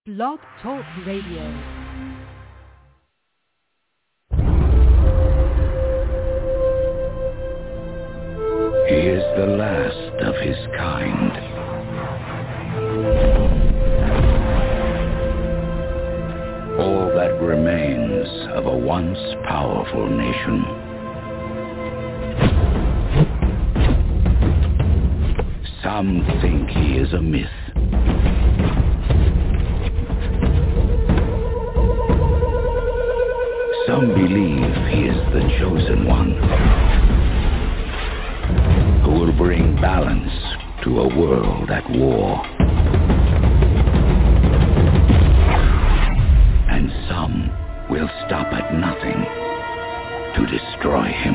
Blog Talk Radio. He is the last of his kind. All that remains of a once powerful nation. Some think he is a myth. Some believe he is the chosen one, who will bring balance to a world at war. And some will stop at nothing to destroy him.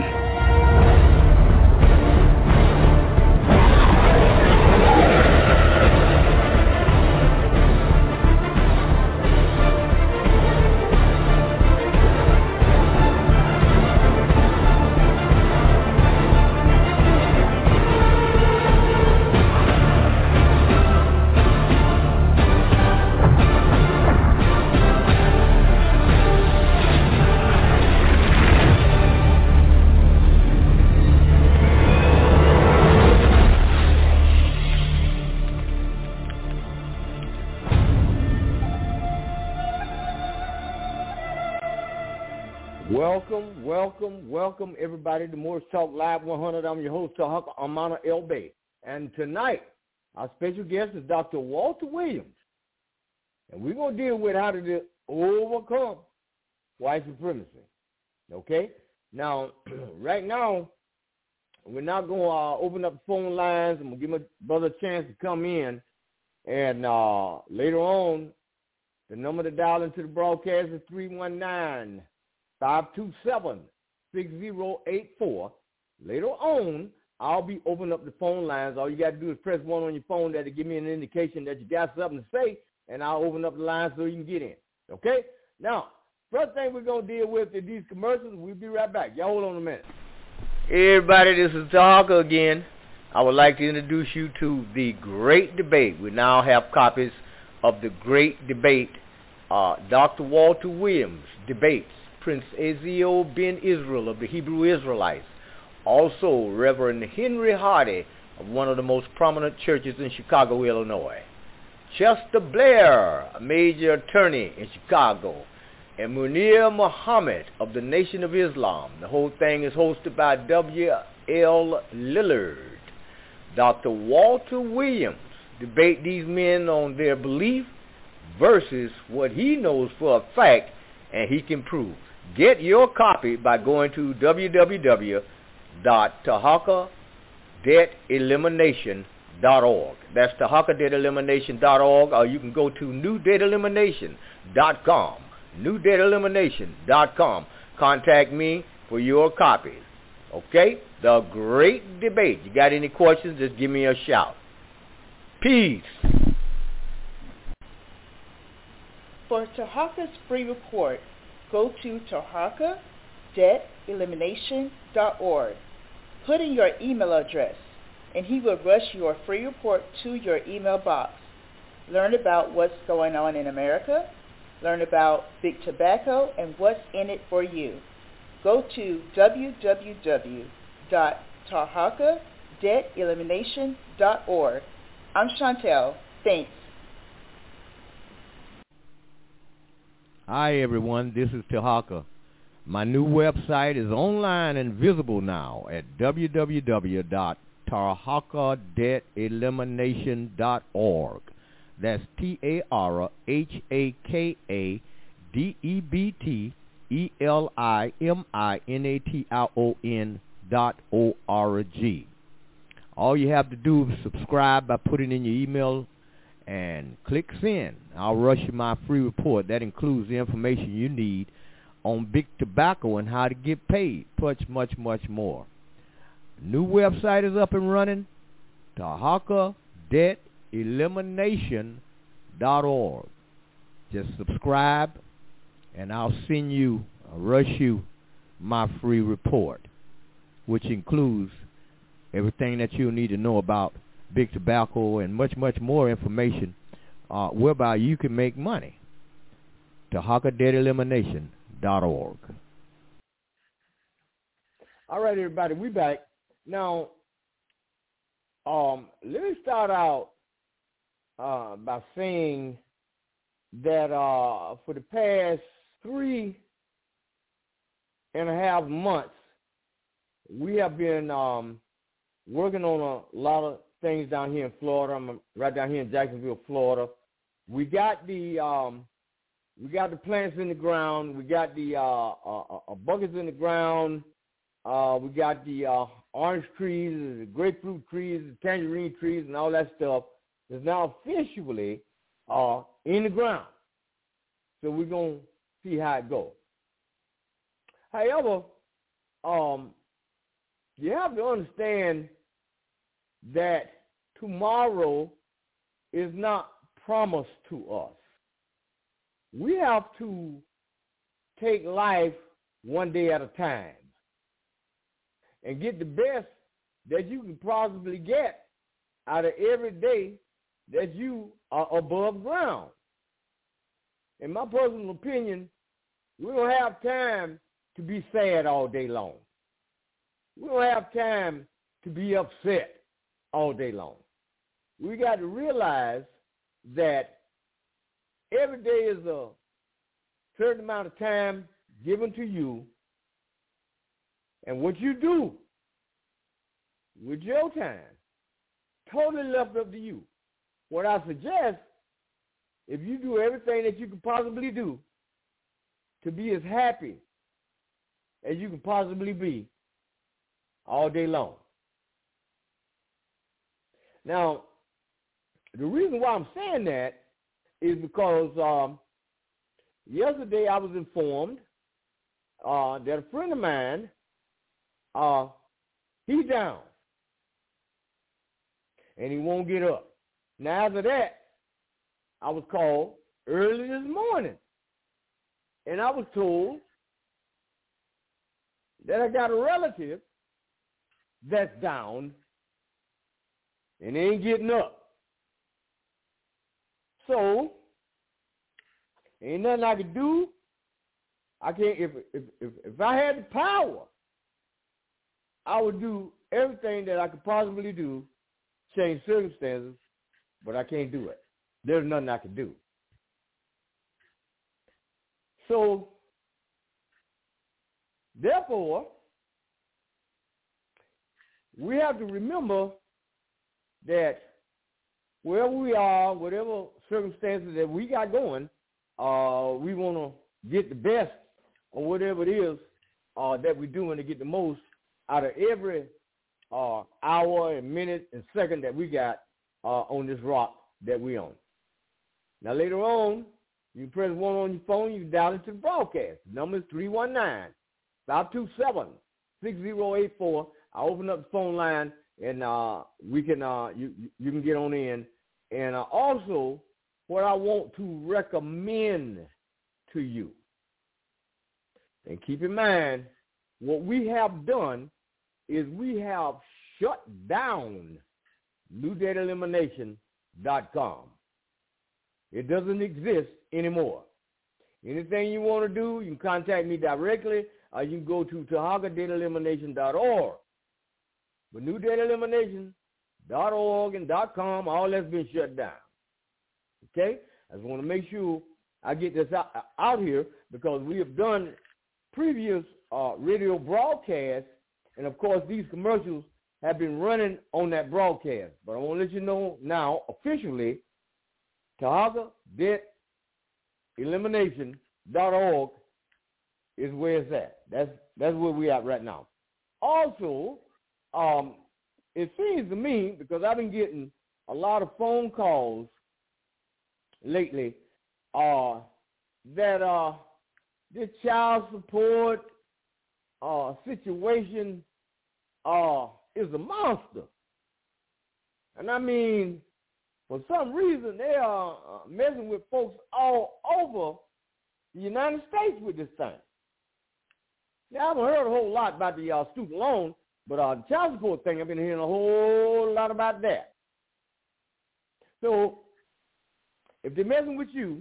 Welcome everybody to Morris Talk Live 100. I'm your host, Tahaka Amana El Bay. And tonight, our special guest is Dr. Walter Williams. And we're going to deal with how to overcome white supremacy. Okay? Now, right now, we're not going to open up the phone lines. I'm going to give my brother a chance to come in. And later on, the number to dial into the broadcast is 319-527-6084. Later on, I'll be opening up the phone lines. All you got to do is press 1 on your phone. That'll give me an indication that you got something to say, and I'll open up the lines so you can get in. Okay? Now, first thing we're going to deal with is these commercials. We'll be right back. Y'all hold on a minute. Hey, everybody, this is Tahaka again. I would like to introduce you to the Great Debate. We now have copies of the Great Debate, Dr. Walter Williams debates Prince Ezio Ben Israel of the Hebrew Israelites. Also, Reverend Henry Hardy of one of the most prominent churches in Chicago, Illinois. Chester Blair, a major attorney in Chicago. And Munir Muhammad of the Nation of Islam. The whole thing is hosted by W.L. Lillard. Dr. Walter Williams debate these men on their belief versus what he knows for a fact and he can prove. Get your copy by going to www.tahakadebtelimination.org. That's tahakadebtelimination.org, or you can go to newdebtelimination.com. newdebtelimination.com. Contact me for your copies. Okay? The Great Debate. You got any questions, just give me a shout. Peace. For Tahaka's free report, go to tahakadebtelimination.org. Put in your email address, and he will rush your free report to your email box. Learn about what's going on in America. Learn about big tobacco and what's in it for you. Go to www.tahakadebtelimination.org. I'm Chantel. Thanks. Hi, everyone. This is Tahaka. My new website is online and visible now at www.tahakadebtelimination.org. That's TARAHAKADEBTELIMINATION.org. All you have to do is subscribe by putting in your email and click send. I'll rush you my free report. That includes the information you need on big tobacco and how to get paid. Much more. New website is up and running. tahakadebtelimination.org. Just subscribe and I'll rush you my free report, which includes everything that you'll need to know about big tobacco and much more information whereby you can make money. TahakaDebtElimination.org. All right, everybody, we back. Now, let me start out by saying that for the past 3.5 months, we have been working on a lot of things down here in Florida. I'm right down here in Jacksonville, Florida. We got the plants in the ground. We got the buckets in the ground. We got the orange trees, the grapefruit trees, the tangerine trees, and all that stuff is now officially in the ground. So we're going to see how it goes. However, you have to understand that tomorrow is not promised to us. We have to take life one day at a time and get the best that you can possibly get out of every day that you are above ground. In my personal opinion, we don't have time to be sad all day long. We don't have time to be upset all day long. We got to realize that every day is a certain amount of time given to you, and what you do with your time, totally left up to you. What I suggest, if you do everything that you can possibly do to be as happy as you can possibly be all day long. Now, the reason why I'm saying that is because yesterday I was informed that a friend of mine, he's down, and he won't get up. Now, after that, I was called early this morning, and I was told that I got a relative that's down and ain't getting up. So, ain't nothing I can do. I can't. If I had the power, I would do everything that I could possibly do, change circumstances, but I can't do it. There's nothing I can do. So, therefore, we have to remember that wherever we are, whatever circumstances that we got going, we want to get the best of whatever it is that we're doing to get the most out of every hour and minute and second that we got on this rock that we on. Now, later on, you can press 1 on your phone, you can dial into the broadcast. The number is 319-527-6084. I'll open up the phone line, and we can you can get on in. And also, what I want to recommend to you, and keep in mind, what we have done is we have shut down NewDebtElimination.com. It doesn't exist anymore. Anything you want to do, you can contact me directly, or you can go to TahakaDebtElimination.org. But NewDebtElimination.org and .com, all that's been shut down. Okay? I just want to make sure I get this out here because we have done previous radio broadcasts, and, of course, these commercials have been running on that broadcast. But I want to let you know now, officially, TahakaDebtElimination.org is where it's at. That's where we're at right now. Also, it seems to me, because I've been getting a lot of phone calls lately, that this child support situation is a monster. And I mean, for some reason, they are messing with folks all over the United States with this thing. Now, I haven't heard a whole lot about the student loan, but the child support thing, I've been hearing a whole lot about that. So, if they're messing with you,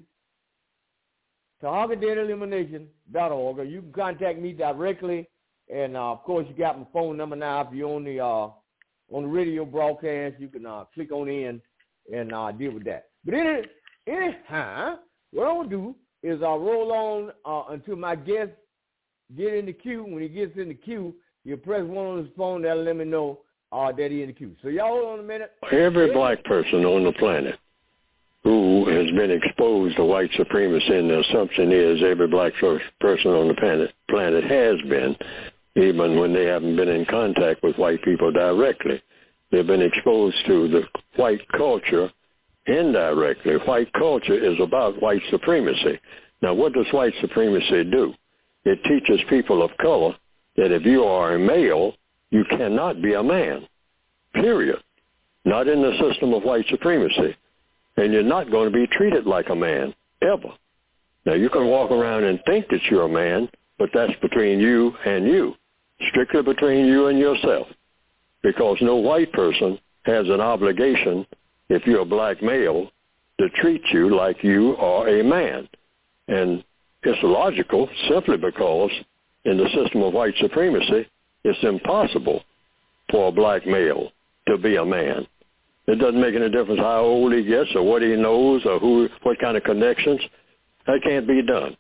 TahakaDeadElimination.org, or you can contact me directly. And, of course, you got my phone number now. If you're on the radio broadcast, you can click on in and deal with that. But anyhow, what I'm going to do is I'll roll on until my guest get in the queue. When he gets in the queue, you press 1 on his phone. That'll let me know that he's in the queue. So y'all hold on a minute. Every black person on the planet who has been exposed to white supremacy, and the assumption is every black person on the planet has been, even when they haven't been in contact with white people directly. They've been exposed to the white culture indirectly. White culture is about white supremacy. Now, what does white supremacy do? It teaches people of color that if you are a male, you cannot be a man, period. Not in the system of white supremacy. And you're not going to be treated like a man, ever. Now, you can walk around and think that you're a man, but that's between you and you, strictly between you and yourself, because no white person has an obligation, if you're a black male, to treat you like you are a man. And it's logical simply because in the system of white supremacy, it's impossible for a black male to be a man. It doesn't make any difference how old he gets or what he knows or what kind of connections. That can't be done.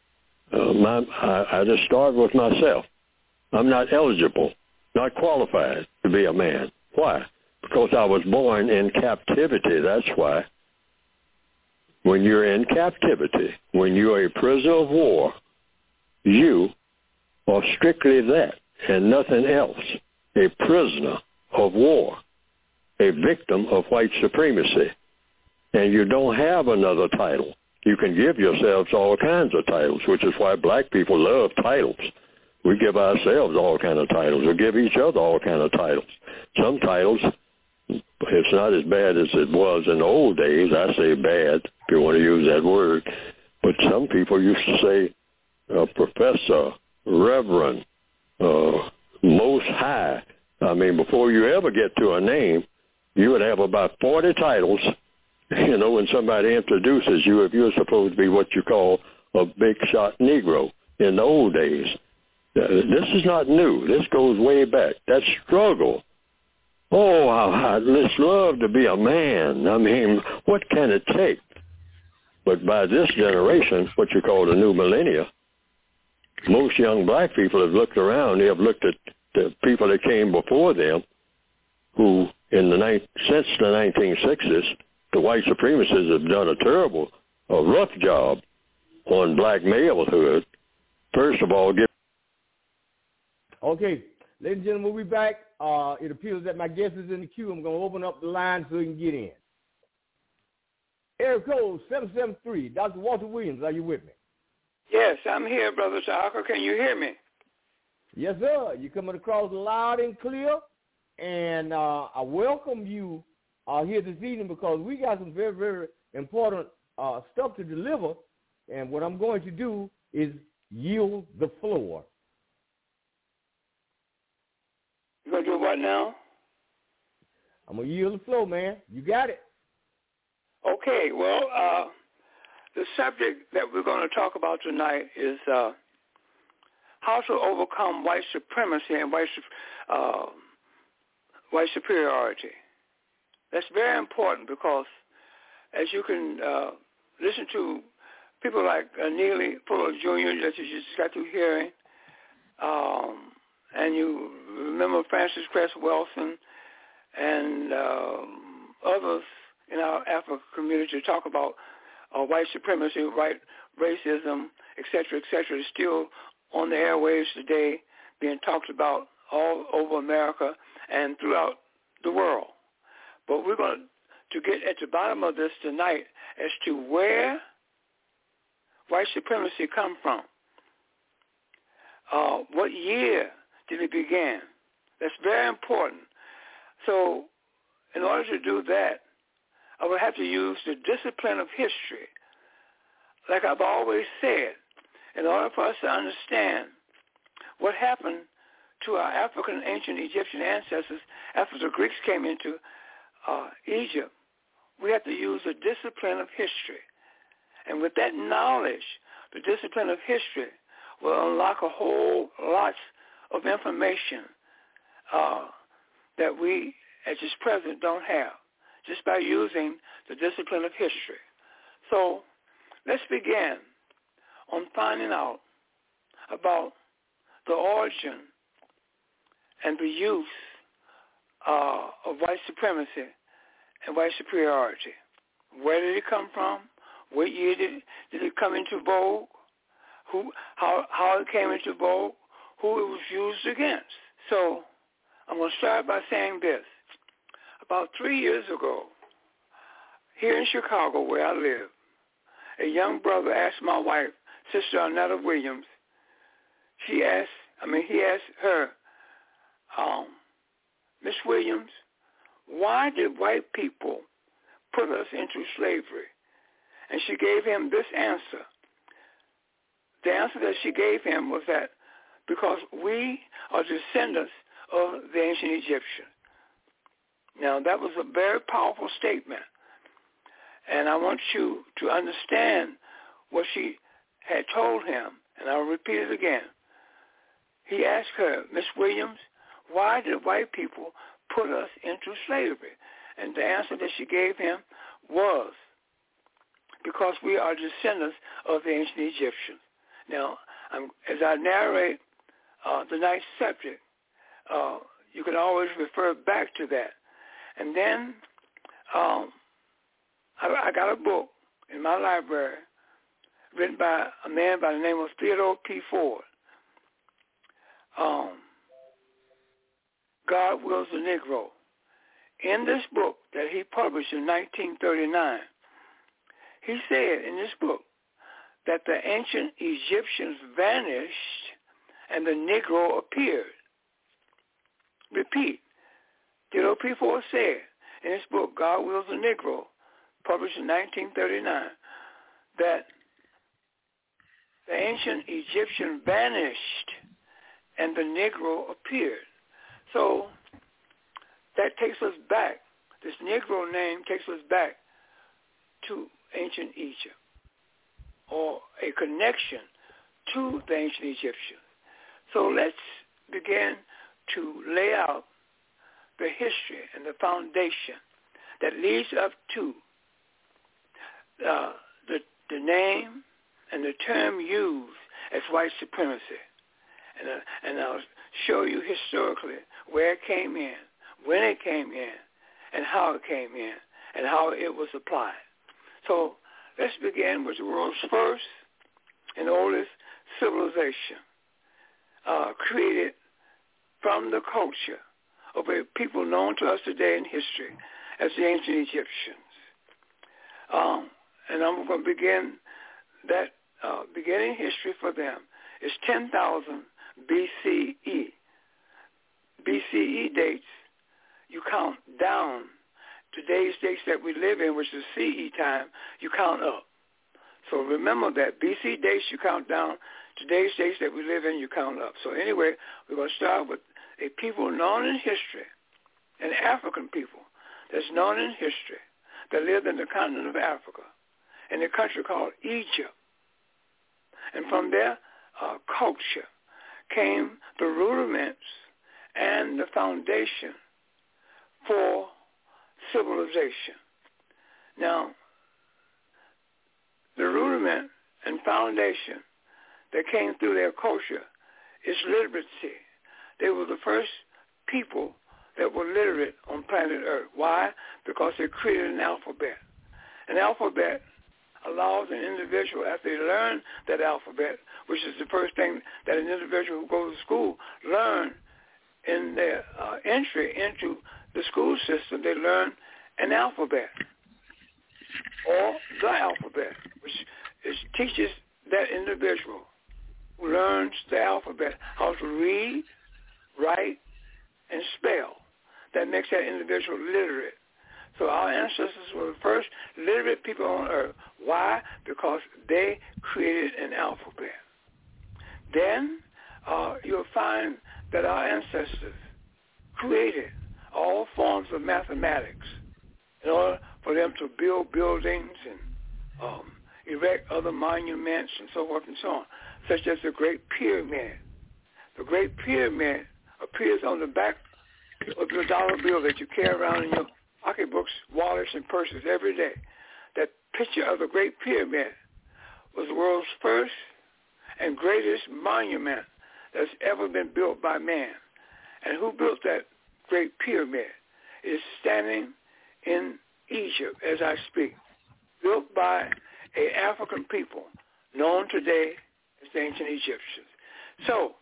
I just start with myself. I'm not eligible, not qualified to be a man. Why? Because I was born in captivity, that's why. When you're in captivity, when you're a prisoner of war, you are strictly that and nothing else, a prisoner of war, a victim of white supremacy. And you don't have another title. You can give yourselves all kinds of titles, which is why black people love titles. We give ourselves all kinds of titles. We give each other all kinds of titles. Some titles, it's not as bad as it was in the old days. I say bad, if you want to use that word. But some people used to say professor, reverend, most high. I mean, before you ever get to a name, you would have about 40 titles. You know, when somebody introduces you, if you're supposed to be what you call a big shot Negro in the old days. This is not new. This goes way back. That struggle. Oh, I'd just love to be a man. I mean, what can it take? But by this generation, what you call the new millennia, most young black people have looked around. They have looked at the people that came before them who, since the 1960s, the white supremacists have done a rough job on black malehood. First of all, Okay, ladies and gentlemen, we'll be back. It appears that my guest is in the queue. I'm going to open up the line so he can get in. Area code 773. Dr. Walter Williams, are you with me? Yes, I'm here, Brother Tahaka. Can you hear me? Yes, sir. You're coming across loud and clear. And I welcome you here this evening because we got some very, very important stuff to deliver. And what I'm going to do is yield the floor. You going to do what now? I'm going to yield the floor, man. You got it. Okay. Well, the subject that we're going to talk about tonight is how to overcome white supremacy and white superiority. That's very important because as you can listen to people like Neely Fuller Jr. that you just got through hearing, and you remember Francis Cress Welsing and others in our African community talk about white supremacy, white racism, et cetera, is still on the airwaves today being talked about all over America and throughout the world. But we're going to get at the bottom of this tonight as to where white supremacy come from. What year did it begin? That's very important. So in order to do that, I would have to use the discipline of history. Like I've always said, in order for us to understand what happened to our African ancient Egyptian ancestors after the Greeks came into Egypt, we have to use the discipline of history. And with that knowledge, the discipline of history will unlock a whole lot of information that we, at this present, don't have, just by using the discipline of history. So let's begin on finding out about the origin and the use of white supremacy and white superiority. Where did it come from? What year did it come into vogue? How it came into vogue? Who it was used against? So I'm going to start by saying this. About 3 years ago, here in Chicago, where I live, a young brother asked my wife, Sister Arnetta Williams, he asked her, Miss Williams, why did white people put us into slavery? And she gave him this answer. The answer that she gave him was that because we are descendants of the ancient Egyptians. Now, that was a very powerful statement. And I want you to understand what she had told him, and I'll repeat it again. He asked her, Miss Williams, why did white people put us into slavery? And the answer that she gave him was because we are descendants of the ancient Egyptians. Now, as I narrate the night's subject, you can always refer back to that. And then I got a book in my library written by a man by the name of Theodore P. Ford. God Wills the Negro. In this book that he published in 1939, he said in this book that the ancient Egyptians vanished and the Negro appeared. Repeat. Theodore P. Ford said in his book, God Wills the Negro, published in 1939, that the ancient Egyptian vanished and the Negro appeared. So that takes us back. This Negro name takes us back to ancient Egypt, or a connection to the ancient Egyptians. So let's begin to lay out the history and the foundation that leads up to the name and the term used as white supremacy. And I'll show you historically where it came in, when it came in, and how it came in, and how it was applied. So let's begin with the world's first and oldest civilization, created from the culture of a people known to us today in history as the ancient Egyptians. And I'm going to begin that beginning history for them is 10,000 BCE. BCE dates, you count down. Today's dates that we live in, which is CE time, you count up. So remember that. BC dates, you count down. Today's dates that we live in, you count up. So anyway, we're going to start with a people known in history, an African people that's known in history, that lived in the continent of Africa, in a country called Egypt. And from their culture came the rudiments and the foundation for civilization. Now, the rudiment and foundation that came through their culture is literacy. They were the first people that were literate on planet Earth. Why? Because they created an alphabet. An alphabet allows an individual, after they learn that alphabet, which is the first thing that an individual who goes to school learn in their entry into the school system, they learn an alphabet, or the alphabet, which teaches that individual who learns the alphabet how to read, write, and spell. That makes that individual literate. So our ancestors were the first literate people on earth. Why? Because they created an alphabet. Then you'll find that our ancestors created all forms of mathematics in order for them to build buildings and erect other monuments and so forth and so on, such as the Great Pyramid. The Great Pyramid appears on the back of your dollar bill that you carry around in your pocketbooks, wallets, and purses every day. That picture of the Great Pyramid was the world's first and greatest monument that's ever been built by man. And who built that Great Pyramid is standing in Egypt as I speak, built by an African people known today as the ancient Egyptians. So,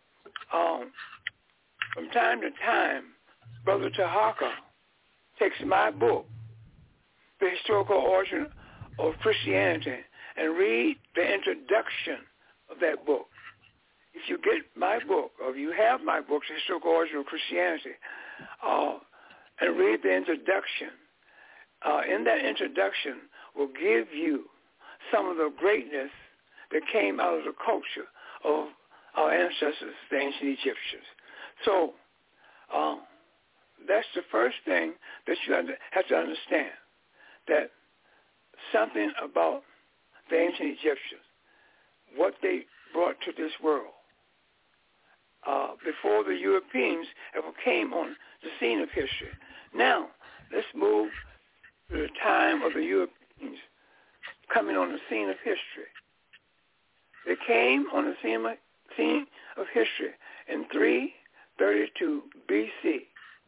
from time to time, Brother Tahaka takes my book, The Historical Origin of Christianity, and read the introduction of that book. If you get my book, or if you have my book, The Historical Origin of Christianity, and read the introduction, in that introduction will give you some of the greatness that came out of the culture of our ancestors, the ancient Egyptians. So that's the first thing that you have to understand, that something about the ancient Egyptians, what they brought to this world, before the Europeans ever came on the scene of history. Now, let's move to the time of the Europeans coming on the scene of history. They came on the scene of history in 332 B.C.,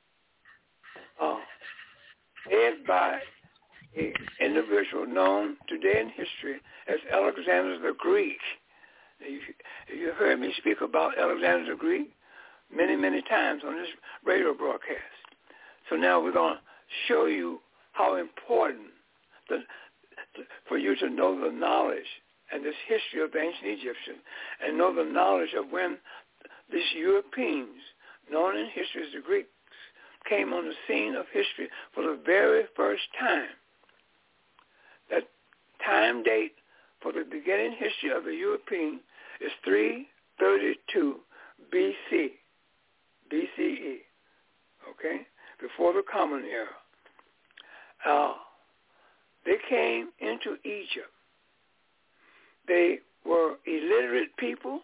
led by an individual known today in history as Alexander the Greek. You heard me speak about Alexander the Greek many, many times on this radio broadcast. So now we're going to show you how important for you to know the knowledge and this history of the ancient Egyptians, and know the knowledge of when these Europeans, known in history as the Greeks, came on the scene of history for the very first time. That time date for the beginning history of the European is 332 BC, BCE, okay, before the Common Era. They came into Egypt. They were illiterate people.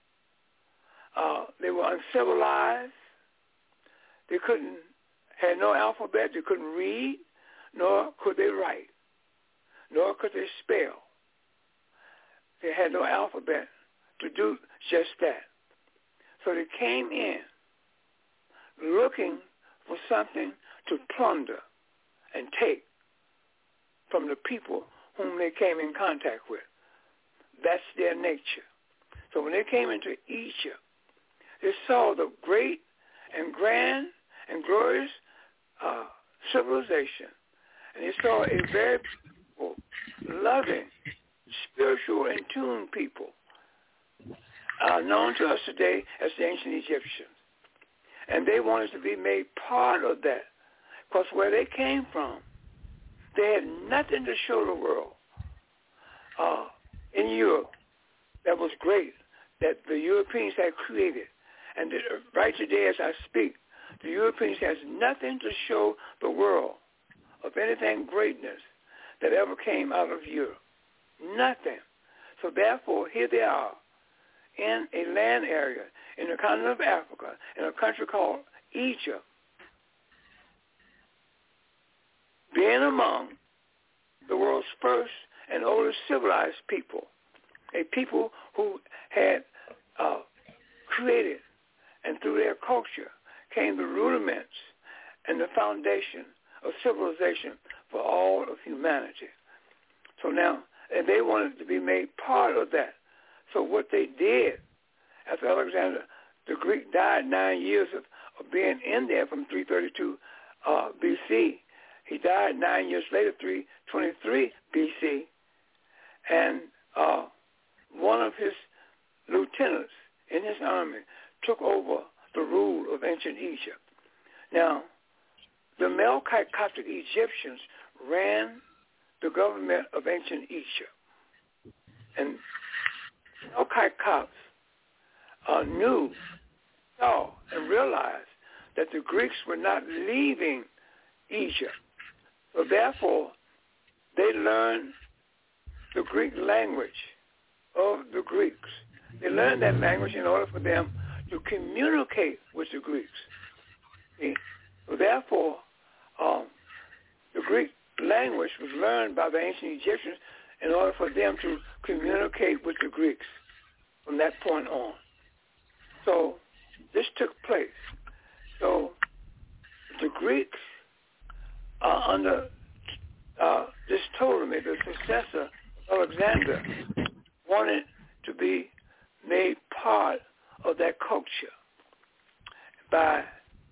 They were uncivilized. They had no alphabet. They couldn't read, nor could they write, nor could they spell. They had no alphabet to do just that. So they came in looking for something to plunder and take from the people whom they came in contact with. That's their nature. So when they came into Egypt, they saw the great and grand and glorious civilization. And they saw a very peaceful, loving, spiritual, in tune people known to us today as the ancient Egyptians. And they wanted to be made part of that, because where they came from, they had nothing to show the world in Europe that was great, that the Europeans had created. And right today as I speak, the Europeans has nothing to show the world of anything greatness that ever came out of Europe. Nothing. So therefore, here they are in a land area in the continent of Africa, in a country called Egypt, being among the world's first and oldest civilized people, a people who had created, and through their culture came the rudiments and the foundation of civilization for all of humanity. So now, and they wanted to be made part of that. So what they did, after Alexander the Greek died 9 years of being in there from 332 BC, he died 9 years later, 323 BC, and one of his lieutenants in his army took over the rule of ancient Egypt. Now, the Melkite Coptic Egyptians ran the government of ancient Egypt. And Melkite Copts saw and realized that the Greeks were not leaving Egypt. So therefore, they learned the Greek language of the Greeks. They learned that language in order for them to communicate with the Greeks. See? So therefore, the Greek language was learned by the ancient Egyptians in order for them to communicate with the Greeks from that point on. So this took place. So the Greeks under this Ptolemy, the successor of Alexander, wanted to be made part of that culture by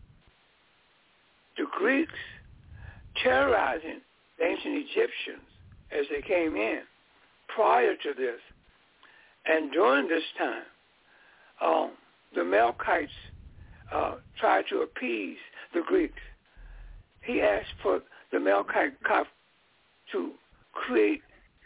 the Greeks terrorizing the ancient Egyptians as they came in prior to this. And during this time, the Melkites tried to appease the Greeks. He asked for the Melkite to create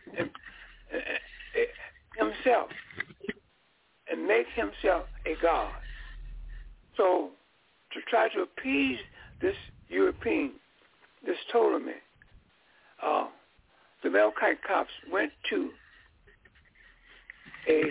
himself and make himself a god. So to try to appease this European, this Ptolemy, the Melkite Copts went to a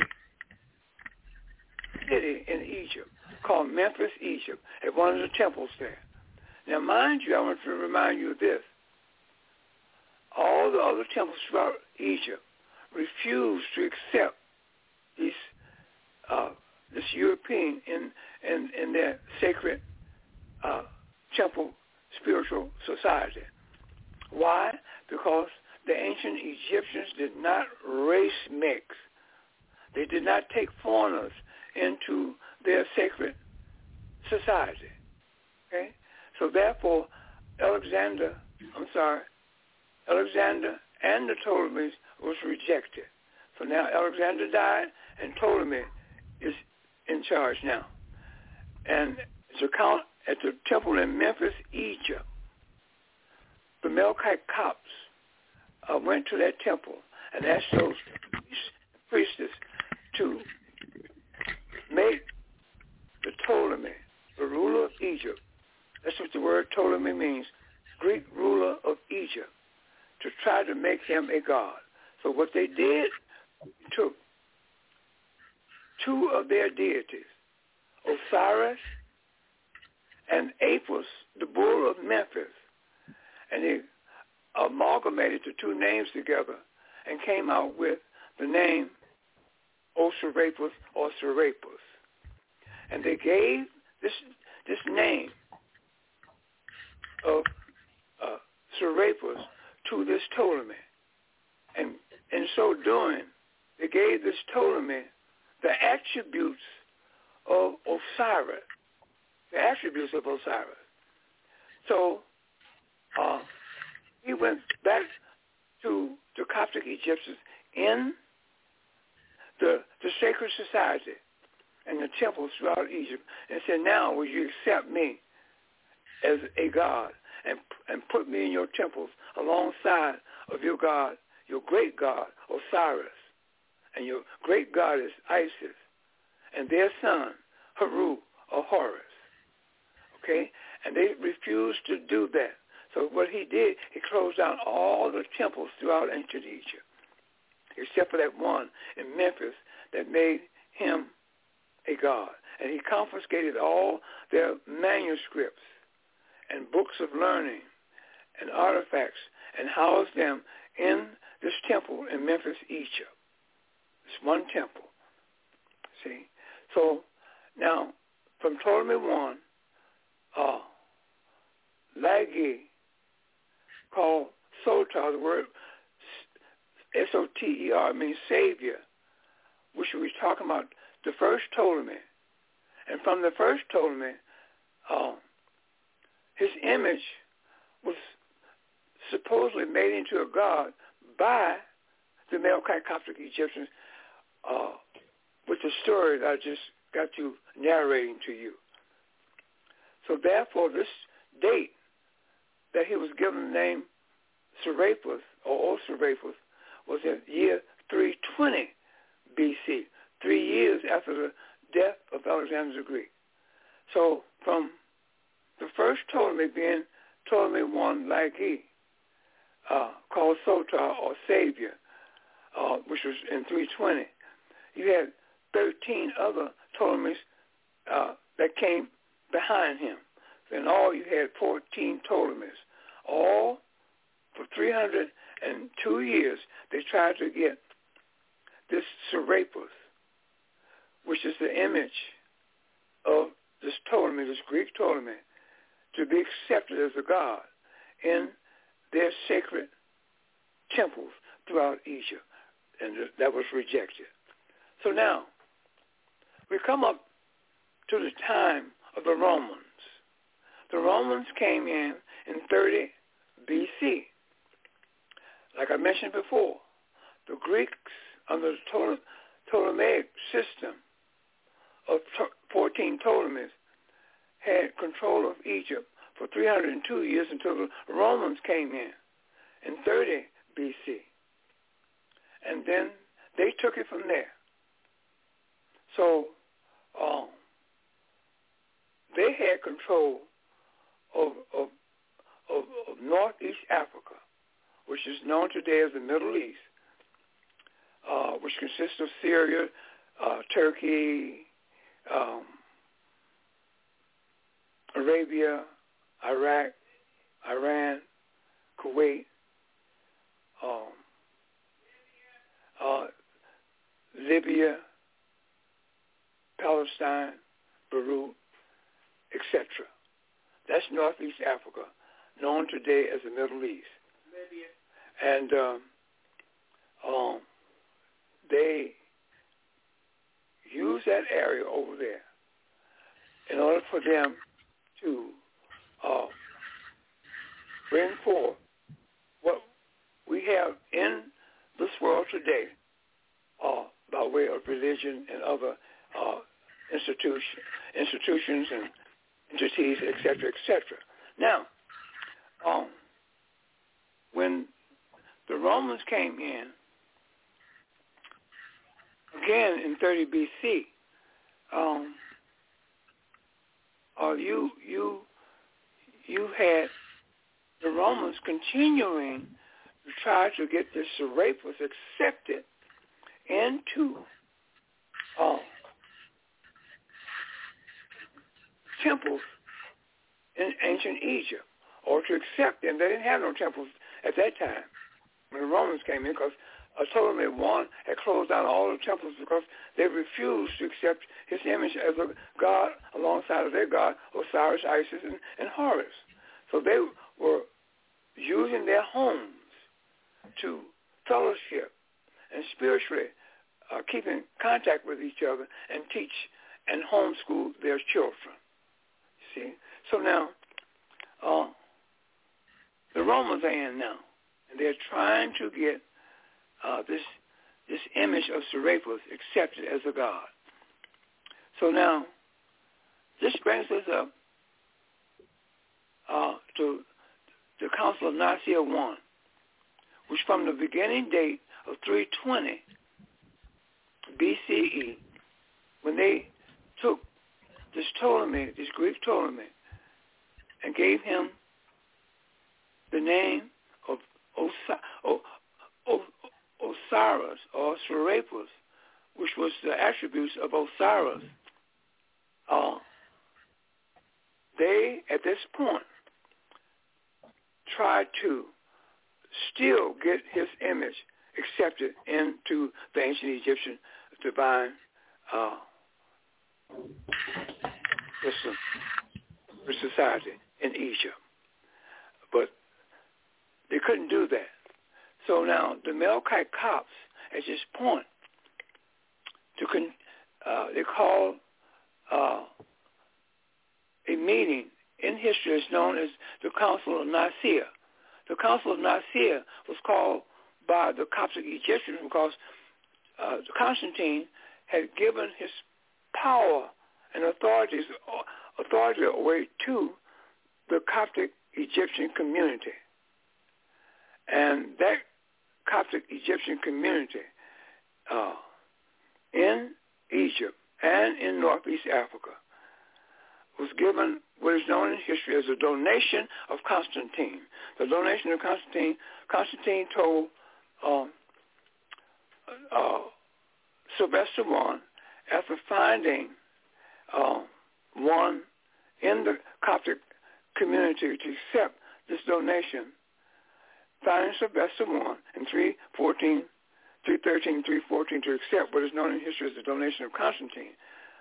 city in Egypt called Memphis, Egypt, at one of the temples there. Now, mind you, I want to remind you of this. All the other temples throughout Egypt refused to accept these, this European in their sacred temple spiritual society. Why? Because the ancient Egyptians did not race mix. They did not take foreigners into their sacred society. Okay? So therefore, Alexander and the Ptolemies was rejected. So now Alexander died and Ptolemy is in charge now. And to count at the temple in Memphis, Egypt, the Melkite Copts went to that temple and asked those priestess to make the Ptolemy, the ruler of Egypt. That's what the word Ptolemy means, Greek ruler of Egypt, to try to make him a god. So what they did, took two of their deities, Osiris and Apis, the bull of Memphis, and they amalgamated the two names together and came out with the name Osirapis or Serapis. And they gave this name of Serapis to this Ptolemy. And in so doing, they gave this Ptolemy the attributes of Osiris. The attributes of Osiris. So he went back to the Coptic Egyptians in the sacred society and the temples throughout Egypt and said, now will you accept me as a god and put me in your temples alongside of your god, your great god, Osiris, and your great goddess, Isis, and their son, Haru or Horus. Okay? And they refused to do that. So what he did, he closed down all the temples throughout ancient Egypt, except for that one in Memphis that made him a god. And he confiscated all their manuscripts and books of learning and artifacts and housed them in this temple in Memphis, Egypt. This one temple. See? So now, from Ptolemy I, Lagi, called Soter, the word Soter means Savior, which we were talking about the first Ptolemy. And from the first Ptolemy, his image was supposedly made into a god by the Melkite Coptic Egyptians with the story that I just got to narrating to you. So therefore, this date that he was given the name Serapis or Osirapis was in year 320 BC, 3 years after the death of Alexander the Greek. So from the first Ptolemy being Ptolemy I Lagi, called Sotar or Savior, which was in 320. You had 13 other Ptolemies that came behind him. So in all, you had 14 Ptolemies. All for 302 years, they tried to get this Serapis, which is the image of this Ptolemy, this Greek Ptolemy, to be accepted as a god in their sacred temples throughout Egypt. And that was rejected. So now, we come up to the time of the Romans. The Romans came in 30 BC. Like I mentioned before, the Greeks under the Ptolemaic system of 14 Ptolemies had control of Egypt for 302 years until the Romans came in 30 BC. And then they took it from there. So they had control of Northeast Africa, which is known today as the Middle East, which consists of Syria, Turkey, Arabia, Iraq, Iran, Kuwait, Libya, Palestine, Beirut, etc. That's Northeast Africa, known today as the Middle East. Libya. And they use that area over there in order for them to bring forth what we have in this world today by way of religion and other institutions and entities, etc., etc. Now, when the Romans came in, again in 30 BC, you had the Romans continuing to try to get this Serapis accepted into temples in ancient Egypt, or to accept them. They didn't have no temples at that time when the Romans came in, because Ptolemy I had closed down all the temples because they refused to accept his image as a god alongside of their god Osiris, Isis, and Horus. So they were using their homes to fellowship and spiritually keep in contact with each other and teach and homeschool their children. See? So now, the Romans are in now, and they're trying to get this image of Serapis accepted as a god. So now, this brings us up to the Council of Nicaea I, which from the beginning date of 320 BCE, when they took this Ptolemy, this Greek Ptolemy, and gave him the name of Osiris or Serapis, which was the attributes of Osiris. They, at this point, tried to still get his image accepted into the ancient Egyptian divine system or society in Egypt. But they couldn't do that. So now the Melkite Copts at this point, they call a meeting in history is known as the Council of Nicaea. The Council of Nicaea was called by the Coptic Egyptians because Constantine had given his power and authority away to the Coptic Egyptian community. And that Coptic Egyptian community in Egypt and in Northeast Africa was given what is known in history as the donation of Constantine. The donation of Constantine. Constantine told Sylvester I, after finding one in the Coptic community to accept this donation, finding Sylvester I in 313, 314 to accept what is known in history as the donation of Constantine,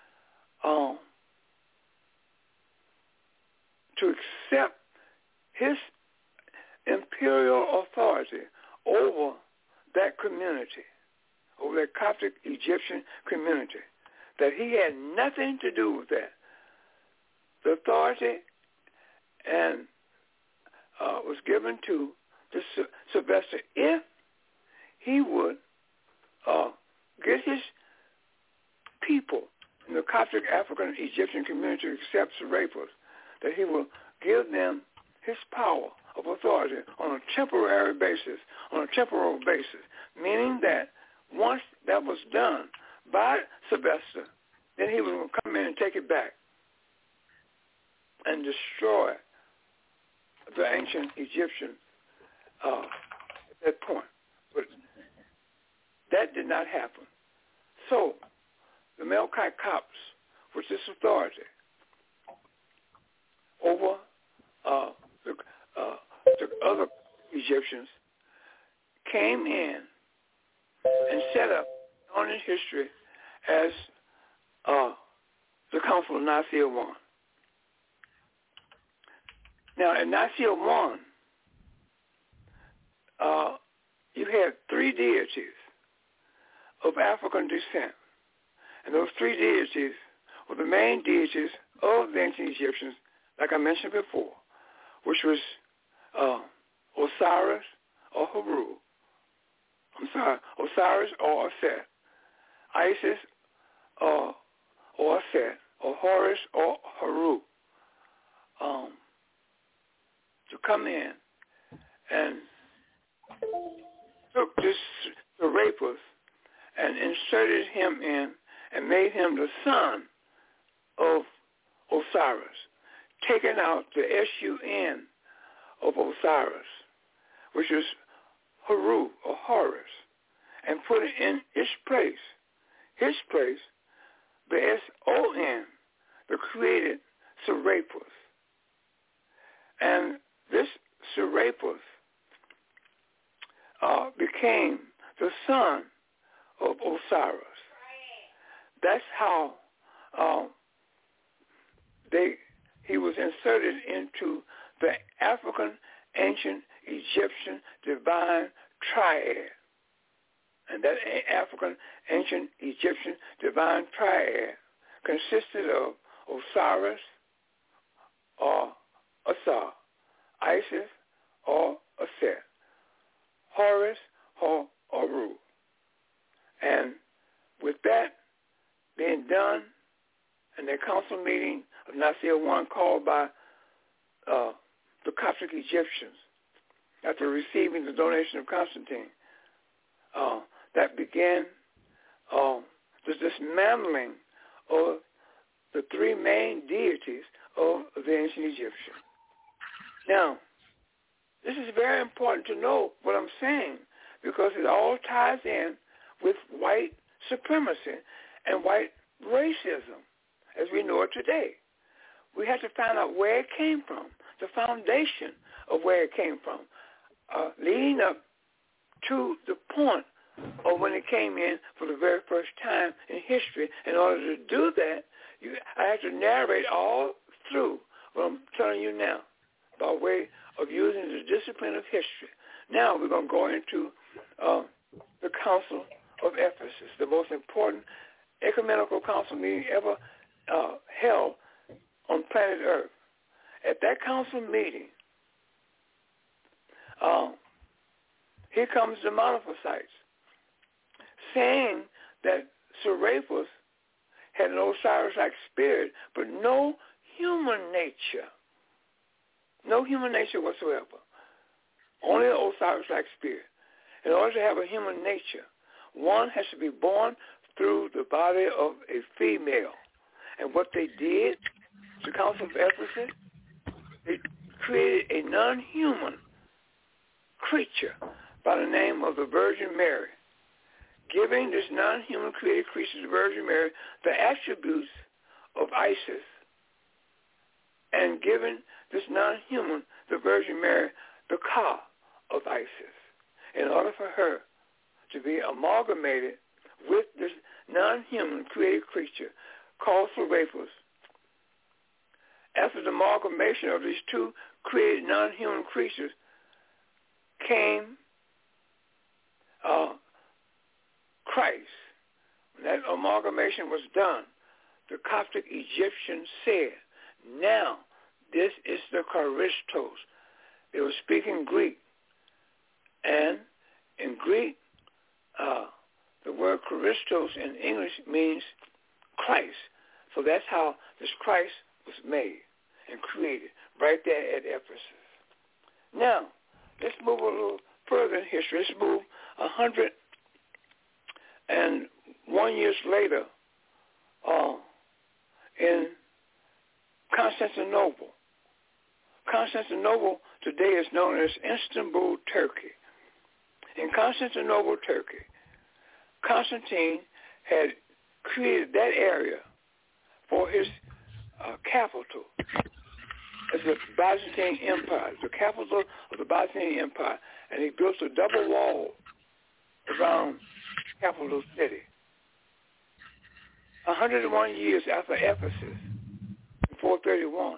to accept his imperial authority over that community, over that Coptic Egyptian community, that he had nothing to do with that. The authority and was given to this Sylvester if he would get his people in the Coptic African Egyptian community to accept Serapis, that he will give them his power of authority on a temporary basis, meaning that once that was done by Sylvester, then he would come in and take it back and destroy the ancient Egyptian at that point. But that did not happen. So the Melkite Copts, with this authority over the other Egyptians, came in and set up, known in history as the Council of Nicaea I. Now, in Nicaea I, you had three deities of African descent. And those three deities were the main deities of the ancient Egyptians, like I mentioned before, which was Osiris or Haru. Osiris or Set, Isis or Set, or Horus or Haru, to come in and took this Serapis and inserted him in and made him the son of Osiris, taking out the S-U-N of Osiris, which is Haru or Horus, and put it in his place, the S-O-N, the created Serapis. And this Serapis became the son of Osiris. That's how he was inserted into the African ancient Egyptian divine triad. And that African ancient Egyptian divine triad consisted of Osiris or Asar, Isis or Aset, Horus or Aru. And with that being done, and the council meeting of Nicaea I called by the Coptic Egyptians after receiving the donation of Constantine, that began the dismantling of the three main deities of the ancient Egyptians. Now, this is very important to know what I'm saying, because it all ties in with white supremacy and white racism as we know it today. We have to find out where it came from, the foundation of where it came from, leading up to the point of when it came in for the very first time in history. In order to do that, I have to narrate all through what I'm telling you now by way of using the discipline of history. Now we're going to go into the Council of Ephesus, the most important ecumenical council meeting ever held on planet Earth. At that council meeting, here comes the Monophysites saying that Serapis had an Osiris-like spirit, but no human nature. No human nature whatsoever. Only an Osiris-like spirit. In order to have a human nature, one has to be born through the body of a female. And what they did the Council of Ephesus, they created a non-human creature by the name of the Virgin Mary, giving this non-human created creature, the Virgin Mary, the attributes of Isis, and giving this non-human, the Virgin Mary, the Ka of Isis, in order for her to be amalgamated with this non-human created creature called Serapis. After the amalgamation of these two created non-human creatures came Christ. When that amalgamation was done, the Coptic Egyptians said, now this is the Christos. They were speaking Greek. And in Greek, the word Christos in English means Christ. So that's how this Christ was made and created right there at Ephesus. Now, let's move a little further in history. Let's move 101 years later in Constantinople. Constantinople today is known as Istanbul, Turkey. In Constantinople, Turkey, Constantine had created that area for his capital as the Byzantine Empire, the capital of the Byzantine Empire, and he built a double wall around the capital city. 101 years after Ephesus, in 431,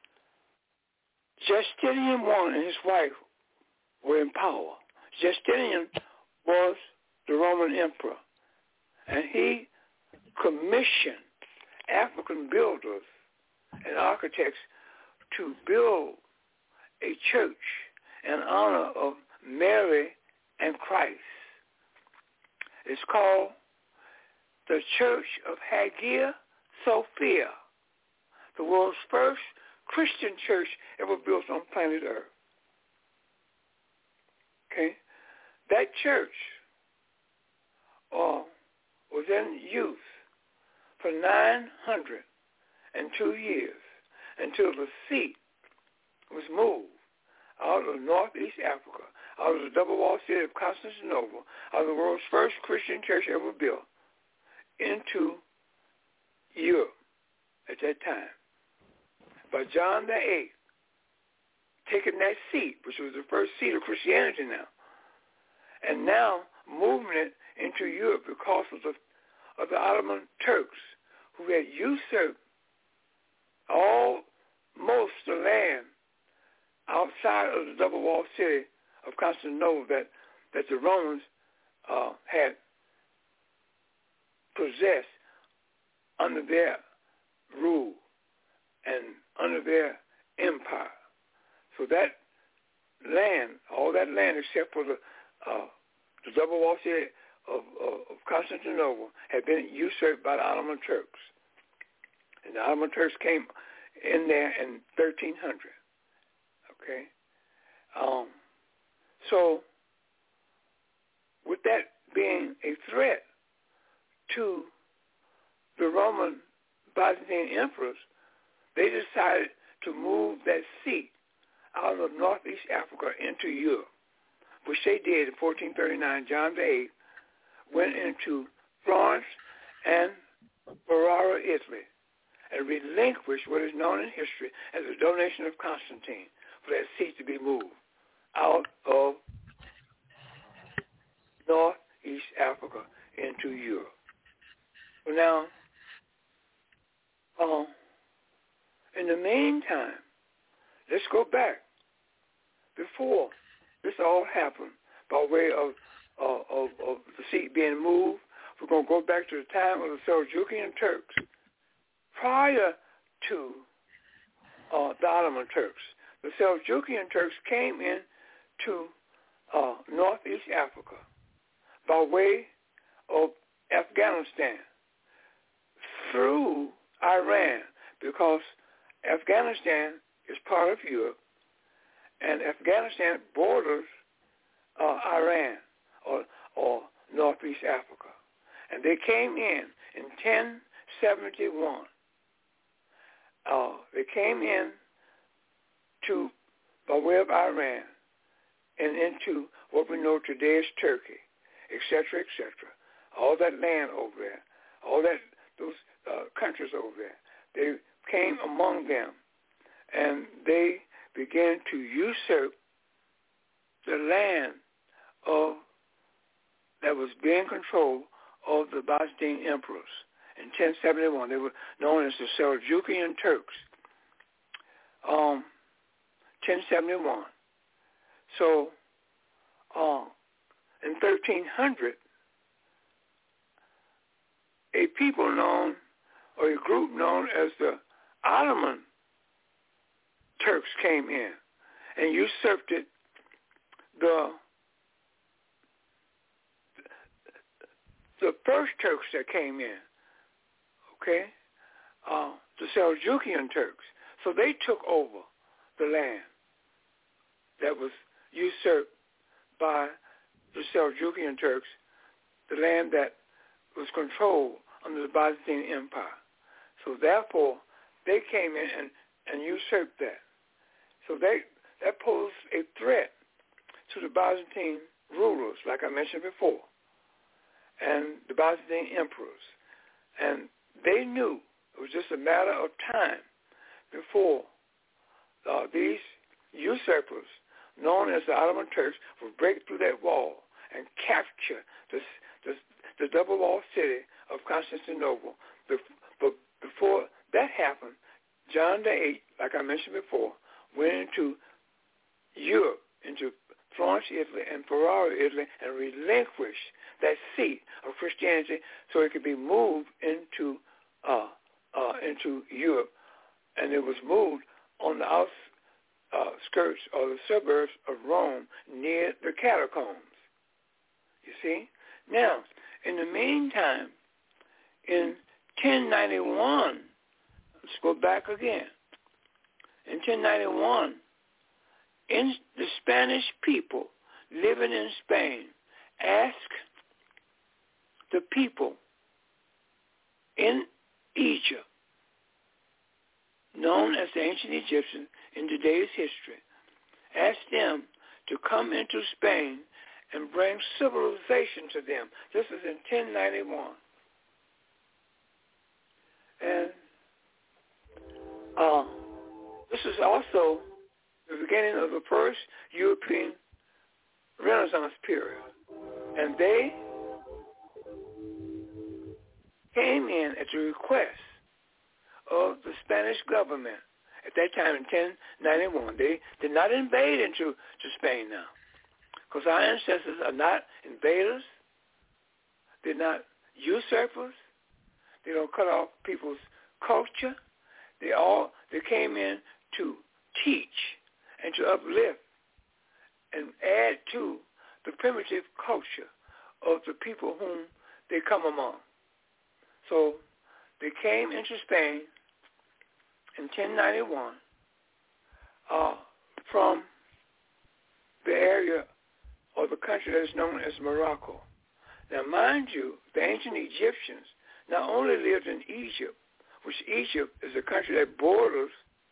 Justinian I and his wife were in power. Justinian was the Roman emperor, and he commissioned African builders and architects to build a church in honor of Mary and Christ. It's called the Church of Hagia Sophia, the world's first Christian church ever built on planet Earth. Okay? That church was in use for 902 years until the seat was moved out of northeast Africa, out of the double-walled city of Constantinople, out of the world's first Christian church ever built, into Europe at that time. By John VIII, taking that seat, which was the first seat of Christianity now, and now moving it into Europe because of the Ottoman Turks, who had usurped most the land outside of the double-walled city of Constantinople that the Romans had possessed under their rule and under their empire. So that land, all that land except for the double-walled city of Constantinople, had been usurped by the Ottoman Turks. And the Ottoman Turks came in there in 1300. Okay? So with that being a threat to the Roman Byzantine emperors, they decided to move that seat out of northeast Africa into Europe, which they did in 1439. John VIII went into Florence and Ferrara, Italy, and relinquished what is known in history as the donation of Constantine for that seat to be moved out of northeast Africa into Europe. So now, in the meantime, let's go back. Before this all happened, by way of the seat being moved, we're going to go back to the time of the Seljukian Turks. Prior to the Ottoman Turks, the Seljukian Turks came in to northeast Africa by way of Afghanistan through Iran, because Afghanistan is part of Europe, and Afghanistan borders Iran or northeast Africa. And they came in 1071 they came in to by way of Iran and into what we know today as Turkey, etc., etc. All that land over there, those countries over there, they came among them, and they began to usurp the land that was being controlled of the Byzantine emperors. In 1071, they were known as the Seljukian Turks. 1071. So, in 1300, a people known, or a group known as the Ottoman Turks came in and usurped the first Turks that came in, okay, the Seljukian Turks. So they took over the land that was usurped by the Seljukian Turks, the land that was controlled under the Byzantine Empire. So therefore, they came in and usurped that. So that posed a threat to the Byzantine rulers, like I mentioned before, and the Byzantine emperors. And they knew it was just a matter of time before these usurpers, known as the Ottoman Turks, would break through that wall and capture the double-walled city of Constantinople. But before that happened, John VIII, like I mentioned before, went into Europe, into Florence, Italy, and Ferrara, Italy, and relinquished that seat of Christianity so it could be moved into Europe, and it was moved on the outskirts or the suburbs of Rome near the catacombs. You see? Now, in the meantime, in 1091, let's go back again. In 1091, the Spanish people living in Spain asked the people in Egypt, known as the ancient Egyptians in today's history, asked them to come into Spain and bring civilization to them. This is in 1091. And this is also the beginning of the first European Renaissance period. And they came in at the request of the Spanish government at that time in 1091. They did not invade into Spain now, because our ancestors are not invaders. They're not usurpers. They don't cut off people's culture. They came in to teach and to uplift and add to the primitive culture of the people whom they come among. So they came into Spain in 1091 from the area or the country that is known as Morocco. Now, mind you, the ancient Egyptians not only lived in Egypt, which Egypt is a country that borders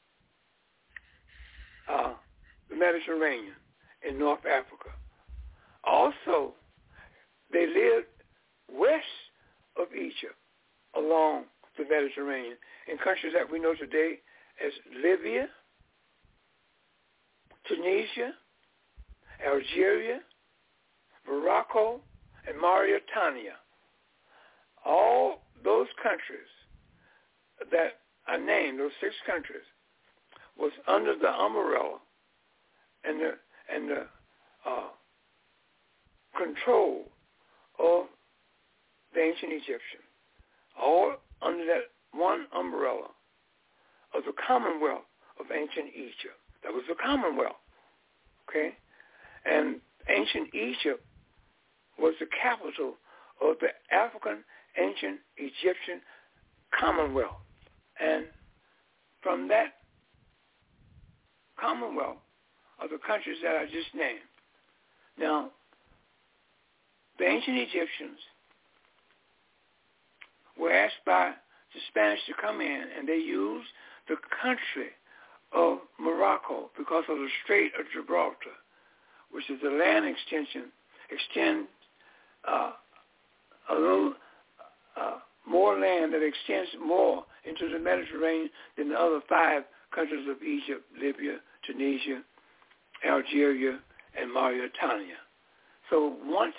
the Mediterranean in North Africa. Also, they lived west of Egypt along the Mediterranean in countries that we know today as Libya, Tunisia, Algeria, Morocco, and Mauritania. All those countries that I named, those 6 countries, was under the umbrella and the control of the ancient Egyptians, all under that one umbrella of the Commonwealth of ancient Egypt. That was the Commonwealth, okay? And ancient Egypt was the capital of the African ancient Egyptian Commonwealth. And from that Commonwealth of the countries that I just named. Now, the ancient Egyptians were asked by the Spanish to come in, and they used the country of Morocco because of the Strait of Gibraltar, which is the land extends a little more land that extends more into the Mediterranean than the other 5 countries of Egypt, Libya, Tunisia, Algeria, and Mauritania. So once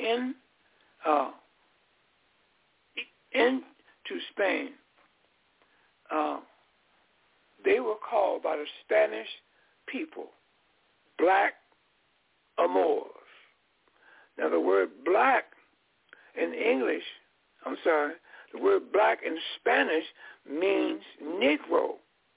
into Spain, they were called by the Spanish people black Moors. Now the word black in English, the word black in Spanish means Negro.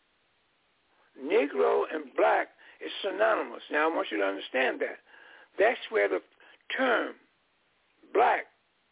Negro and black is synonymous. Now I want you to understand that. That's where the term black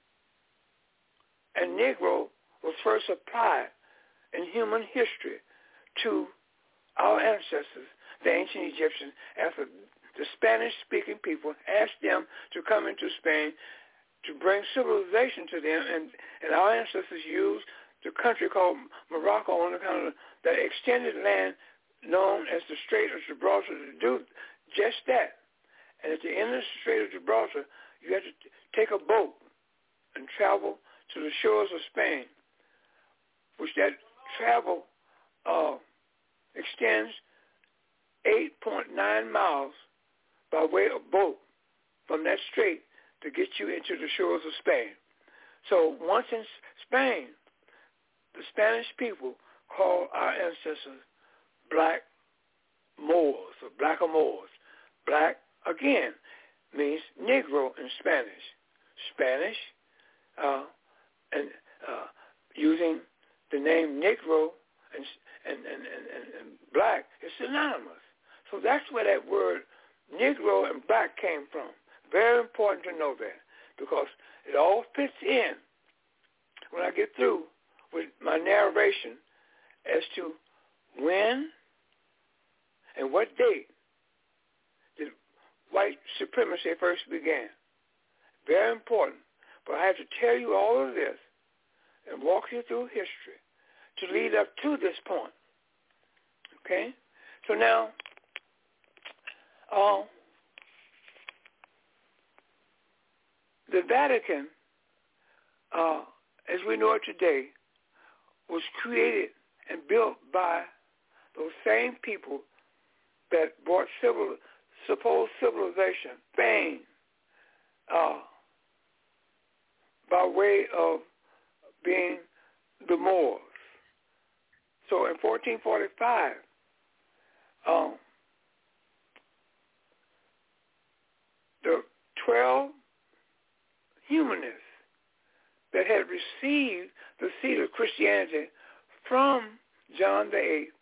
and Negro was first applied in human history to our ancestors, the ancient Egyptians, after the Spanish-speaking people asked them to come into Spain to bring civilization to them, and our ancestors used the country called Morocco on account of the extended land known as the Strait of Gibraltar to do just that. And at the end of the Strait of Gibraltar, you had to take a boat and travel to the shores of Spain, which that travel extends 8.9 miles by way of boat from that strait to get you into the shores of Spain. So once in Spain, the Spanish people called our ancestors black Moors or black Moors. Black, again, means Negro in Spanish. Spanish, and using the name Negro and black is synonymous. So that's where that word Negro and black came from. Very important to know that, because it all fits in when I get through with my narration as to when and what date did white supremacy first began. Very important. But I have to tell you all of this and walk you through history to lead up to this point. Okay? So now, the Vatican, as we know it today, was created and built by those same people that brought supposed civilization, Spain, by way of being the Moors. So in 1445, the 12 humanists that had received the seed of Christianity from John the Eighth,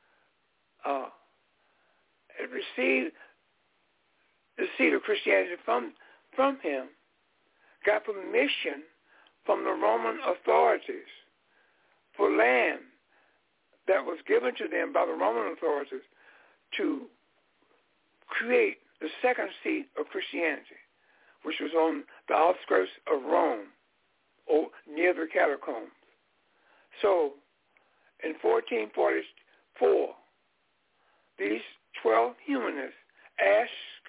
had received the seed of Christianity from him, got permission from the Roman authorities for land that was given to them by the Roman authorities to create the second seat of Christianity, which was on the outskirts of Rome, or near the catacombs. So in 1444, these 12 humanists asked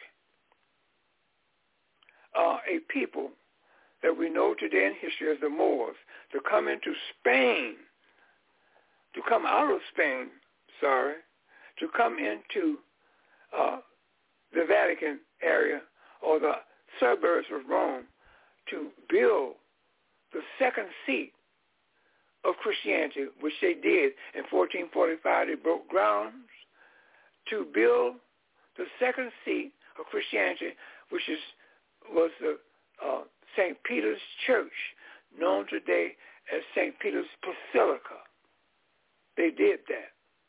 a people that we know today in history as the Moors to come into Spain, to come out of Spain, to come into the Vatican area or the suburbs of Rome to build the second seat of Christianity, which they did in 1445. They broke grounds to build the second seat of Christianity, which was the St. Peter's Church, known today as St. Peter's Basilica. They did that.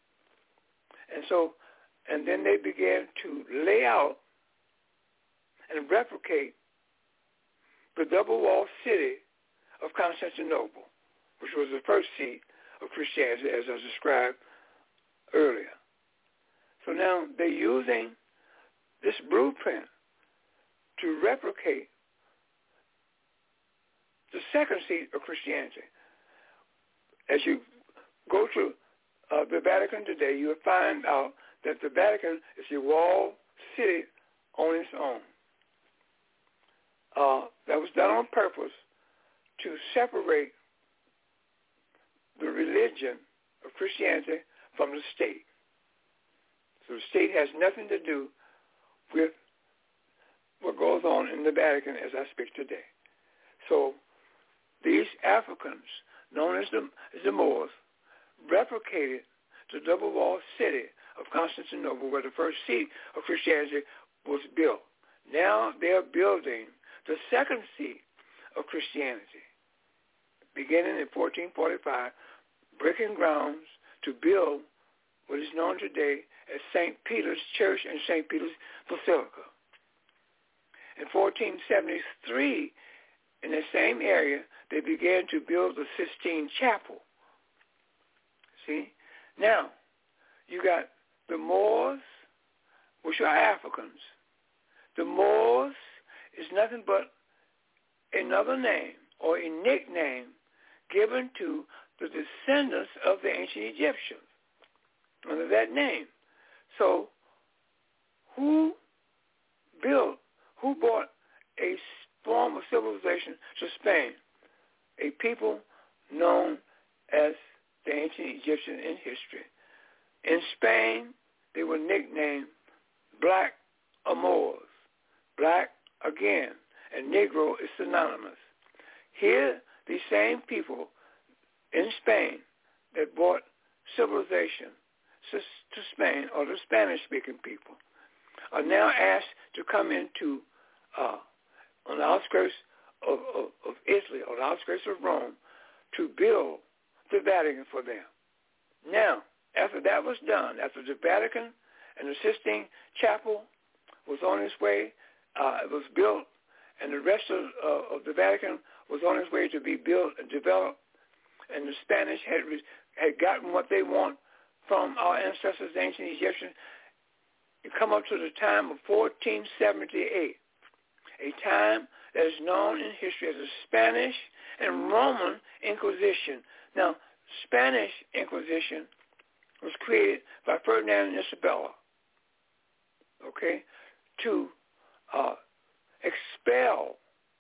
And then they began to lay out and replicate the double-walled city of Constantinople, which was the first seat of Christianity, as I described earlier. So now they're using this blueprint to replicate the second seat of Christianity. As you go to the Vatican today, you will find out that the Vatican is a walled city on its own. That was done on purpose to separate the religion of Christianity from the state. So the state has nothing to do with what goes on in the Vatican as I speak today. So these Africans, known as the Moors, replicated the double-walled city of Constantinople, where the first seat of Christianity was built. Now they're building the second seat of Christianity, beginning in 1445, breaking grounds to build what is known today as St. Peter's Church and St. Peter's Basilica. In 1473, in the same area, they began to build the Sistine Chapel. See? Now, you got the Moors, which are Africans. The Moors is nothing but another name or a nickname given to the descendants of the ancient Egyptians under that name. So who brought a form of civilization to Spain? A people known as the ancient Egyptians in history. In Spain, they were nicknamed Black or Moors. Black again, and Negro is synonymous. Here, these same people in Spain that brought civilization to Spain, or the Spanish-speaking people, are now asked to come into on the outskirts of Italy, on the outskirts of Rome, to build the Vatican for them. Now, after that was done, after the Vatican and the Sistine Chapel was on its way, it was built, and the rest of the Vatican was on its way to be built and developed, and the Spanish had gotten what they want from our ancestors, the ancient Egyptians. You come up to the time of 1478, a time that is known in history as the Spanish and Roman Inquisition. Now, Spanish Inquisition was created by Ferdinand and Isabella, to expel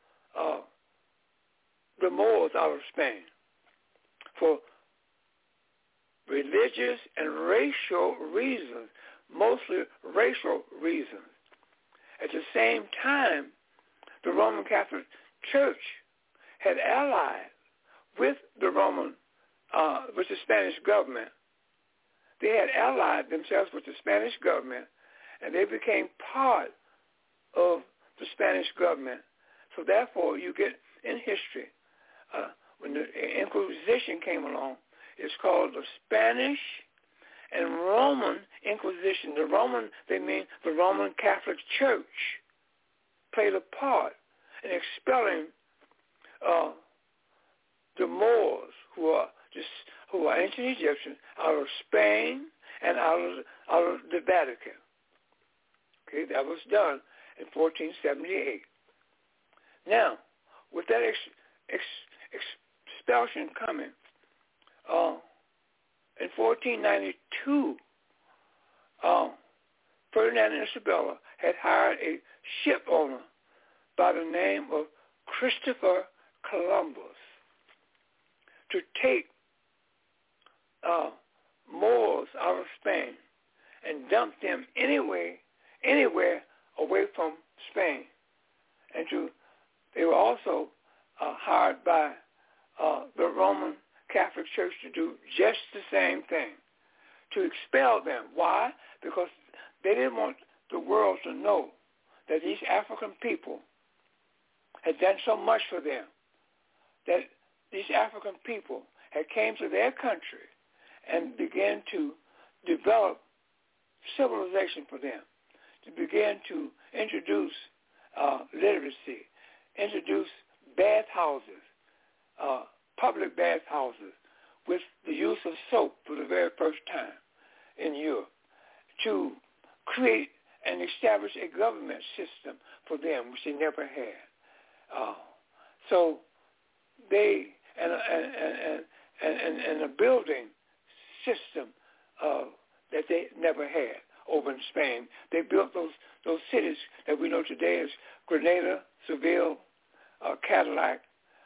the Moors out of Spain for religious and racial reasons, mostly racial reasons. At the same time, the Roman Catholic Church had allied with the Spanish government. They had allied themselves with the Spanish government, and they became part of the Spanish government. So therefore, you get in history, when the Inquisition came along, it's called the Spanish and Roman Inquisition. The Roman, they mean the Roman Catholic Church played a part in expelling the Moors, who are ancient Egyptians, out of Spain and out of the Vatican. Okay, that was done in 1478. Now, with that expulsion coming, in 1492, Ferdinand and Isabella had hired a ship owner by the name of Christopher Columbus to take Moors out of Spain and dump them anywhere away from Spain. And they were also hired by the Roman Catholic Church to do just the same thing, to expel them. Why? Because they didn't want the world to know that these African people had done so much for them, that these African people had came to their country and began to develop civilization for them, to begin to introduce literacy, introduce bathhouses, public bathhouses with the use of soap for the very first time in Europe, to create and establish a government system for them, which they never had. So they and a building system that they never had over in Spain. They built those cities that we know today as Grenada, Seville, Cadillac,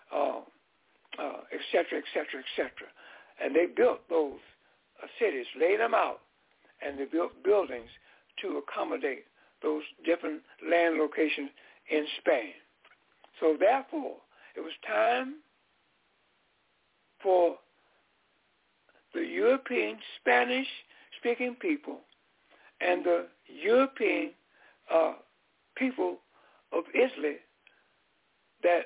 et cetera, et cetera, et cetera. And they built those cities, laid them out, and they built buildings to accommodate those different land locations in Spain. So therefore, it was time for the European Spanish-speaking people and the European people of Italy that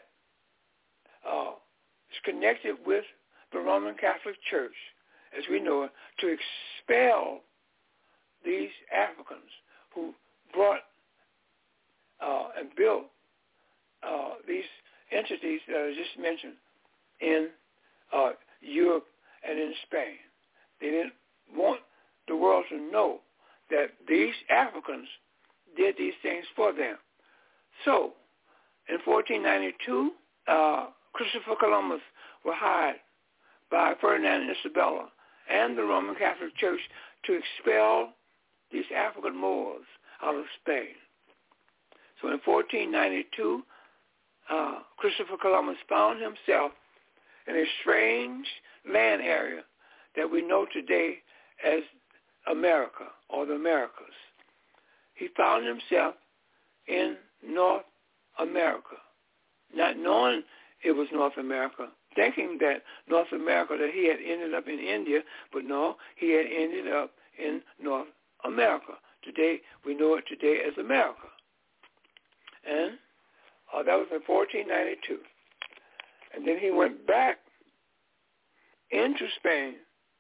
is connected with the Roman Catholic Church, as we know it, to expel these Africans who brought and built these entities that I just mentioned in Europe and in Spain. They didn't want the world to know that these Africans did these things for them. So, in 1492, Christopher Columbus was hired by Ferdinand and Isabella and the Roman Catholic Church to expel these African Moors out of Spain. So in 1492, Christopher Columbus found himself in a strange land area that we know today as America or the Americas. He found himself in North America, not knowing it was North America, thinking that North America, that he had ended up in India, but no, he had ended up in North America. Today, we know it today as America. And that was in 1492. And then he went back into Spain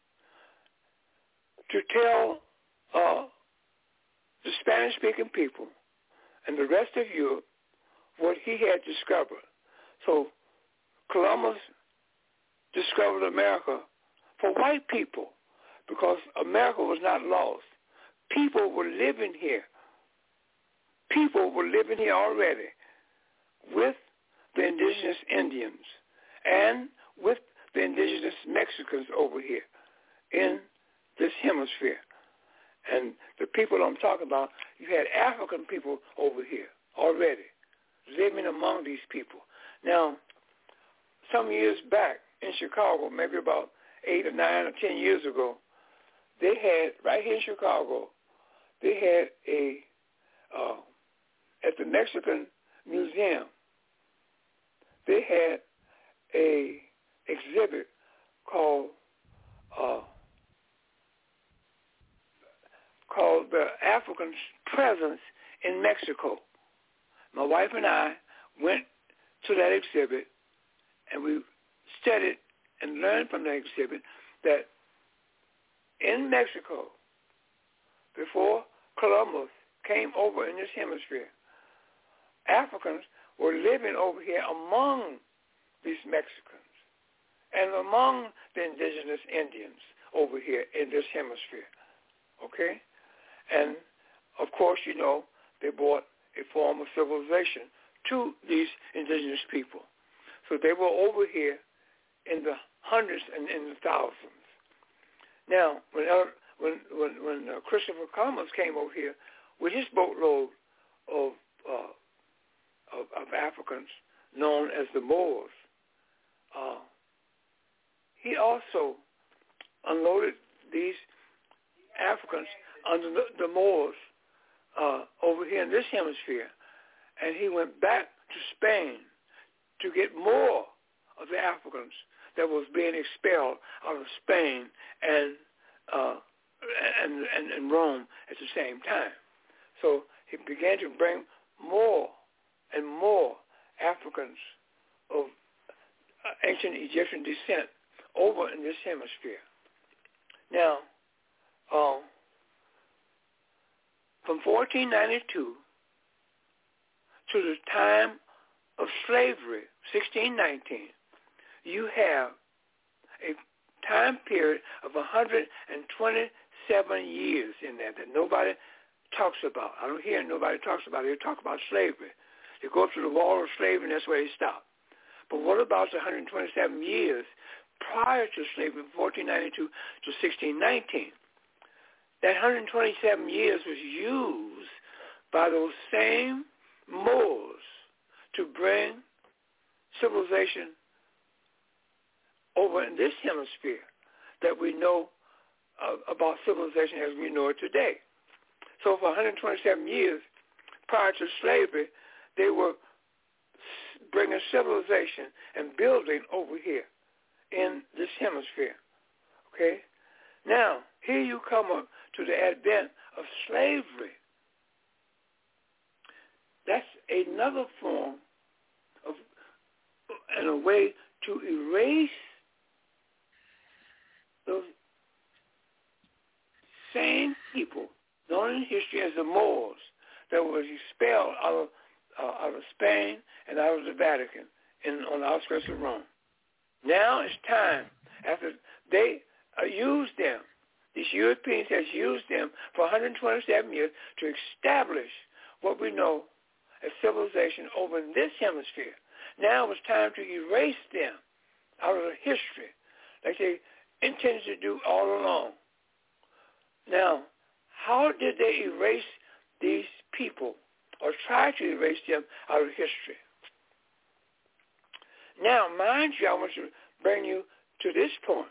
to tell the Spanish-speaking people and the rest of Europe what he had discovered. So Columbus discovered America for white people because America was not lost. People were living here. People were living here already with the indigenous Indians and with the indigenous Mexicans over here in this hemisphere. And the people I'm talking about, you had African people over here already living among these people. Now, some years back in Chicago, maybe about 8 or 9 or 10 years ago, they had, right here in Chicago, they had at the Mexican Museum, they had a exhibit called The African's Presence in Mexico. My wife and I went to that exhibit, and we studied and learned from that exhibit that in Mexico, before Columbus came over in this hemisphere, Africans were living over here among these Mexicans and among the indigenous Indians over here in this hemisphere, okay? And, of course, you know, they brought a form of civilization to these indigenous people. So they were over here in the hundreds and in the thousands. Now, when Christopher Columbus came over here with his boatload of Africans known as the Moors, he also unloaded these Africans under the Moors over here in this hemisphere, and he went back to Spain to get more of the Africans that was being expelled out of Spain and Rome at the same time. So he began to bring more and more Africans of ancient Egyptian descent over in this hemisphere. Now, from 1492 to the time of slavery, 1619, you have a time period of 127 years in there that nobody talks about. I don't hear nobody talks about it. They talk about slavery. They go through the wall of slavery, and that's where they stop. But what about the 127 years prior to slavery, from 1492 to 1619? that 127 years was used by those same Moors to bring civilization over in this hemisphere that we know about civilization as we know it today. So for 127 years prior to slavery, they were bringing civilization and building over here in this hemisphere. Okay? Now, here you come up to the advent of slavery. That's another form of, and a way to erase those same people known in history as the Moors that was expelled out of Spain and out of the Vatican on the outskirts of Rome. Now it's time, after they used them, these Europeans has used them for 127 years to establish what we know as civilization over in this hemisphere. Now it's time to erase them out of the history like they intended to do all along. Now, how did they erase these people or try to erase them out of history? Now, mind you, I want to bring you to this point.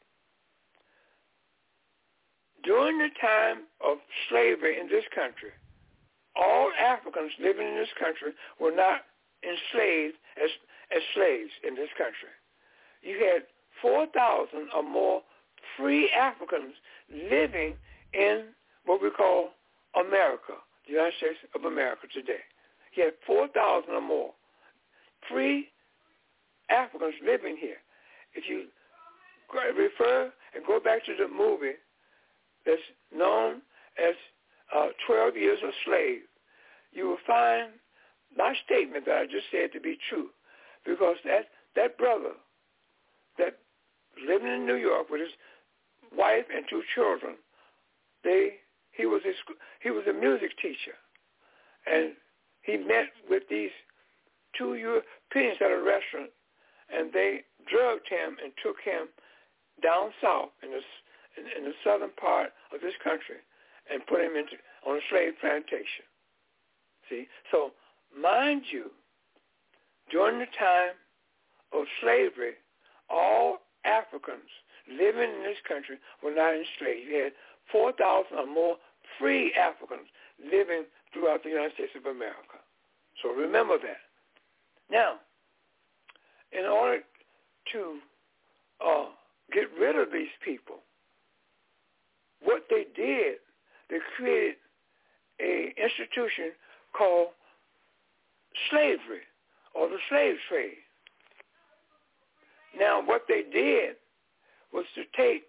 During the time of slavery in this country, all Africans living in this country were not enslaved as slaves in this country. You had 4,000 or more free Africans living in what we call America, the United States of America today. You had 4,000 or more free Africans living here. If you refer and go back to the movie that's known as 12 Years a Slave, you will find my statement that I just said to be true, because that brother that living in New York with his wife and 2 children, he was a music teacher, and he met with these 2 Europeans at a restaurant, and they drugged him and took him down south in the southern part of this country and put him on a slave plantation. See, so mind you, during the time of slavery, all Africans living in this country were not enslaved. You had 4,000 or more free Africans living throughout the United States of America. So remember that. Now, in order to get rid of these people, what they did, they created an institution called slavery, or the slave trade. Now, what they did was to take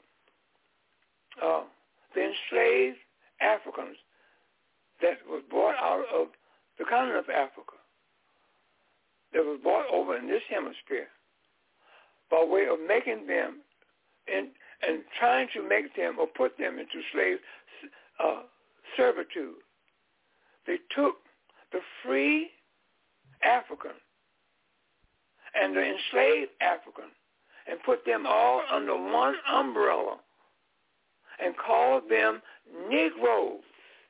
the enslaved Africans that was brought out of the continent of Africa, that was brought over in this hemisphere, by way of making them and trying to make them or put them into slave servitude. They took the free African and the enslaved African and put them all under one umbrella and called them Negroes.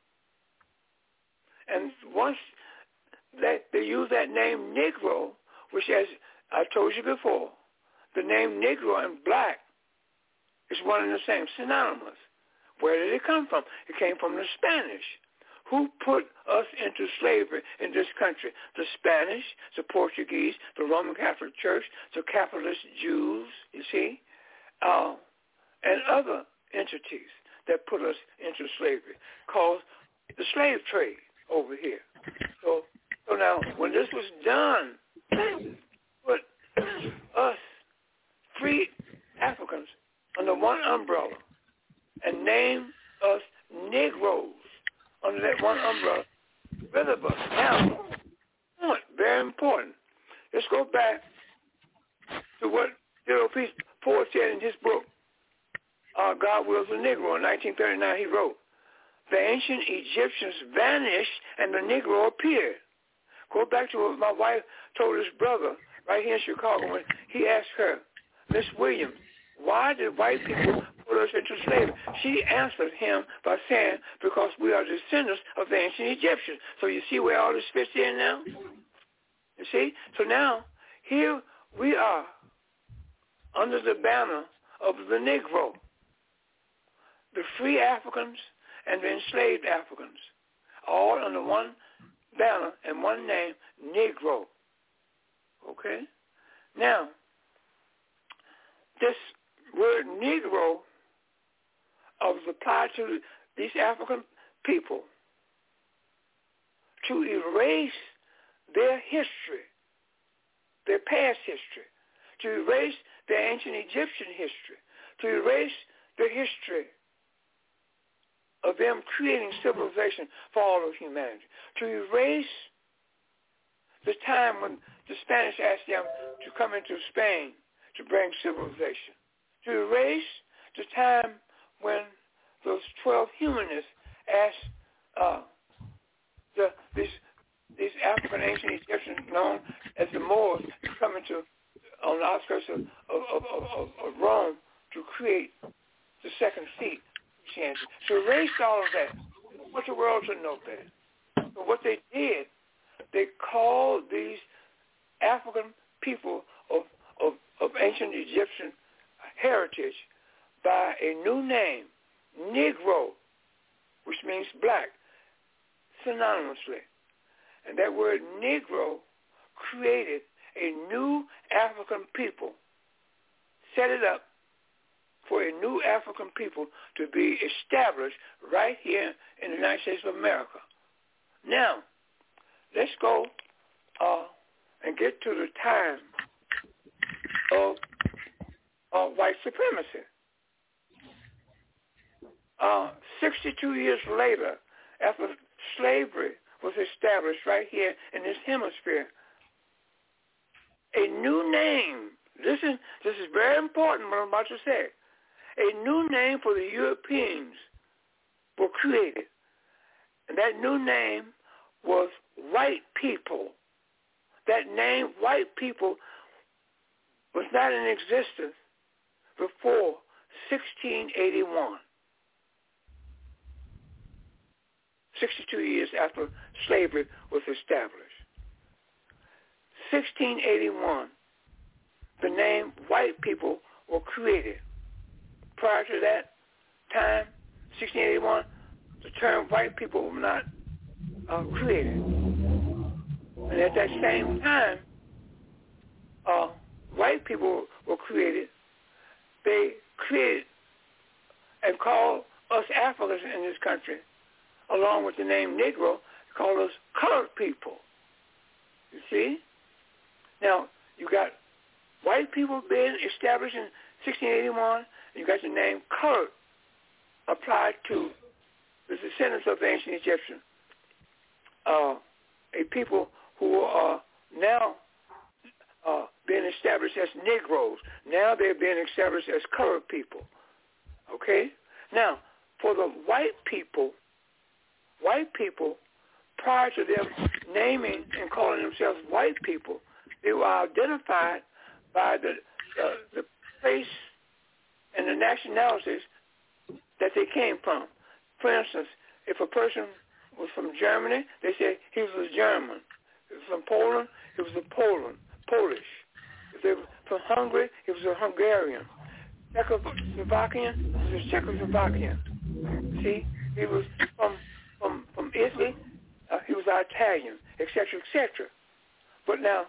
And once they used that name Negro, which, as I told you before, the name Negro and black is one and the same, synonymous. Where did it come from? It came from the Spanish. Who put us into slavery in this country? The Spanish, the Portuguese, the Roman Catholic Church, the capitalist Jews, you see, and other entities that put us into slavery, called the slave trade over here. So now, when this was done, put us free Africans under one umbrella and named us Negroes under that one umbrella, rid of us. Now, very important. Let's go back to what Theodore P. Ford said in his book, God Wills a Negro. In 1939, he wrote, "The ancient Egyptians vanished and the Negro appeared." Go back to what my wife told his brother right here in Chicago when he asked her, Miss Williams, why did white people put sold us into slavery. She answered him by saying, because we are descendants of the ancient Egyptians. So you see where all this fits in now? You see? So now, here we are under the banner of the Negro, the free Africans and the enslaved Africans, all under one banner and one name, Negro. Okay? Now, this word Negro was applied to these African people to erase their history, their past history, to erase their ancient Egyptian history, to erase the history of them creating civilization for all of humanity, to erase the time when the Spanish asked them to come into Spain to bring civilization, to erase the time when those 12 humanists asked these African ancient Egyptians known as the Moors to come into on the outskirts of Rome to create the second seat, to erase all of that. I want the world to know that. But what they did, they called these African people of ancient Egyptian heritage by a new name, Negro, which means black, synonymously. And that word Negro created a new African people, set it up for a new African people to be established right here in the United States of America. Now, let's go and get to the time of white supremacy. 62 years later, after slavery was established right here in this hemisphere, a new name, this is very important what I'm about to say, a new name for the Europeans were created. And that new name was white people. That name, white people, was not in existence before 1681. 62 years after slavery was established. 1681, the name white people were created. Prior to that time, 1681, the term white people were not created. And at that same time, white people were created. They created and called us Africans in this country, along with the name Negro, called us colored people. You see? Now, you got white people being established in 1681, and you got the name colored applied to the descendants of the ancient Egyptians, a people who are now being established as Negroes. Now they're being established as colored people. Okay? Now, for the white people, prior to them naming and calling themselves white people, they were identified by the place and the nationalities that they came from. For instance, if a person was from Germany, they said he was a German. If he was from Poland, he was a Polish. If they were from Hungary, he was a Hungarian. Czechoslovakian, he was a Czechoslovakian. See, he was from Italy, he was Italian, etc., etc. But now,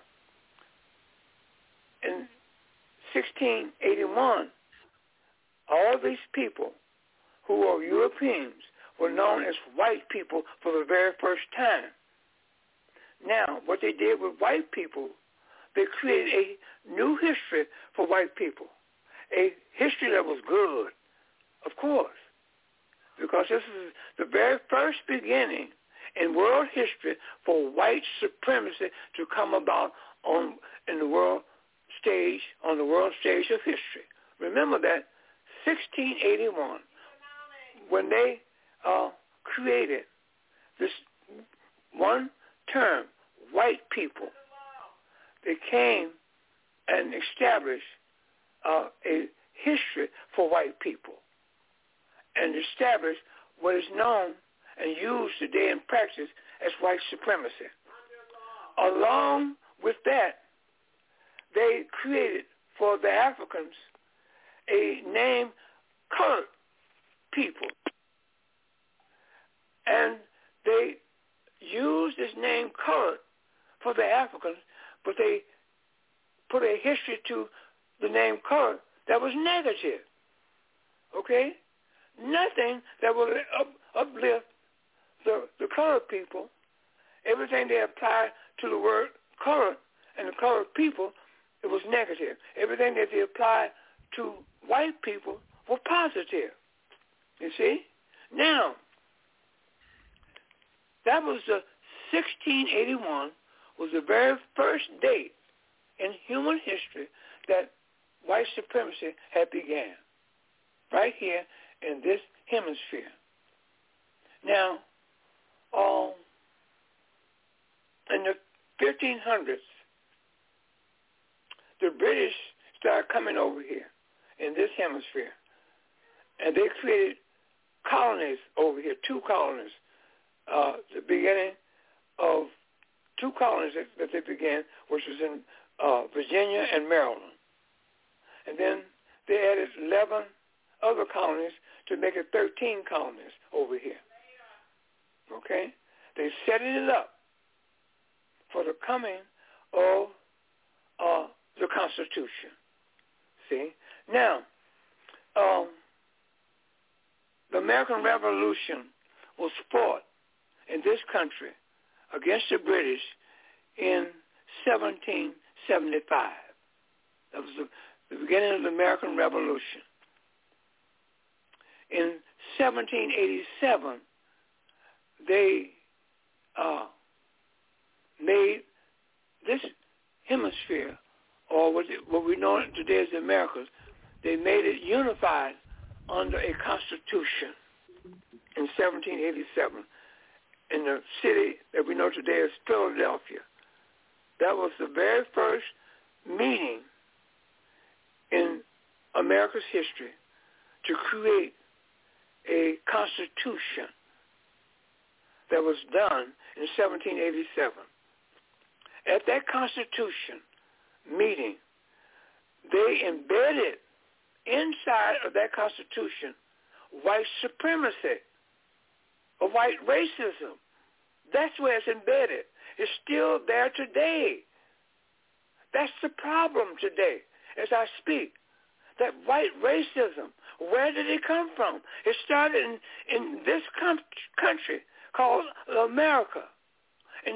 in 1681, all these people who are Europeans were known as white people for the very first time. Now, what they did with white people, they created a new history for white people, a history that was good, of course, because this is the very first beginning in world history for white supremacy to come about on the world stage of history. Remember that 1681, when they created this one term, white people, they came and established a history for white people. and establish what is known and used today in practice as white supremacy. Along with that, they created for the Africans a name, colored people. And they used this name, colored, for the Africans, but they put a history to the name colored that was negative. Okay? Nothing that would uplift the colored people. Everything they applied to the word colored and the colored people, it was negative. Everything that they applied to white people were positive. You see? Now, that was the 1681 was the very first date in human history that white supremacy had began, right here in this hemisphere. Now, in the 1500s, the British started coming over here in this hemisphere, and they created colonies over here, 2 colonies, the beginning of 2 colonies that they began, which was in Virginia and Maryland. And then they added 11 other colonies to make it 13 colonies over here. Okay? They set it up for the coming of the Constitution. See? Now, the American Revolution was fought in this country against the British in 1775. That was the beginning of the American Revolution. In 1787, they made this hemisphere, or what we know today as the Americas, they made it unified under a constitution in 1787 in the city that we know today as Philadelphia. That was the very first meeting in America's history to create a constitution that was done in 1787. At that constitution meeting, they embedded inside of that constitution white supremacy or white racism. That's where it's embedded. It's still there today. That's the problem today as I speak. That white racism, where did it come from? It started in this country called America in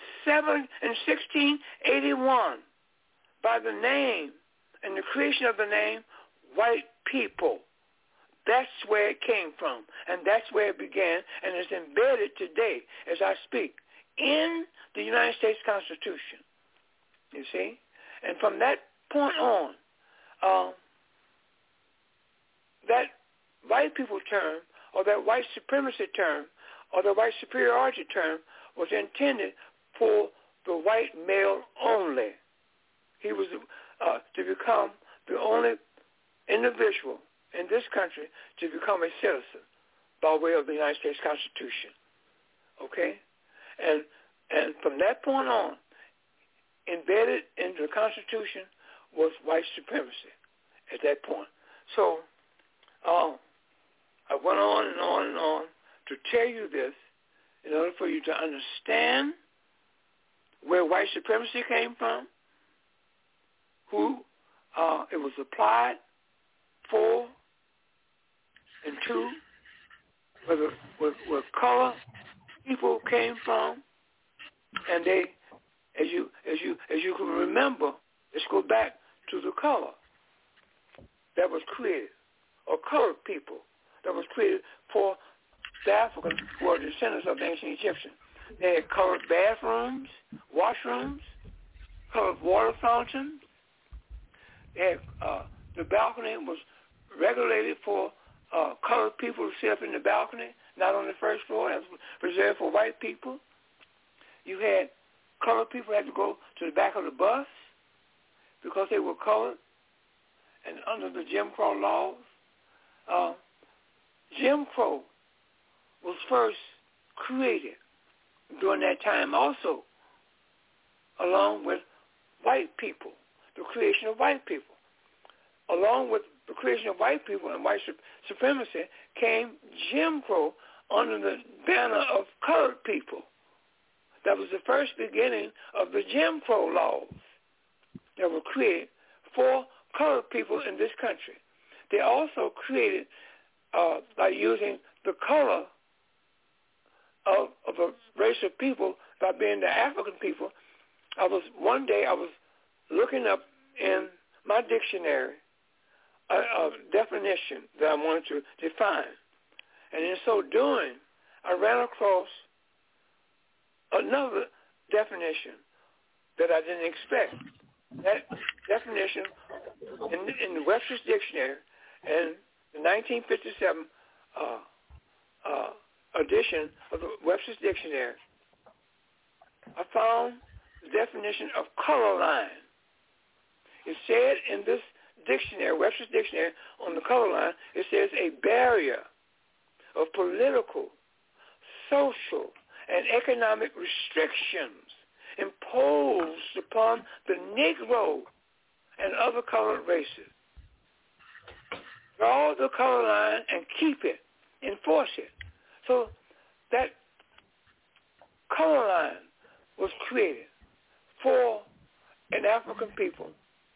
1681 by the name and the creation of the name white people. That's where it came from, and that's where it began, and it's embedded today as I speak in the United States Constitution. You see? And from that point on, that white people term, or that white supremacy term, or the white superiority term was intended for the white male only. He was to become the only individual in this country to become a citizen by way of the United States Constitution. Okay? And from that point on, embedded into the Constitution was white supremacy at that point. So I went on and on and on to tell you this in order for you to understand where white supremacy came from, who it was applied for, and 2, where color people came from, and they, as you can remember, let's go back to the color that was created, or colored people that was created for the Africans who are descendants of the ancient Egyptians. They had colored bathrooms, washrooms, colored water fountains. They had, the balcony was regulated for colored people to sit up in the balcony, not on the first floor. That was reserved for white people. You had colored people had to go to the back of the bus because they were colored, and under the Jim Crow laws, Jim Jim Crow was first created during that time also, along with white people, the creation of white people. Along with the creation of white people and white supremacy came Jim Crow under the banner of colored people. That was the first beginning of the Jim Crow laws that were created for colored people in this country. They also created, by using the color of a race of people, by being the African people. One day I was looking up in my dictionary a definition that I wanted to define. And in so doing, I ran across another definition that I didn't expect. That definition in the Webster's Dictionary, in the 1957 edition of the Webster's Dictionary, I found the definition of color line. It said in this dictionary, Webster's Dictionary, on the color line, it says a barrier of political, social, and economic restrictions imposed upon the Negro and other colored races. Draw the color line and keep it, enforce it. So that color line was created for an African people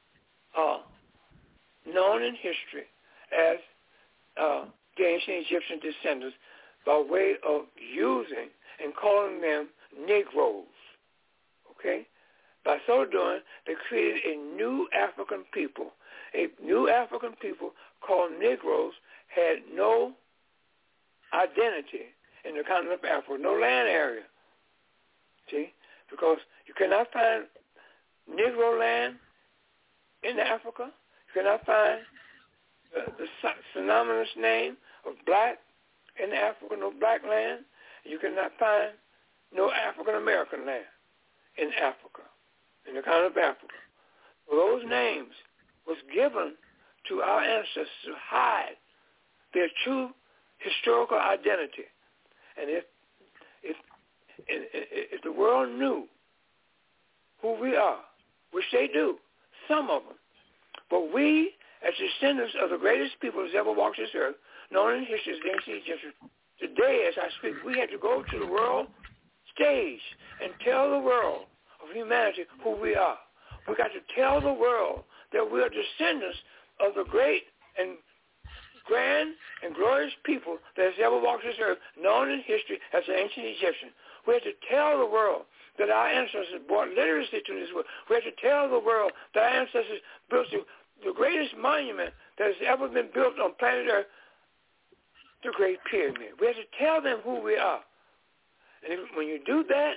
known in history as the ancient Egyptian descendants, by way of using and calling them Negroes. Okay? By so doing, they created a new African people. A new African people called Negroes had no identity in the continent of Africa, no land area. See? Because you cannot find Negro land in Africa. You cannot find the synonymous name of black in Africa, no black land. You cannot find no African-American land in Africa, in the continent of Africa. So those names was given to our ancestors to hide their true historical identity. And if the world knew who we are, which they do, some of them, but we, as descendants of the greatest people that's ever walked this earth, known in history as the ancient Egyptians, today, as I speak, we had to go to the world stage and tell the world of humanity who we are. We got to tell the world that we are descendants of the great and grand and glorious people that has ever walked this earth, known in history as the ancient Egyptians. We had to tell the world that our ancestors brought literacy to this world. We had to tell the world that our ancestors built the greatest monument that has ever been built on planet Earth, the Great Pyramid. We have to tell them who we are. And when you do that,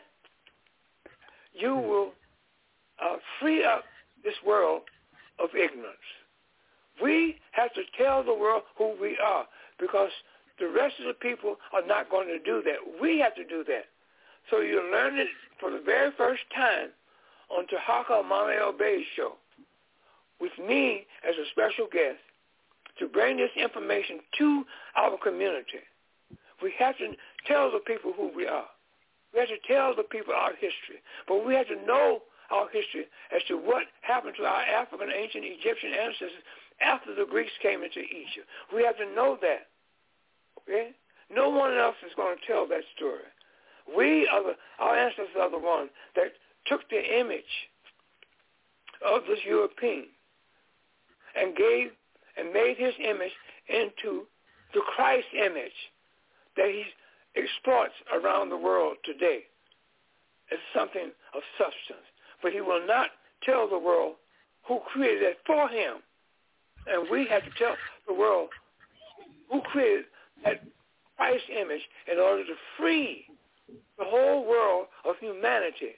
you will free up this world of ignorance. We have to tell the world who we are, because the rest of the people are not going to do that. We have to do that. So you learn it for the very first time on Tahaka Amaleo Bay's show, with me as a special guest, to bring this information to our community. We have to tell the people who we are. We have to tell the people our history. But we have to know our history as to what happened to our African ancient Egyptian ancestors after the Greeks came into Egypt. We have to know that. Okay? No one else is going to tell that story. Our ancestors are the ones that took the image of this European and made his image into the Christ image that he exploits around the world today as something of substance. But he will not tell the world who created it for him. And we have to tell the world who created that Christ image in order to free the whole world of humanity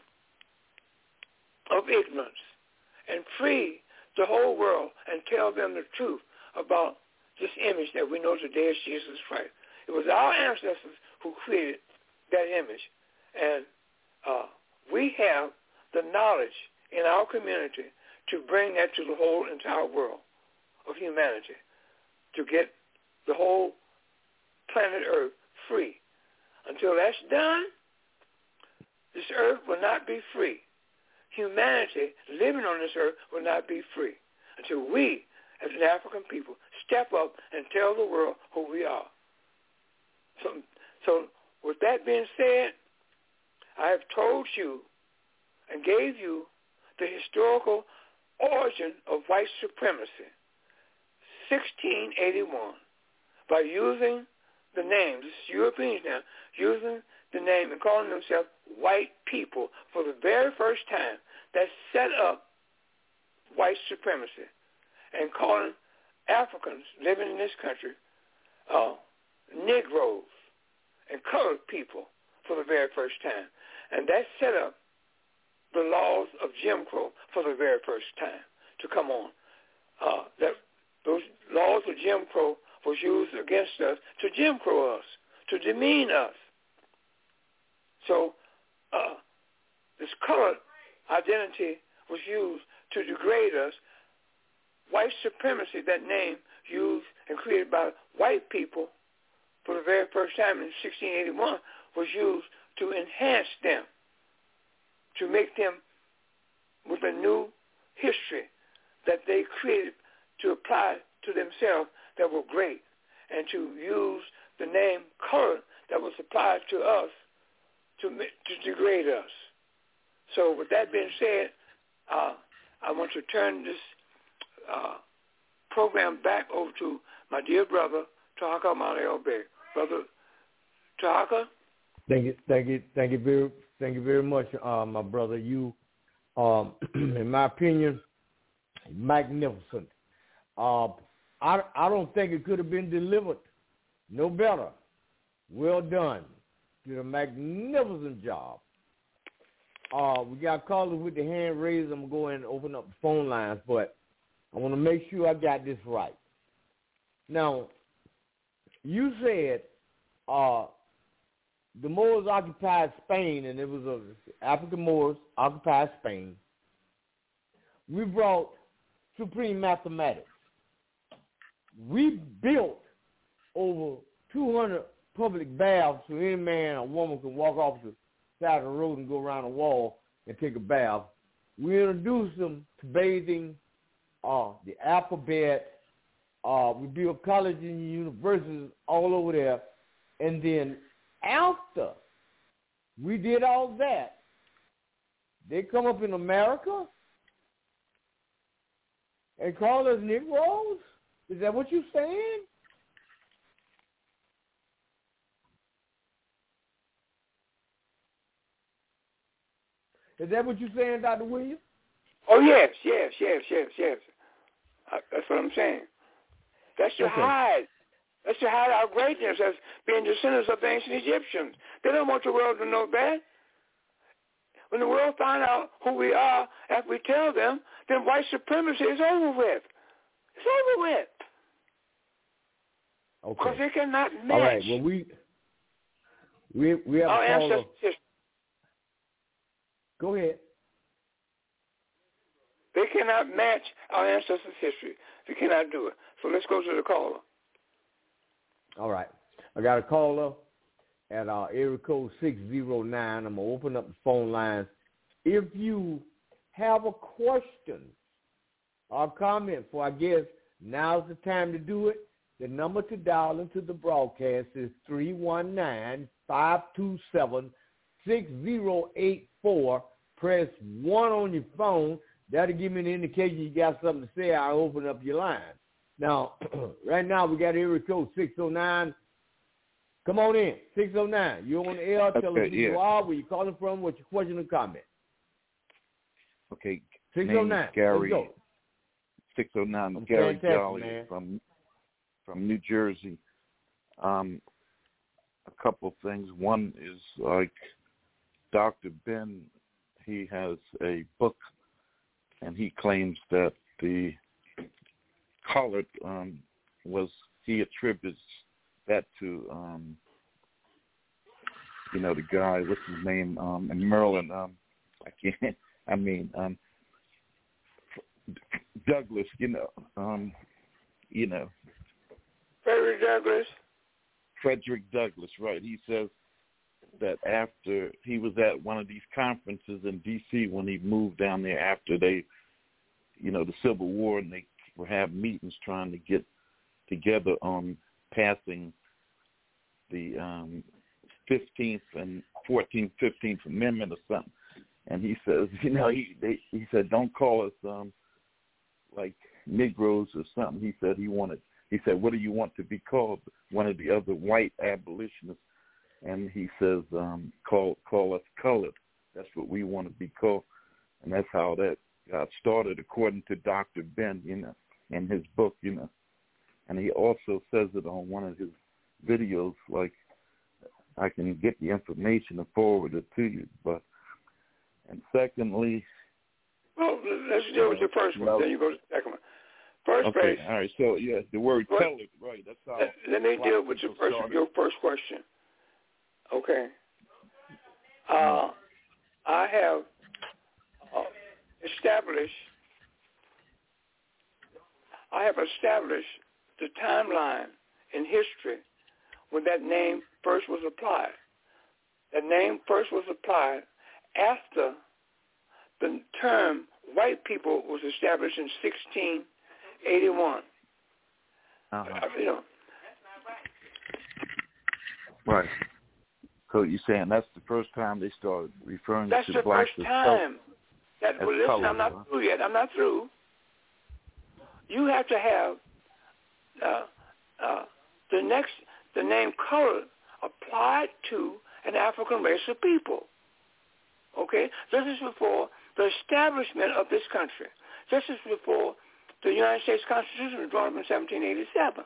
of ignorance, and free the whole world and tell them the truth about this image that we know today is Jesus Christ. It was our ancestors who created that image. And we have the knowledge in our community to bring that to the whole entire world of humanity, to get the whole planet Earth free. Until that's done, this earth will not be free. Humanity living on this earth will not be free until we, as an African people, step up and tell the world who we are. So with that being said, I have told you and gave you the historical origin of white supremacy, 1681, by using the name, this is Europeans now, using the name and calling themselves white people for the very first time. That set up white supremacy and calling Africans living in this country Negroes and colored people for the very first time. And that set up the laws of Jim Crow for the very first time to come on. Those laws of Jim Crow was used against us to Jim Crow us, to demean us. So this colored identity was used to degrade us. White supremacy, that name used and created by white people for the very first time in 1681, was used to enhance them, to make them with a new history that they created to apply to themselves that were great, and to use the name colored that was applied to us to degrade us. So with that being said, I want to turn this program back over to my dear brother, Tahaka Male Bay. Brother Tahaka? Thank you very much, my brother. You, in my opinion, magnificent. I don't think it could have been delivered no better. Well done. You did a magnificent job. We got callers with the hand raised. I'm going to go and open up the phone lines, but I want to make sure I got this right. Now, you said the Moors occupied Spain, and it was African Moors occupied Spain. We brought supreme mathematics. We built over 200 public baths so any man or woman can walk off the side of the road and go around a wall and take a bath. We introduced them to bathing, the alphabet. We built colleges and universities all over there. And then after we did all that, they come up in America and call us Negroes? Is that what you're saying? Is that what you're saying, Dr. Williams? Oh, yes. That's what I'm saying. That's to hide. That's to hide our greatness as being descendants of the ancient Egyptians. They don't want the world to know that. When the world find out who we are after we tell them, then white supremacy is over with. It's over with. Okay. Because they cannot match. All right. Well, we have our a caller. ancestors. Go ahead. They cannot match our ancestors' history. They cannot do it. So let's go to the caller. All right. I got a caller at area code 609. I'm going to open up the phone lines. If you have a question or comment for our guest, now's the time to do it. The number to dial into the broadcast is 319-527-6084. Press 1 on your phone. That'll give me an indication you got something to say. I'll open up your line. Now, right now we got area code 609. Come on in, 609. You're on the air. Tell us who you are, where you're calling from, what's your question or comment. Okay. 609. Gary. Let's go. 609. I'm Gary fantastic, Jolly man. from New Jersey. A couple of things. One is like Dr. Ben, he has a book, and he claims that the colored he attributes that to the guy, what's his name, in Maryland, Douglas, Frederick Douglass. Frederick Douglass, right? He says that after he was at one of these conferences in D.C. when he moved down there after they, the Civil War, and they were having meetings trying to get together on passing the 15th and 14th, 15th Amendment or something. And he says, he said, don't call us like Negroes or something. He said, what do you want to be called? One of the other white abolitionists. And he says, call us colored. That's what we want to be called. And that's how that got started, according to Dr. Ben, in his book, And he also says it on one of his videos, like, I can get the information and forward it to you. And secondly... Well, let's deal with your first one, then you go to the second one. First base. All right, so, the word colored, right, that's how... Let me deal with your first question. Okay. I have established the timeline in history when that name first was applied. That name first was applied after the term white people was established in 1681. Right. So you're saying that's the first time they started referring to blacks as color? That's the first time. Listen, I'm not through yet. I'm not through. You have to have the name colored applied to an African race of people. Okay? This is before the establishment of this country. This is before the United States Constitution was drawn up in 1787.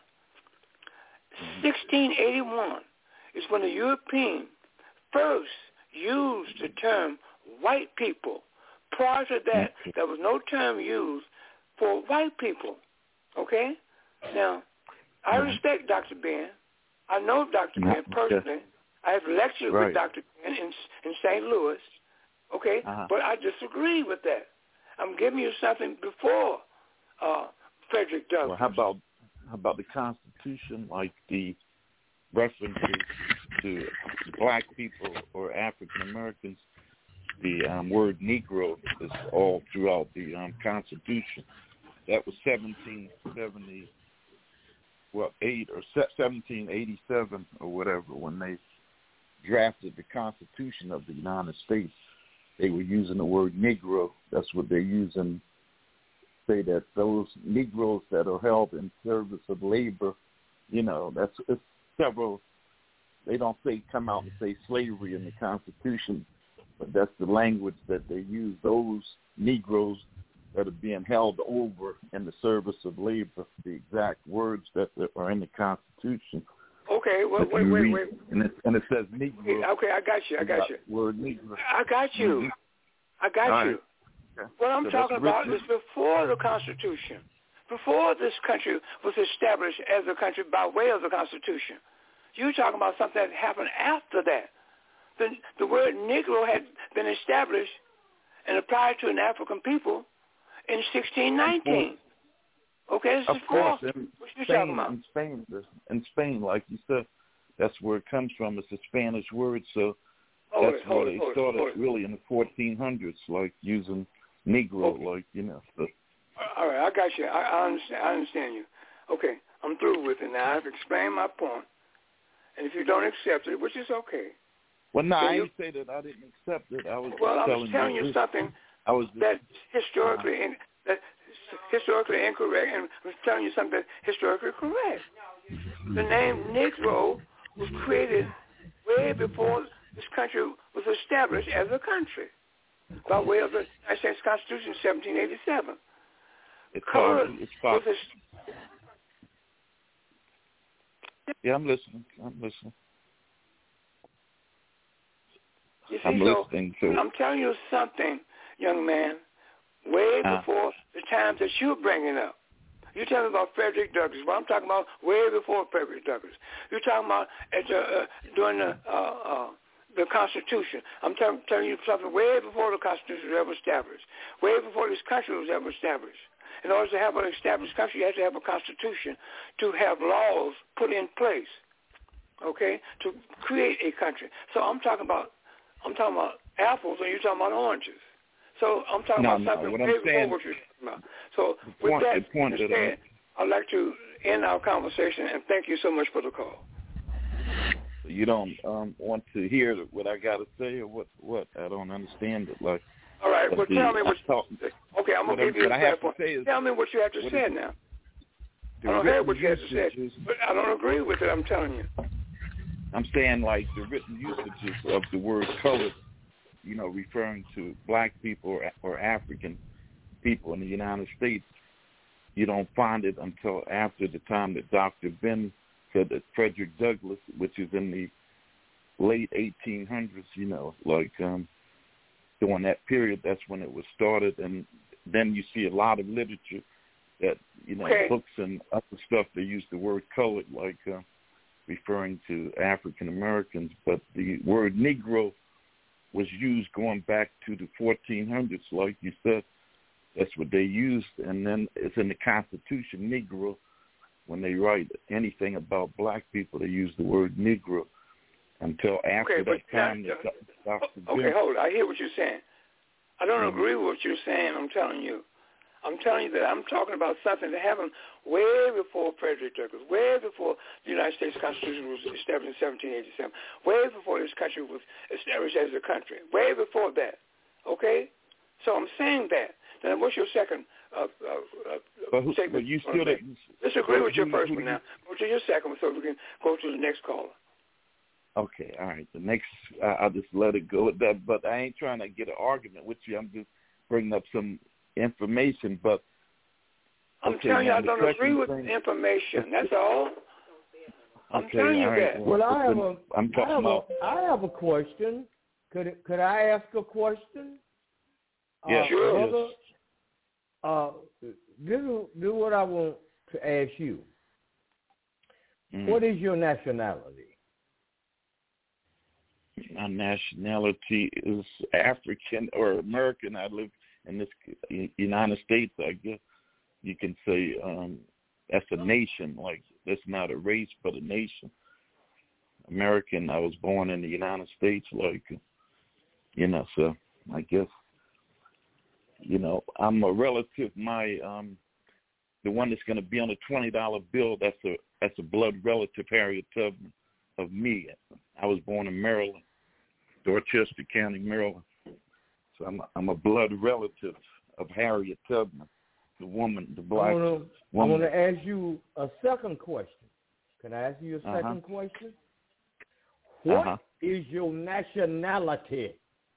1681 is when the European first used the term white people. Prior to that, there was no term used for white people. Okay? Now, I respect Dr. Ben. I know Dr. Ben personally. I have lectured with Dr. Ben in St. Louis. Okay? But I disagree with that. I'm giving you something before Frederick Douglass. Well, how about the Constitution, like the references to black people or African Americans? The word Negro is all throughout the Constitution. That was 1787 or whatever, when they drafted the Constitution of the United States. They were using the word Negro. That's what they're using. Say that those Negroes that are held in service of labor, it's several. They don't come out and say slavery in the Constitution, but that's the language that they use. Those Negroes that are being held over in the service of labor, the exact words that are in the Constitution. Okay, well, wait. And it says Negro. Okay, I got you. Word Negro. I got you. Right. Okay. What I'm talking about is before the Constitution, before this country was established as a country by way of the Constitution. You're talking about something that happened after that. The word Negro had been established and applied to an African people in 1619. Okay, this is false. What you talking about? In Spain, like you said, that's where it comes from. It's a Spanish word, so that's where they started really in the 1400s, like using Negro, So. All right, I got you. I understand you. Okay, I'm through with it now. I've explained my point. And if you don't accept it, which is okay. Well, no, I didn't say that I didn't accept it. I was telling you something that's historically incorrect, and I was telling you something that's historically correct. The name Negro was created way before this country was established as a country by way of the United States Constitution, 1787. Yeah, I'm listening. You see, I'm telling you something, young man, way before the times that you're bringing up. You're talking about Frederick Douglass. Well, I'm talking about way before Frederick Douglass. You're talking about during the Constitution. I'm telling you something way before the Constitution was ever established, way before this country was ever established. In order to have an established country, you have to have a constitution to have laws put in place. okay, to create a country. So I'm talking about apples, and you're talking about oranges. So I'm talking about something way before what you're talking about. So with that said, I'd like to end our conversation, and thank you so much for the call. You don't want to hear what I got to say, or what? I don't understand it. Like, all right, well, tell me what you say. Okay, I'm going to give you a platform. Tell me what you have to say now. I don't hear what you have to say, but I don't agree with it, I'm telling you. I'm saying, like, the written usages of the word colored, you know, referring to black people or African people in the United States, you don't find it until after the time that Dr. Ben said that Frederick Douglass, which is in the late 1800s, you know, like during that period, that's when it was started. And then you see a lot of literature that, you know, books and other stuff, they use the word colored, like referring to African Americans. But the word Negro was used going back to the 1400s, like you said. That's what they used. And then it's in the Constitution, Negro. When they write anything about black people, they use the word Negro until after that time. Okay, hold it. I hear what you're saying. I don't agree with what you're saying, I'm telling you. I'm telling you that I'm talking about something that happened way before Frederick Douglass, way before the United States Constitution was established in 1787, way before this country was established as a country, way before that. Okay? So I'm saying that. Then what's your second statement? But you still didn't. Let's agree with your first one now. Go to your second one so we can go to the next caller. Okay, all right. The next, I'll just let it go with that. But I ain't trying to get an argument with you. I'm just bringing up some information. But I'm telling you, I don't agree with the information. That's all. I'm telling you that. Well, I have a question. Could I ask a question? Yeah, sure. Brother, this is what I want to ask you. What is your nationality? My nationality is African or American. I live in this United States, I guess you can say. That's a nation. Like, that's not a race, but a nation. American. I was born in the United States, like, you know, so I guess, you know, I'm a relative. My the one that's going to be on the $20 bill, that's a blood relative, Harriet Tubman, of me. I was born in Maryland, Dorchester County, Maryland. So I'm a blood relative of Harriet Tubman, the woman, the black woman. I want to ask you a second question. Can I ask you a second question? What is your nationality?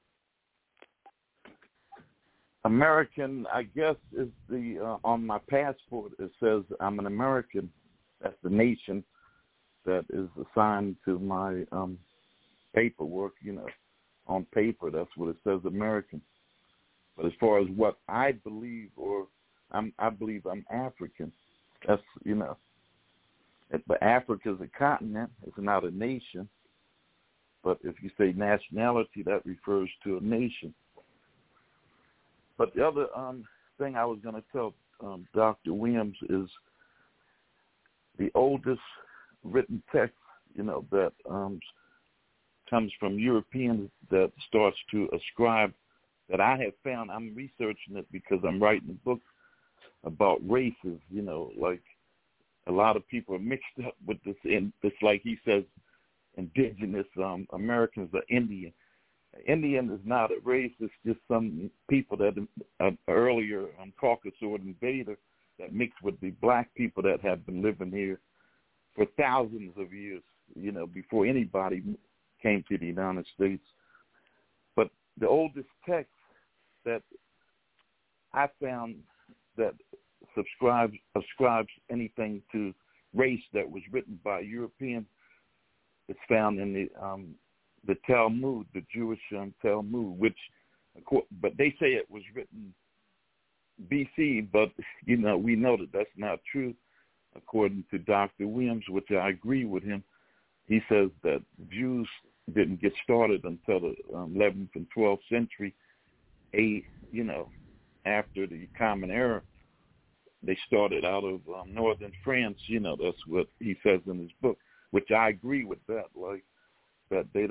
American, I guess, is the on my passport. It says I'm an American. That's the nation that is assigned to my paperwork. You know, on paper, that's what it says, American. But as far as what I believe, I believe I'm African. That's, you know, but Africa is a continent. It's not a nation. But if you say nationality, that refers to a nation. But the other thing I was going to tell Dr. Williams is the oldest written text, you know, that comes from Europeans that starts to ascribe, that I have found. I'm researching it because I'm writing a book about races, you know, like a lot of people are mixed up with this. And it's like he says, indigenous Americans are Indian. Indian is not a race. It's just some people that earlier Caucasoid invader that mixed with the black people that have been living here for thousands of years, you know, before anybody came to the United States. But the oldest text that I found that ascribes anything to race that was written by Europeans, it's found in the Talmud, the Jewish Talmud, which, but they say it was written BC, but, you know, we know that that's not true. According to Dr. Williams, which I agree with him, he says that Jews didn't get started until the 11th and 12th century, you know, after the Common Era. They started out of northern France, you know, that's what he says in his book. which I agree with that. Like that they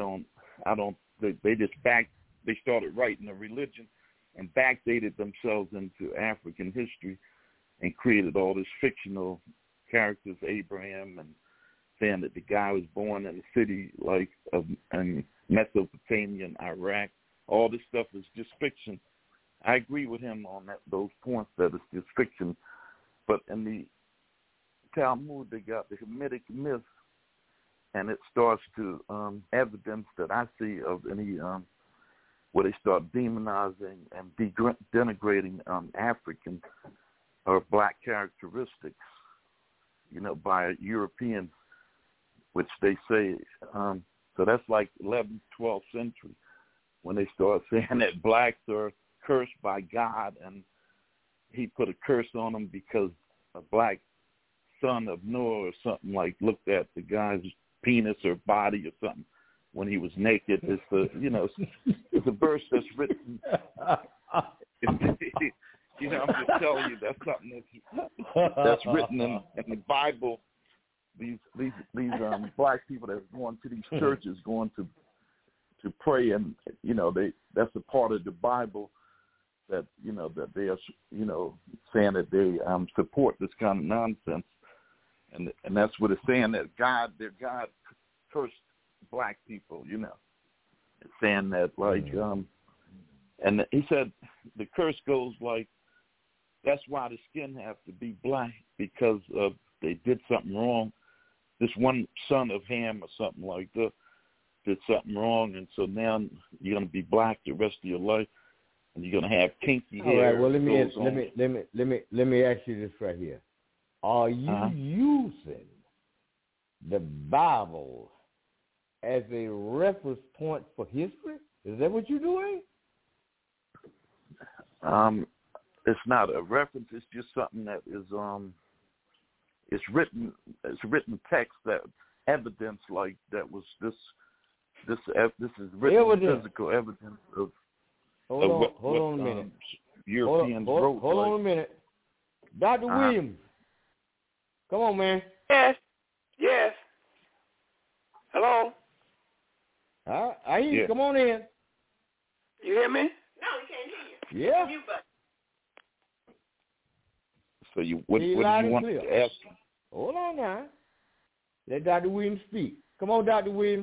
started writing a religion and backdated themselves into African history and created all this fictional characters, Abraham, and saying that the guy was born in a city like in Mesopotamia and Iraq. All this stuff is just fiction. I agree with him on those points that it's just fiction. But in the Talmud, they got the Hamitic myth, and it starts to evidence that I see of any where they start demonizing and denigrating African or black characteristics, by Europeans, which they say. So that's like 11th, 12th century when they start saying that blacks are cursed by God, and he put a curse on them because a black son of Noah or something looked at the guy's penis or body or something when he was naked. It's it's a verse that's written. I'm just telling you, that's something that's written in the Bible. These black people that are going to these churches, going to pray, and that's a part of the Bible that that they are saying that they support this kind of nonsense, and that's what it's saying, that their God cursed black people. It's saying that and he said the curse goes that's why the skin have to be black, because they did something wrong. This one son of Ham or something like that did something wrong, and so now you're going to be black the rest of your life, and you're going to have kinky hair. All right. Well, let me ask you this right here: are you using the Bible as a reference point for history? Is that what you're doing? It's not a reference. It's just something that is it's written text, that evidence that was this is written evidence. Physical evidence of. Hold on a minute. Europeans wrote. Hold on a minute. Dr. Williams, come on, man. Yes. Hello. I hear you. Come on in. You hear me? No, we can't hear you. Yeah. So what do you want to ask? Hold on now. Let Dr. Williams speak. Come on, Dr. Williams.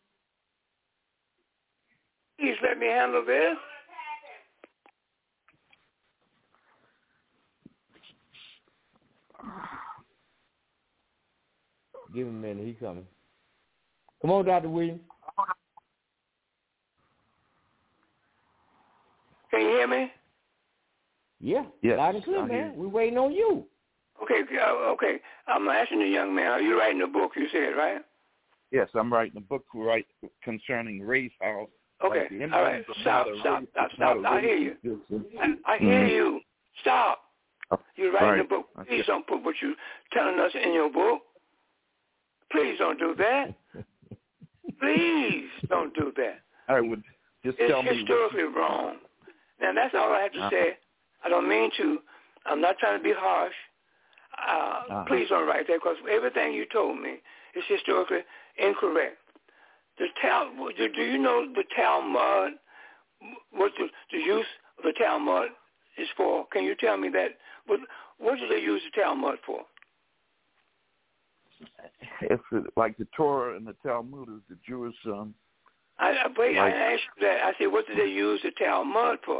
Please let me handle this. Give him a minute. He's coming. Come on, Dr. Williams. Can you hear me? Yeah. Yes. Loud and clear, man. We're waiting on you. Okay. I'm asking the young man, are you writing a book, you said, right? Yes, I'm writing a book concerning race, how. Okay, all right. Stop. I hear you. I hear you. Stop. You're writing a book. Please don't put what you're telling us in your book. Please don't do that. Please don't do that. I would just tell me. It's historically wrong. Now, that's all I have to say. I don't mean to. I'm not trying to be harsh. Please don't write that, because everything you told me is historically incorrect. Do you know the Talmud, what the use of the Talmud is for? Can you tell me that? What do they use the Talmud for? It's like the Torah and the Talmud is the Jewish. I asked you that. I said, what do they use the Talmud for?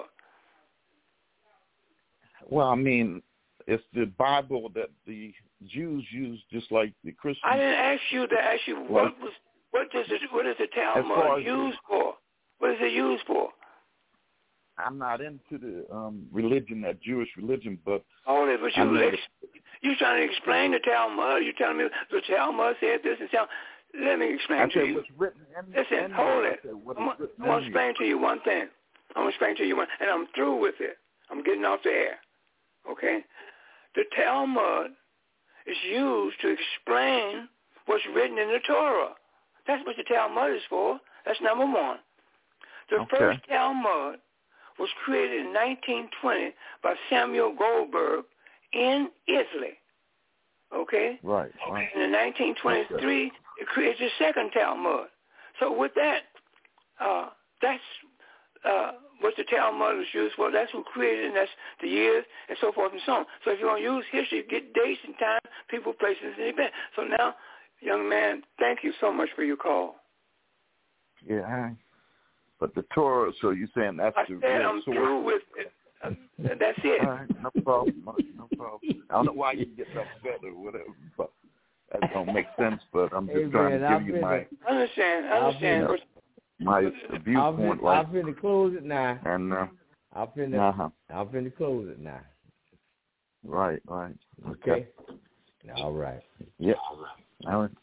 Well, I mean, it's the Bible that the Jews use, just like the Christians. I didn't ask you to ask you what is the Talmud used for? What is it used for? I'm not into the religion, that Jewish religion, but you're trying to explain the Talmud. You're telling me the Talmud said this and Talmud. Let me explain to you. What's written Listen, hold it. I'm going to explain to you one thing. And I'm through with it. I'm getting off the air. Okay? The Talmud is used to explain what's written in the Torah. That's what the Talmud is for. That's number one. The first Talmud was created in 1920 by Samuel Goldberg in Italy. Okay? Right. And in 1923, it creates a second Talmud. So with that, that's what the Talmud was used for. That's who created it, and that's the years and so forth and so on. So if you're going to use history, get dates and time, people, places, and events. So now, young man, thank you so much for your call. Yeah, but the Torah, so you're saying that's the real I'm source? through with it. That's it. All right, no problem. No problem. I don't know why you get upset or whatever, but that don't make sense. But I'm just trying to give you my understand. My viewpoint. I'm finna close it now. And I'm finna close it now. Right. Okay. All right. Yeah. All right.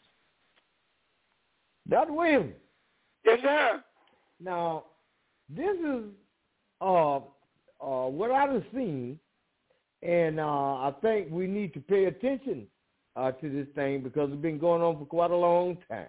Dr. Williams. Yes, sir. Now, this is what I've seen, and I think we need to pay attention to this thing because it's been going on for quite a long time.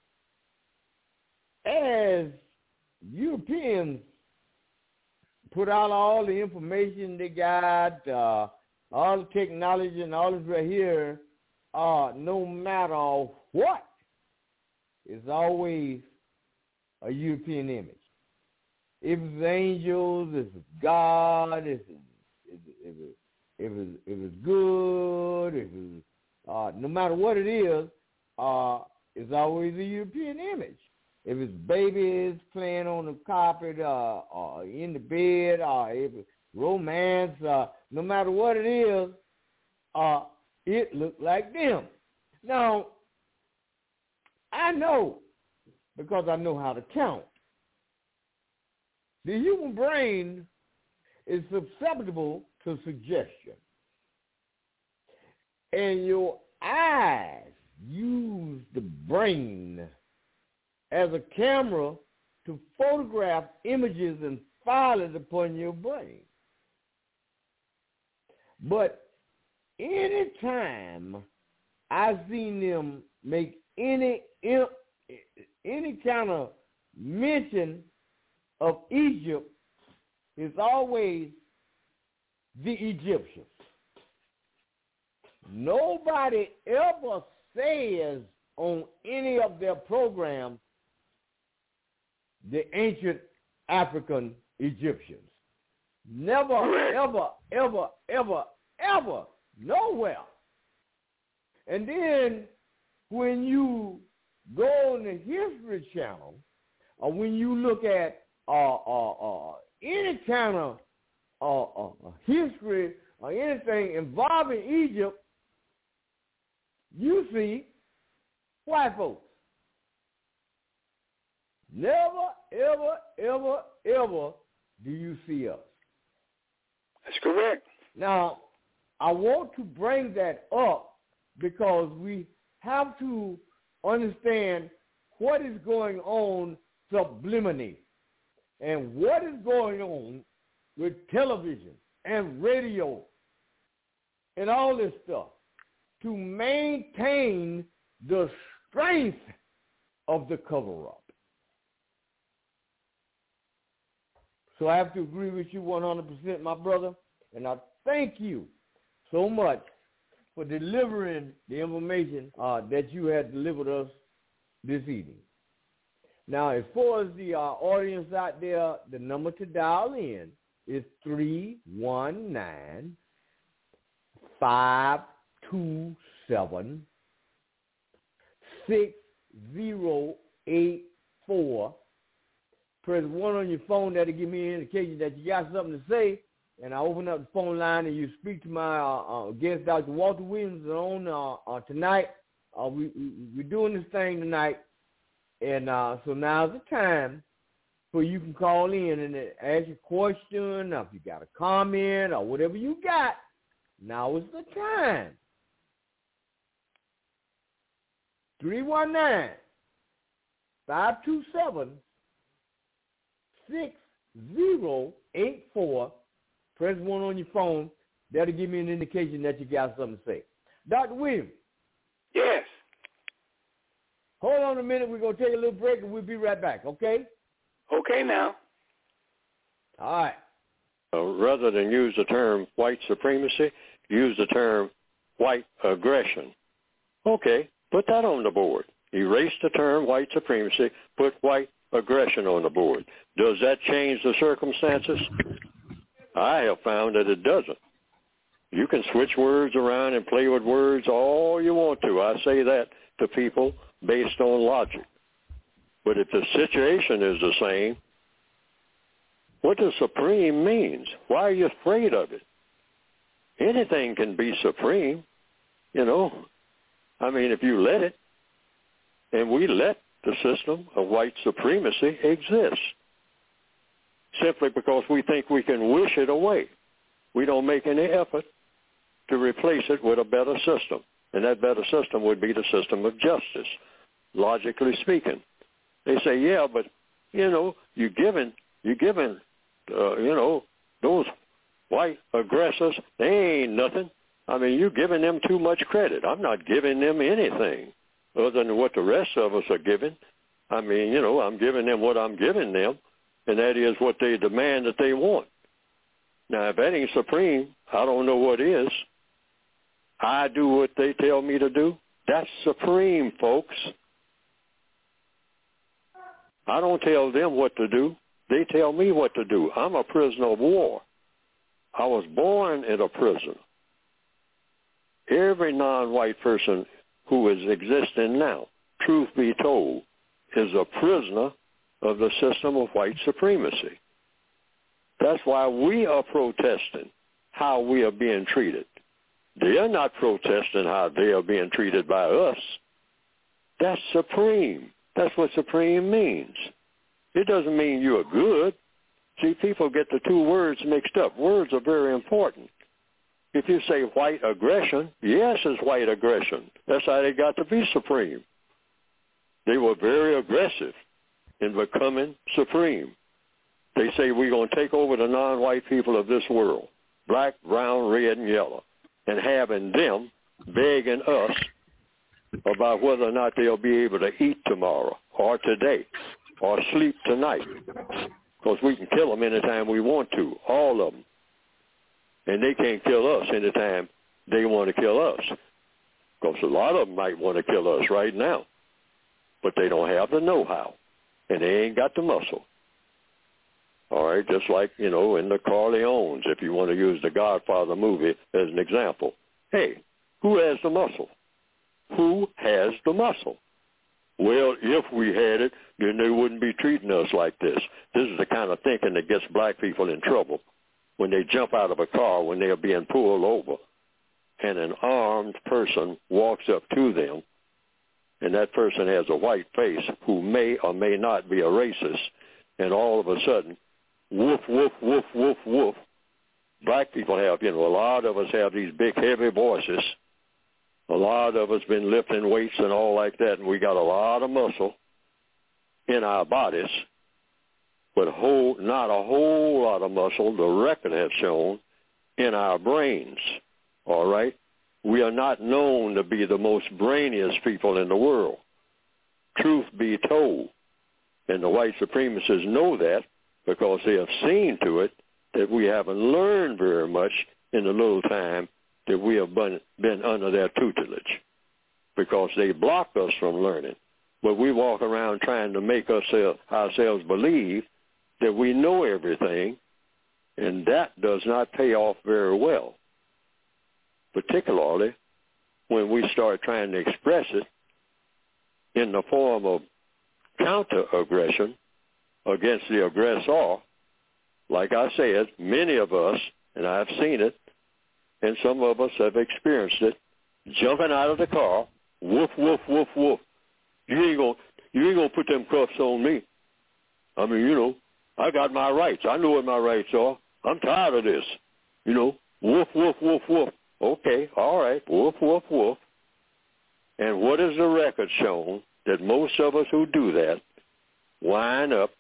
As Europeans put out all the information they got, all the technology and all this right here, no matter what, it's always a European image. If it's angels, if it's God, if it's good, if it's no matter what it is, it's always a European image. If it's babies playing on the carpet or in the bed, or if it's romance, no matter what it is, it looks like them. Now, I know, because I know how to count, the human brain is susceptible to suggestion. And your eyes use the brain as a camera to photograph images and file it upon your brain. But any time I've seen them make any kind of mention of Egypt, it's always the Egyptians. Nobody ever says on any of their programs the ancient African Egyptians. Never, ever, nowhere. And then when you go on the History Channel, or when you look at any kind of history or anything involving Egypt, you see white folks. Never, ever do you see us. That's correct. Now, I want to bring that up because we have to understand what is going on subliminally and what is going on with television and radio and all this stuff to maintain the strength of the cover-up. So I have to agree with you 100%, my brother, and I thank you so much for delivering the information that you had delivered us this evening. Now, as far as the audience out there, the number to dial in is 319-527-6084. Press 1 on your phone. That'll give me an indication that you got something to say. And I open up the phone line and you speak to my guest, Dr. Walter Williams, on tonight. We're doing this thing tonight. And so now's the time for you can call in and ask a question, or if you got a comment or whatever you got, now is the time. 319-527-6084. Press 1 on your phone. That'll give me an indication that you got something to say. Dr. Williams. Yes. Hold on a minute. We're going to take a little break, and we'll be right back, okay? Okay now. All right. Rather than use the term white supremacy, use the term white aggression. Okay, put that on the board. erase the term white supremacy, put white aggression on the board. Does that change the circumstances? I have found that it doesn't. You can switch words around and play with words all you want to. I say that to people based on logic. But if the situation is the same, what does supreme means? Why are you afraid of it? Anything can be supreme, you know. I mean, if you let it, and we let the system of white supremacy exist simply because we think we can wish it away. We don't make any effort to replace it with a better system, and that better system would be the system of justice, logically speaking. They say, yeah, but, you know, you're giving you know, those white aggressors, they ain't nothing. I mean, you're giving them too much credit. I'm not giving them anything other than what the rest of us are giving. I mean, you know, I'm giving them what I'm giving them, and that is what they demand that they want. Now, if that ain't supreme, I don't know what is. I do what they tell me to do. That's supreme, folks. I don't tell them what to do. They tell me what to do. I'm a prisoner of war. I was born in a prison. Every non-white person who is existing now, truth be told, is a prisoner of the system of white supremacy. That's why we are protesting how we are being treated. They are not protesting how they are being treated by us. That's supreme. That's what supreme means. It doesn't mean you're good. See, people get the two words mixed up. Words are very important. If you say white aggression, yes, it's white aggression. That's how they got to be supreme. They were very aggressive in becoming supreme. They say we're going to take over the non-white people of this world, black, brown, red, and yellow, and having them begging us about whether or not they'll be able to eat tomorrow or today or sleep tonight, because we can kill them anytime we want to, all of them. And they can't kill us anytime they want to kill us, because a lot of them might want to kill us right now, but they don't have the know-how, and they ain't got the muscle. All right, just like, you know, in the Corleones, if you want to use the Godfather movie as an example. Hey, who has the muscle? Who has the muscle? Well, if we had it, then they wouldn't be treating us like this. This is the kind of thinking that gets black people in trouble when they jump out of a car when they are being pulled over and an armed person walks up to them, and that person has a white face who may or may not be a racist, and all of a sudden, woof, woof, woof, woof, woof. Black people have, you know, a lot of us have these big, heavy voices. A lot of us been lifting weights and all like that, and we got a lot of muscle in our bodies, but not a whole lot of muscle, the record has shown, in our brains, all right? We are not known to be the most brainiest people in the world. Truth be told, and the white supremacists know that because they have seen to it that we haven't learned very much in the little time that we have been under their tutelage, because they block us from learning. But we walk around trying to make ourselves believe that we know everything, and that does not pay off very well, particularly when we start trying to express it in the form of counter-aggression against the aggressor. Like I said, many of us, and I've seen it, and some of us have experienced it, jumping out of the car, woof, woof, woof, woof. You ain't gonna put them cuffs on me. I mean, you know, I got my rights. I know what my rights are. I'm tired of this. You know, woof, woof, woof, woof. Okay, all right, woof, woof, woof. And what is the record shown? That most of us who do that wind up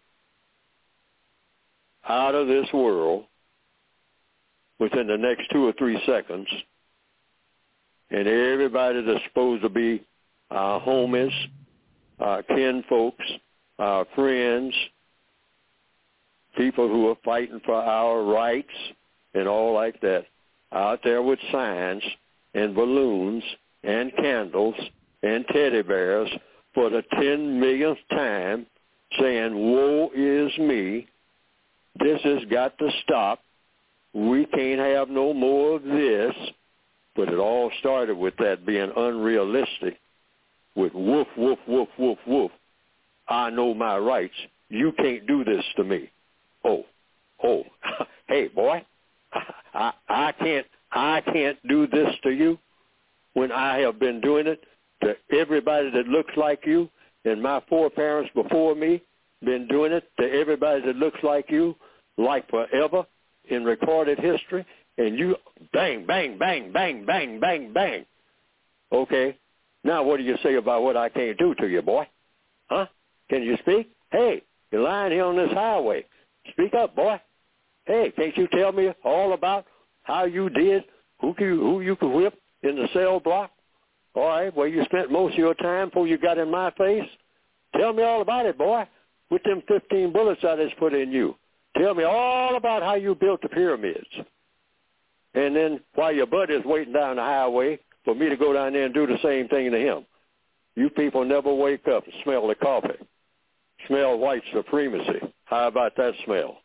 out of this world within the next 2 or 3 seconds, and everybody that's supposed to be our homies, our kinfolks, our friends, people who are fighting for our rights and all like that, out there with signs and balloons and candles and teddy bears for the 10 millionth time saying, woe is me. This has got to stop. We can't have no more of this. But it all started with that being unrealistic, with woof, woof, woof, woof, woof. I know my rights. You can't do this to me. Oh, hey, boy, I can't do this to you when I have been doing it to everybody that looks like you, and my foreparents before me been doing it to everybody that looks like you, like forever in recorded history, and you bang, bang, bang, bang, bang, bang, bang. Okay, now what do you say about what I can't do to you, boy? Huh? Can you speak? Hey, you're lying here on this highway. Speak up, boy. Hey, can't you tell me all about how you did, who you could whip in the cell block? All right, where you spent most of your time before you got in my face? Tell me all about it, boy, with them 15 bullets I just put in you. Tell me all about how you built the pyramids. And then while your buddy's waiting down the highway for me to go down there and do the same thing to him. You people never wake up and smell the coffee. Smell white supremacy. How about that smell?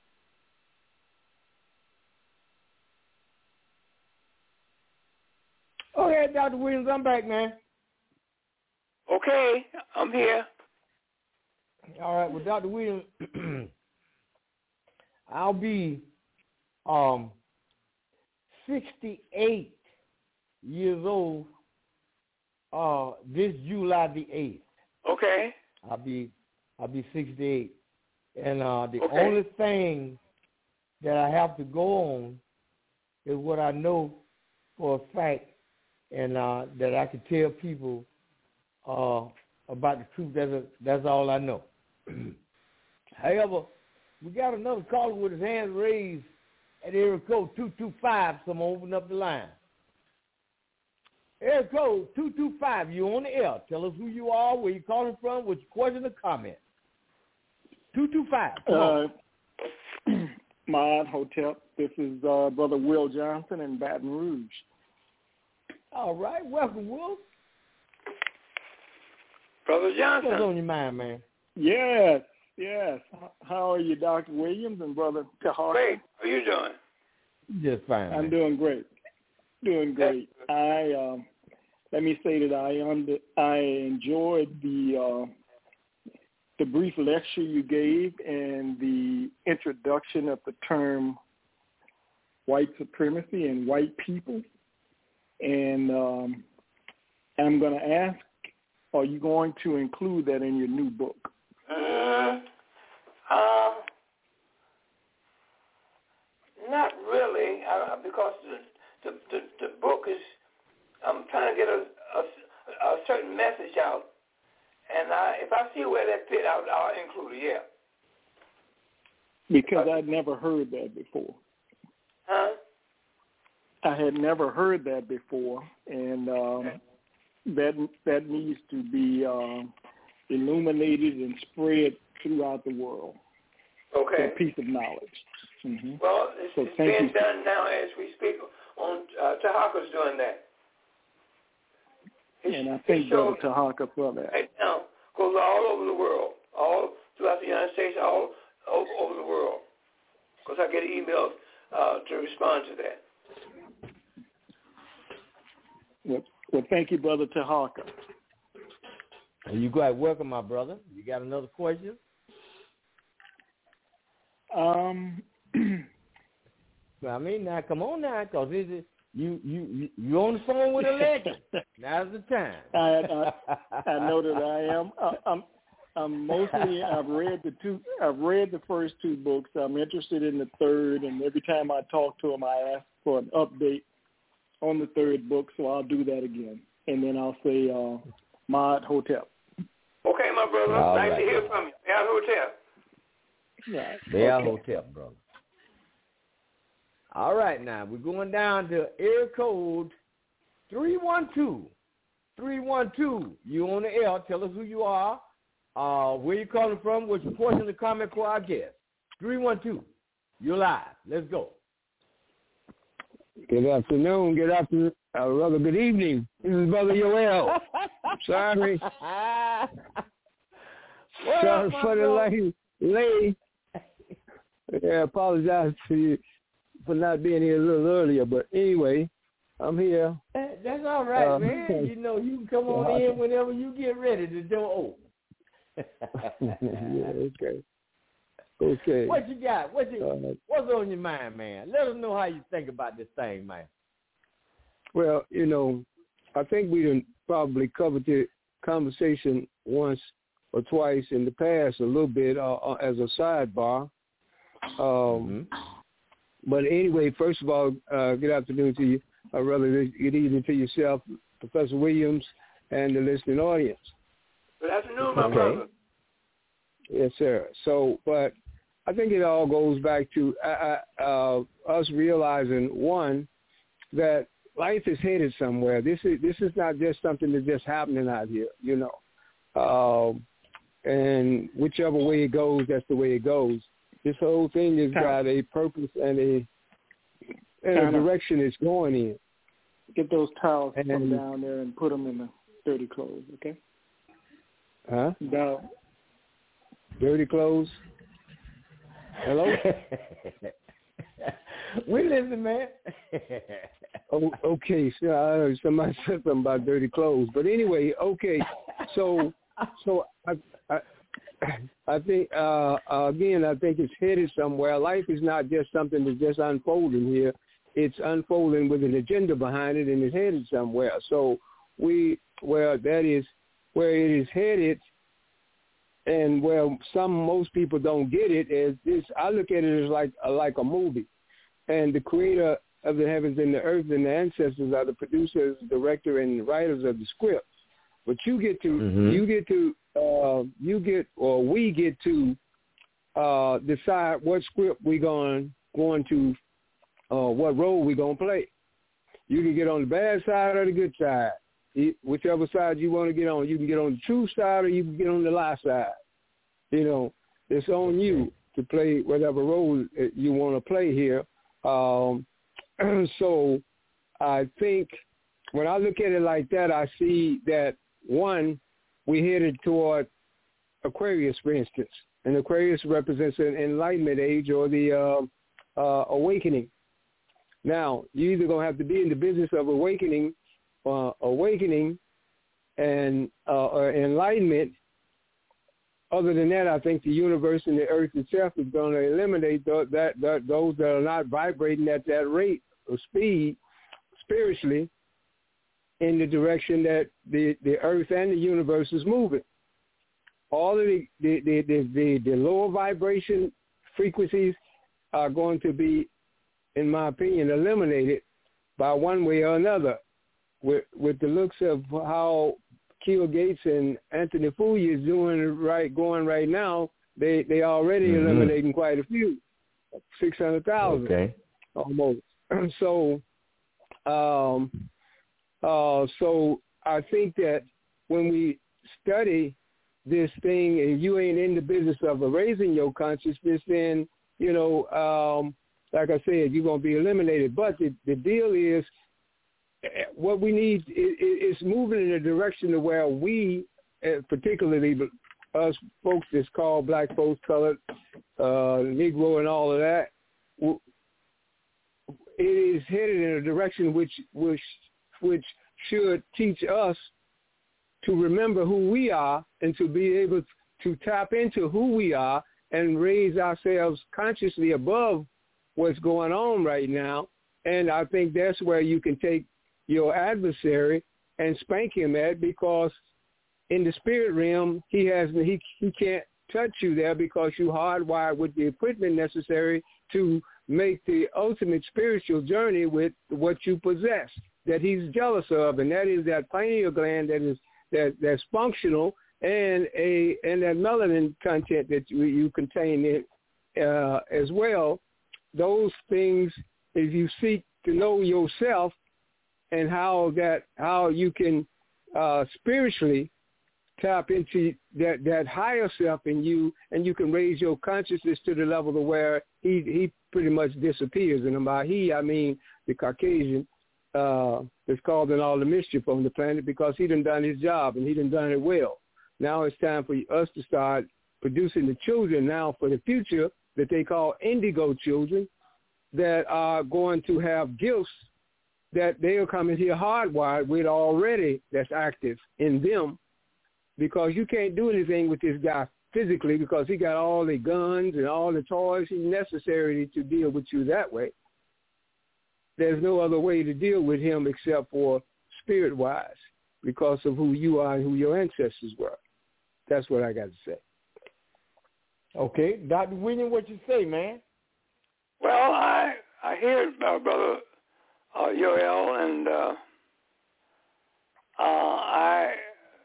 Okay, Dr. Williams, I'm back, man. Okay, I'm here. All right, well, Dr. Williams, I'll be 68 years old this July the 8th. Okay. I'll be 68. And the only thing that I have to go on is what I know for a fact, and that I can tell people about the truth. That's all I know. However, we got another caller with his hands raised at area code 225, so I'm going to open up the line. Area code 225, you're on the air. Tell us who you are, where you're calling from, what's your question or comment. 225, come on. Mod Hotel, this is Brother Will Johnson in Baton Rouge. All right, welcome, Will. Brother Johnson. What's on your mind, man? Yes. How are you, Dr. Williams and Brother Tahar? Great. How are you doing? Just fine, man. I'm doing great. Let me say that I enjoyed the brief lecture you gave and the introduction of the term white supremacy and white people. And I'm going to ask, are you going to include that in your new book? Not really, because the book is, I'm trying to get a certain message out, and if I see where that fit, I'll include it, yeah. Because I'd never heard that before. Huh? I had never heard that before, and that needs to be illuminated and spread throughout the world. Okay. For a piece of knowledge. Mm-hmm. Well, it's being done now as we speak. Tahaka's doing that. And I think Brother Tahaka saw that. Right now, goes all over the world, all throughout the United States, all over the world. Because I get emails to respond to that. Well, thank you, Brother Tahaka. You quite welcome, my brother. You got another question? I mean, now come on now, because you on the phone with a legend. Now's the time. I know that I am. I'm mostly. I've read the first two books. I'm interested in the third, and every time I talk to him, I ask for an update on the third book. So I'll do that again, and then I'll say Mod Hotel. Okay, my brother. All nice right, to hear from you. Mod Hotel. Yeah. Bell Hotel, brother. All right, now we're going down to area code 312. 312. You on the air? Tell us who you are, where you calling from, what's your question or comment for our guest. 312. You're live. Let's go. Good afternoon. Good evening. This is Brother Yoel. Sorry. Sorry for the late. Yeah, apologize to you for not being here a little earlier. But anyway, I'm here. That's all right, man. You know, you can come on in whenever you get ready. The door open. Yeah, okay. What you got? What's on your mind, man? Let us know how you think about this thing, man. Well, you know, I think we done probably covered the conversation once or twice in the past a little bit as a sidebar. But anyway, first of all, good afternoon to you. Or rather, good evening to yourself, Professor Williams, and the listening audience. Good afternoon, my brother. Yes, sir. So, but I think it all goes back to us realizing, one, that life is headed somewhere. This is not just something that's just happening out here, you know. And whichever way it goes, that's the way it goes. This whole thing has got a purpose and a direction it's going in. Get those towels from down there and put them in the dirty clothes, okay? Huh? No. Dirty clothes? Hello? We listen, man. Okay. So I heard somebody said something about dirty clothes. But anyway, okay. So I think, again, I think it's headed somewhere. Life is not just something that's just unfolding here. It's unfolding with an agenda behind it, and it's headed somewhere. So that is where it is headed, and where most people don't get it is this. I look at it as like a movie, and the creator of the heavens and the earth and the ancestors are the producers, director, and the writers of the script. But we get to decide what script we're going to, what role we're going to play. You can get on the bad side or the good side. Whichever side you want to get on. You can get on the true side or you can get on the lie side. You know, it's on you to play whatever role you want to play here. So I think when I look at it like that, I see that, one, we're headed toward Aquarius, for instance. And Aquarius represents an enlightenment age or the awakening. Now, you're either going to have to be in the business of awakening and enlightenment. Other than that, I think the universe and the earth itself is going to eliminate those that are not vibrating at that rate of speed spiritually in the direction that the earth and the universe is moving. All of the lower vibration frequencies are going to be, in my opinion, eliminated by one way or another. With the looks of how Bill Gates and Anthony Fauci is going right now, they already eliminating quite a few, 600,000 almost. So I think that when we study this thing and you ain't in the business of raising your consciousness, then, you know, like I said, you're going to be eliminated. But the deal is what we need is moving in a direction to where we, particularly us folks that's called black folks, colored, Negro and all of that, it is headed in a direction which should teach us to remember who we are and to be able to tap into who we are and raise ourselves consciously above what's going on right now. And I think that's where you can take your adversary and spank him at, because in the spirit realm, he can't touch you there because you're hardwired with the equipment necessary to make the ultimate spiritual journey with what you possess that he's jealous of, and that is that pineal gland that's functional and that melanin content that you contain it as well. Those things, if you seek to know yourself and how you can spiritually tap into that higher self in you, and you can raise your consciousness to the level to where he pretty much disappears. And by he, I mean the Caucasian that's causing all the mischief on the planet because he done his job and he done it well. Now it's time for us to start producing the children now for the future that they call indigo children that are going to have gifts that they'll come in here hardwired with already that's active in them, because you can't do anything with this guy physically because he got all the guns and all the toys necessary to deal with you that way. There's no other way to deal with him except for spirit-wise because of who you are and who your ancestors were. That's what I got to say. Okay. Dr. William, what you say, man? Well, I hear Brother Yoel, and I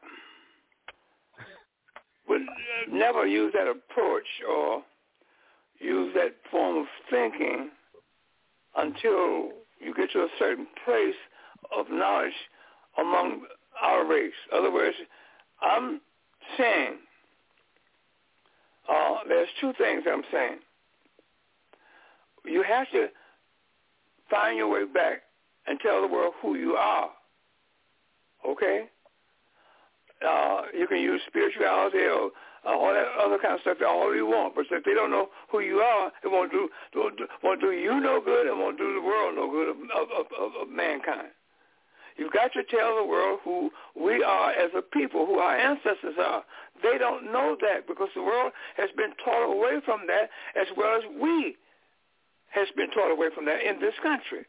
would never use that approach or use that form of thinking until you get to a certain place of knowledge among our race. In other words, I'm saying there's two things I'm saying. You have to find your way back and tell the world who you are. Okay? You can use spirituality or all that other kind of stuff all you want, but if they don't know who you are, it won't do you no good. It won't do the world no good of mankind. You've got to tell the world who we are as a people, who our ancestors are. They don't know that because the world has been taught away from that, as well as we has been taught away from that in this country.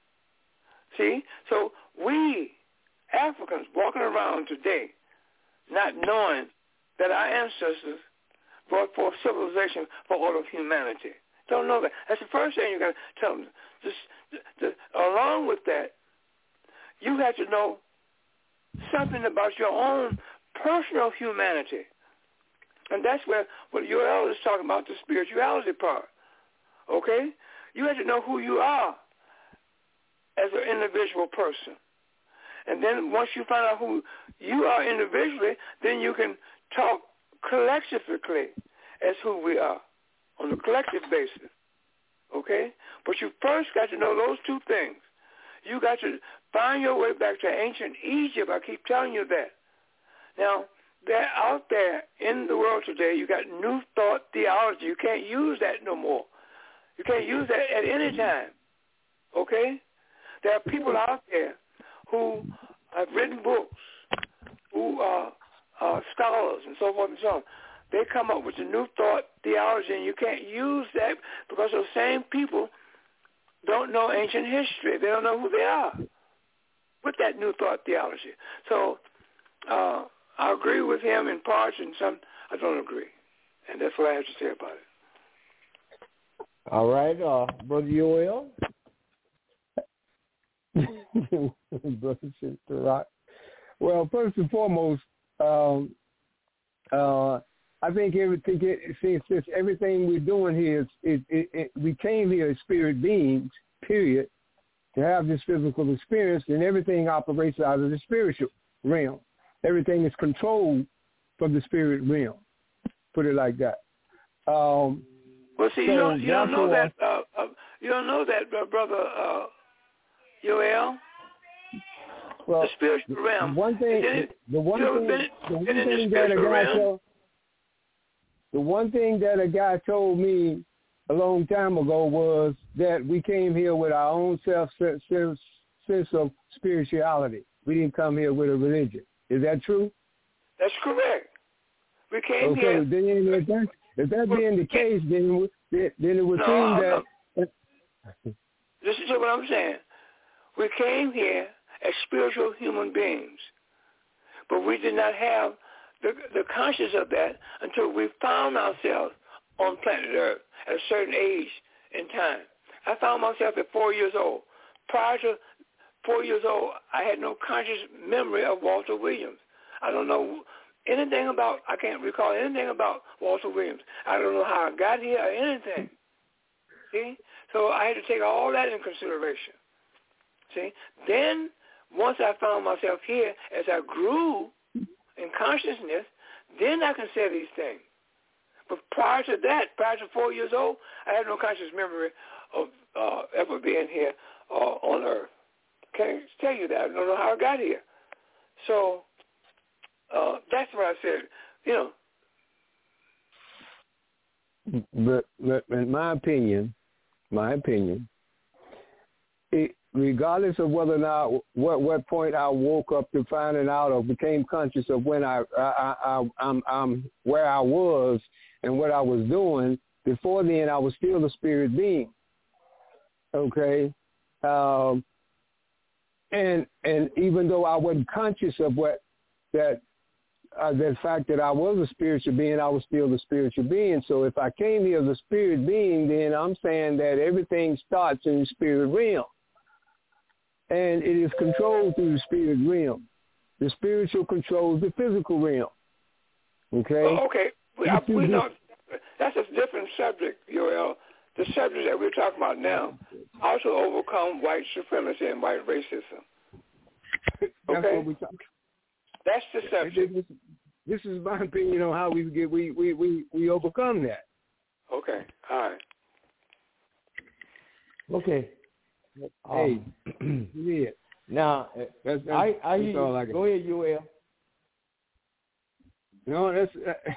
See? So we, Africans, walking around today, not knowing that our ancestors brought forth civilization for all of humanity. Don't know that. That's the first thing you got to tell them. Just along with that, you have to know something about your own personal humanity. And that's what Yoel is talking about, the spirituality part. Okay? You have to know who you are as an individual person. And then once you find out who you are individually, then you can talk collectively as who we are on a collective basis. Okay? But you first got to know those two things. You got to find your way back to ancient Egypt. I keep telling you that. Now, they're out there in the world today. You got New Thought theology. You can't use that no more. You can't use that at any time. Okay? There are people out there who have written books, who are scholars and so forth and so on. They come up with the New Thought theology, and you can't use that because those same people don't know ancient history. They don't know who they are with that New Thought theology. So I agree with him in parts, and some I don't agree. And that's what I have to say about it. All right, Brother Yoel. Brother Sister Rock. Well, first and foremost, I think since everything we're doing here we came here as spirit beings, period, to have this physical experience, and everything operates out of the spiritual realm. Everything is controlled from the spirit realm. Put it like that. Well, see, you don't know that. You don't know that, Brother Yoel. Well, the spiritual realm. The one thing that a guy told me a long time ago was that we came here with our own sense of spirituality. We didn't come here with a religion. Is that true? That's correct. We came okay, here. Then if that being the case, then it would seem that. Listen to what I'm saying. We came here as spiritual human beings, but we did not have the consciousness of that until we found ourselves on planet Earth at a certain age in time. I found myself at 4 years old. Prior to 4 years old, I had no conscious memory of Walter Williams. I don't know anything about, I can't recall anything about Walter Williams. I don't know how I got here or anything. See? So I had to take all that into consideration. See? Then, once I found myself here, as I grew in consciousness, then I can say these things. But prior to that, prior to 4 years old, I had no conscious memory of ever being here on Earth. can't tell you that. I don't know how I got here. So that's what I said. But in my opinion, regardless of whether or not what point I woke up to finding out or became conscious of when I'm where I was and what I was doing, before then I was still a spirit being. Okay, and even though I wasn't conscious of that fact that I was a spiritual being, I was still a spiritual being. So if I came here as a spirit being, then I'm saying that everything starts in the spirit realm. And it is controlled through the spirit realm. The spiritual controls the physical realm. Okay? Oh, okay. We know that's a different subject, Yoel. The subject that we're talking about now, how to overcome white supremacy and white racism. Okay? That's what we talk. That's the subject. This is my opinion on how we overcome that. Okay. All right. Okay. Hey, yeah. Now, that's I all I can. Go ahead, Yoel. No, that's.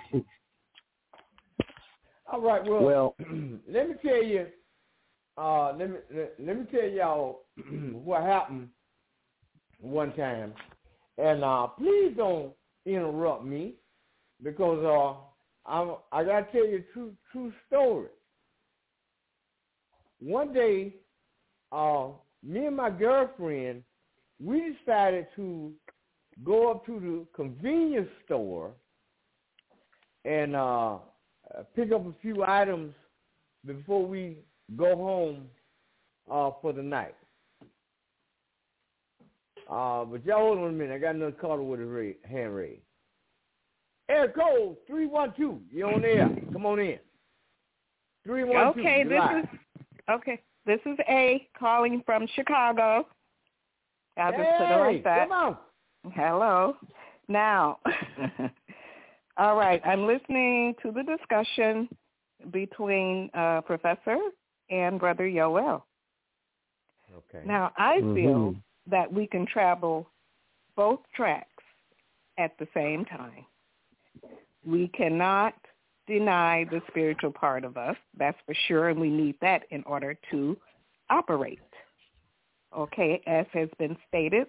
All right. Well, let me tell you. Let me tell y'all what happened one time, and please don't interrupt me because I gotta tell you a true story. One day, me and my girlfriend, we decided to go up to the convenience store and pick up a few items before we go home for the night. But y'all hold on a minute. I got another caller with his hand raised. Air code 312. You're on air. Come on in. 312. Okay, this is A calling from Chicago. I'll just put it like that. Come on. Hello. Now, all right, I'm listening to the discussion between Professor and Brother Yoel. Okay. Now, I feel that we can travel both tracks at the same time. We cannot deny the spiritual part of us, that's for sure, and we need that in order to operate. Okay, as has been stated,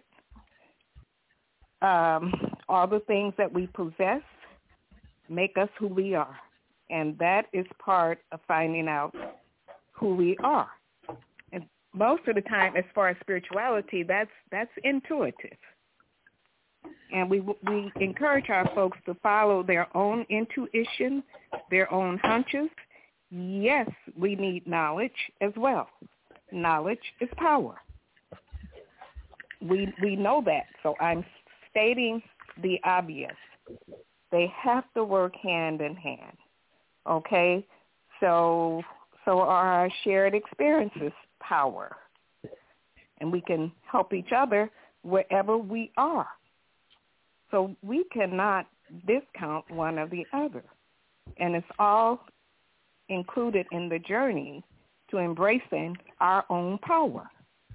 all the things that we possess make us who we are, and that is part of finding out who we are. And most of the time, as far as spirituality, that's intuitive. And we encourage our folks to follow their own intuition, their own hunches. Yes, we need knowledge as well. Knowledge is power. We know that, so I'm stating the obvious. They have to work hand in hand, okay? So our shared experiences power, and we can help each other wherever we are. So we cannot discount one or the other. And it's all included in the journey to embracing our own power.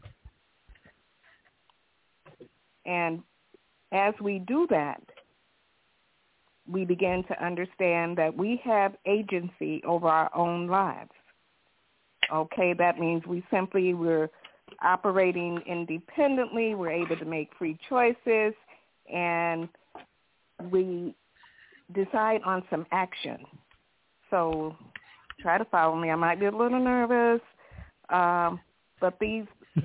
And as we do that, we begin to understand that we have agency over our own lives. Okay, that means we're operating independently, we're able to make free choices, and we decide on some action. So try to follow me. I might be a little nervous, but these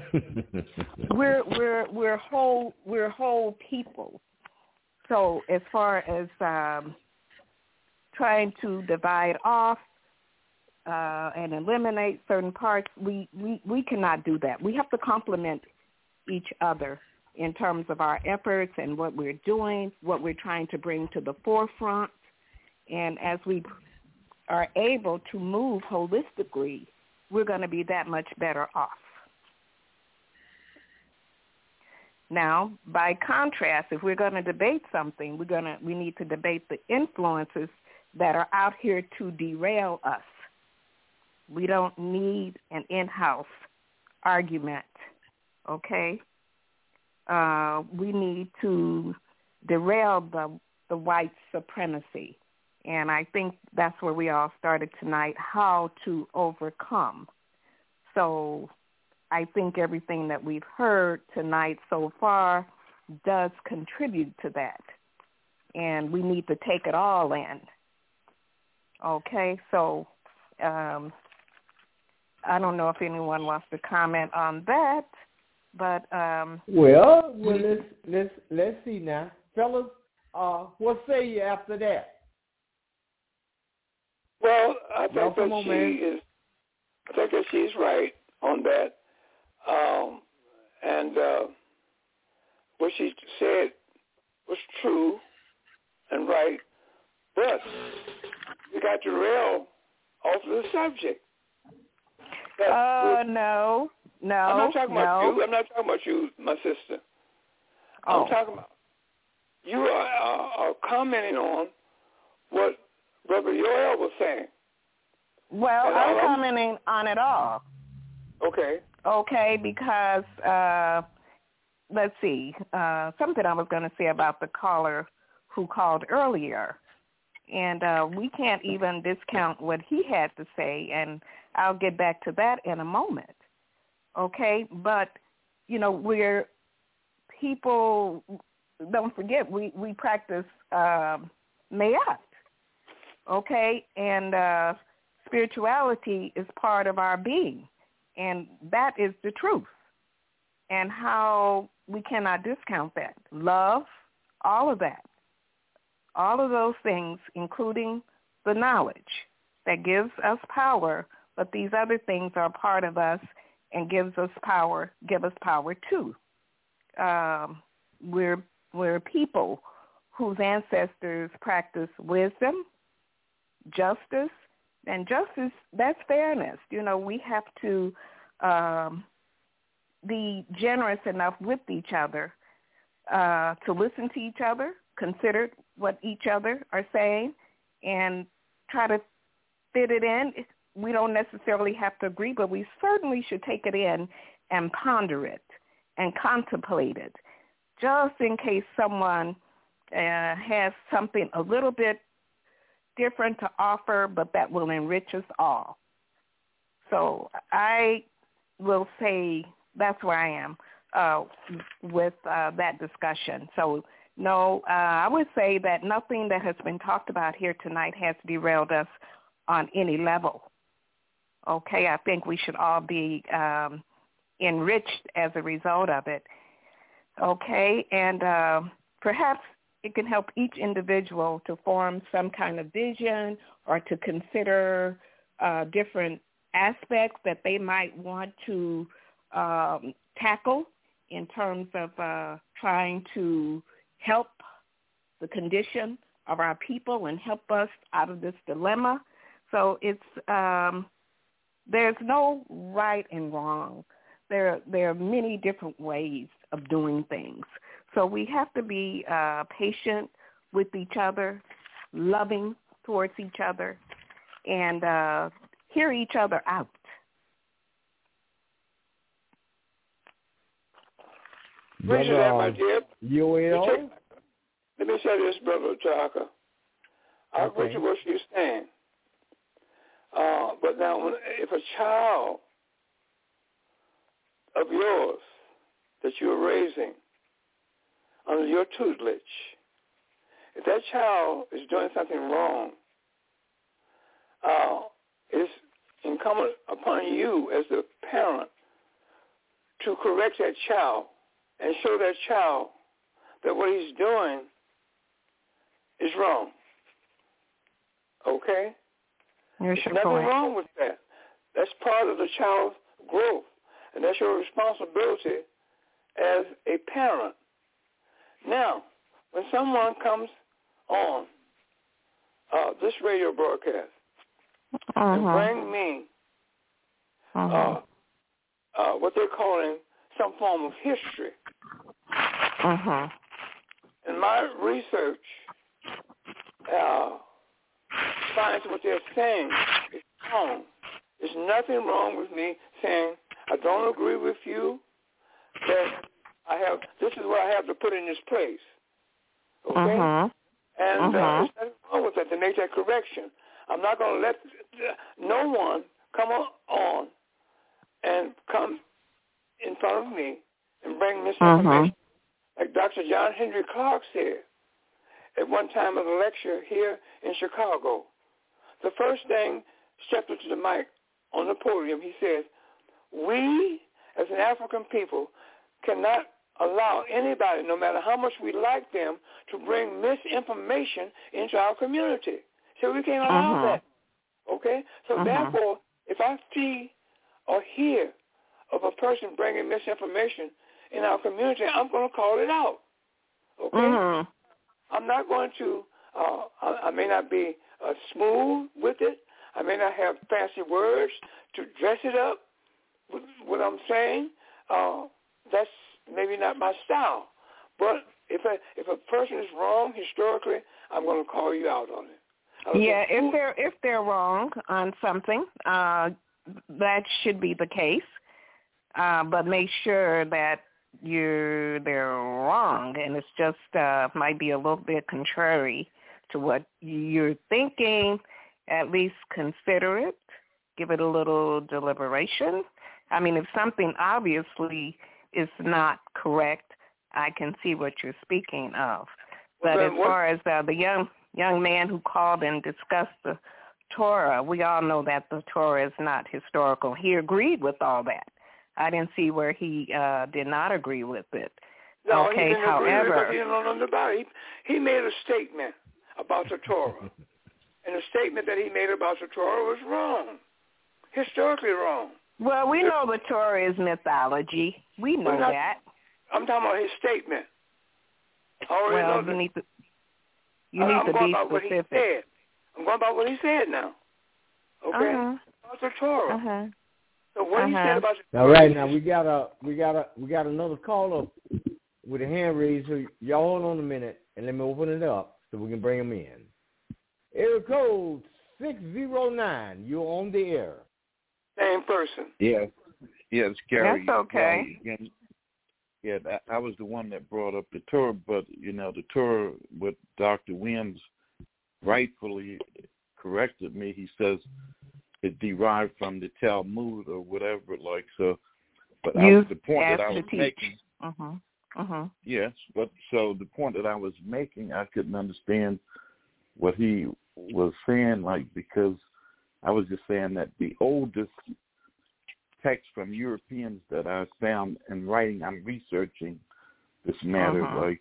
we're whole people. So as far as trying to divide off and eliminate certain parts, we cannot do that. We have to complement each other in terms of our efforts and what we're doing, what we're trying to bring to the forefront. And as we are able to move holistically, we're going to be that much better off. Now, by contrast, if we're going to debate something, we need to debate the influences that are out here to derail us. We don't need an in-house argument, okay? we need to derail the white supremacy. And I think that's where we all started tonight, how to overcome. So I think everything that we've heard tonight so far does contribute to that. And we need to take it all in. Okay, so I don't know if anyone wants to comment on that, but well, let's see now, fellas. What say you after that? Well, I think that she's right on that, and what she said was true and right, but we got to rail off the subject. No. I'm not talking about you. I'm not talking about you, my sister. I'm talking about you are commenting on what Brother Yoel was saying. Well, I'm commenting on it all. Okay. Okay, because let's see, something I was going to say about the caller who called earlier. And we can't even discount what he had to say, and I'll get back to that in a moment. Okay? But, you know, we're people, don't forget, we practice Mayat. Okay? And spirituality is part of our being, and that is the truth. And how we cannot discount that. Love, all of that. All of those things, including the knowledge that gives us power, but these other things are part of us and give us power too. We're people whose ancestors practice wisdom, justice, and justice, that's fairness. You know, we have to be generous enough with each other to listen to each other, consider what each other are saying, and try to fit it in. We don't necessarily have to agree, but we certainly should take it in and ponder it and contemplate it, just in case someone has something a little bit different to offer, but that will enrich us all. So I will say that's where I am with that discussion. So no, I would say that nothing that has been talked about here tonight has derailed us on any level. Okay, I think we should all be enriched as a result of it. Okay, and perhaps it can help each individual to form some kind of vision or to consider different aspects that they might want to tackle in terms of trying to help the condition of our people and help us out of this dilemma. So it's there's no right and wrong. There are many different ways of doing things. So we have to be patient with each other, loving towards each other, and hear each other out. Bring it out, my dear. Yoel? Let me say this, Brother Taka. I agree with what you're saying. But now, if a child of yours that you're raising under your tutelage, if that child is doing something wrong, it's incumbent upon you as the parent to correct that child and show that child that what he's doing is wrong. Okay? There's nothing wrong with that. That's part of the child's growth, and that's your responsibility as a parent. Now, when someone comes on this radio broadcast and bring me what they're calling some form of history, and my research finds what they're saying is wrong. There's nothing wrong with me saying I don't agree with you, that This is what I have to put in this place. Okay? Uh-huh. And there's nothing wrong with that to make that correction. I'm not going to let no one come on and come in front of me and bring misinformation. Like Dr. John Henry Clark said at one time of a lecture here in Chicago. The first thing, stepped up to the mic on the podium, he said, we as an African people cannot allow anybody, no matter how much we like them, to bring misinformation into our community. So we can't allow that. Okay? So therefore, if I see or hear of a person bringing misinformation in our community, I'm going to call it out. Okay? I'm not going to, I may not be smooth with it. I may not have fancy words to dress it up with what I'm saying. That's maybe not my style. But if a person is wrong historically, I'm going to call you out on it. If they're wrong on something, that should be the case. But make sure that they're wrong, and it's just might be a little bit contrary to what you're thinking. At least consider it. Give it a little deliberation. I mean, if something obviously is not correct, I can see what you're speaking of. But as far as the young man who called and discussed the Torah, we all know that the Torah is not historical. He agreed with all that. I didn't see where he did not agree with it. No, he didn't agree with it. He didn't know nothing about it. He made a statement about the Torah. And the statement that he made about the Torah was wrong, historically wrong. Well, we know the Torah is mythology. We know that. I'm talking about his statement. You need to be specific. I'm going about what he said now. Okay? About the Torah. So what he said about the Torah. All right, now we got another caller with a hand raised. So y'all hold on a minute and let me open it up so we can bring him in. Area code 609. You're on the air. Same person. Yeah, it's Gary. That's okay. I was the one that brought up the Torah, but, the Torah, what Dr. Williams rightfully corrected me, he says it derived from the Talmud or whatever, like so. But the point that I was making. Yes, but so the point that I was making, I couldn't understand what he was saying, because I was just saying that the oldest text from Europeans that I found in writing, I'm researching this matter,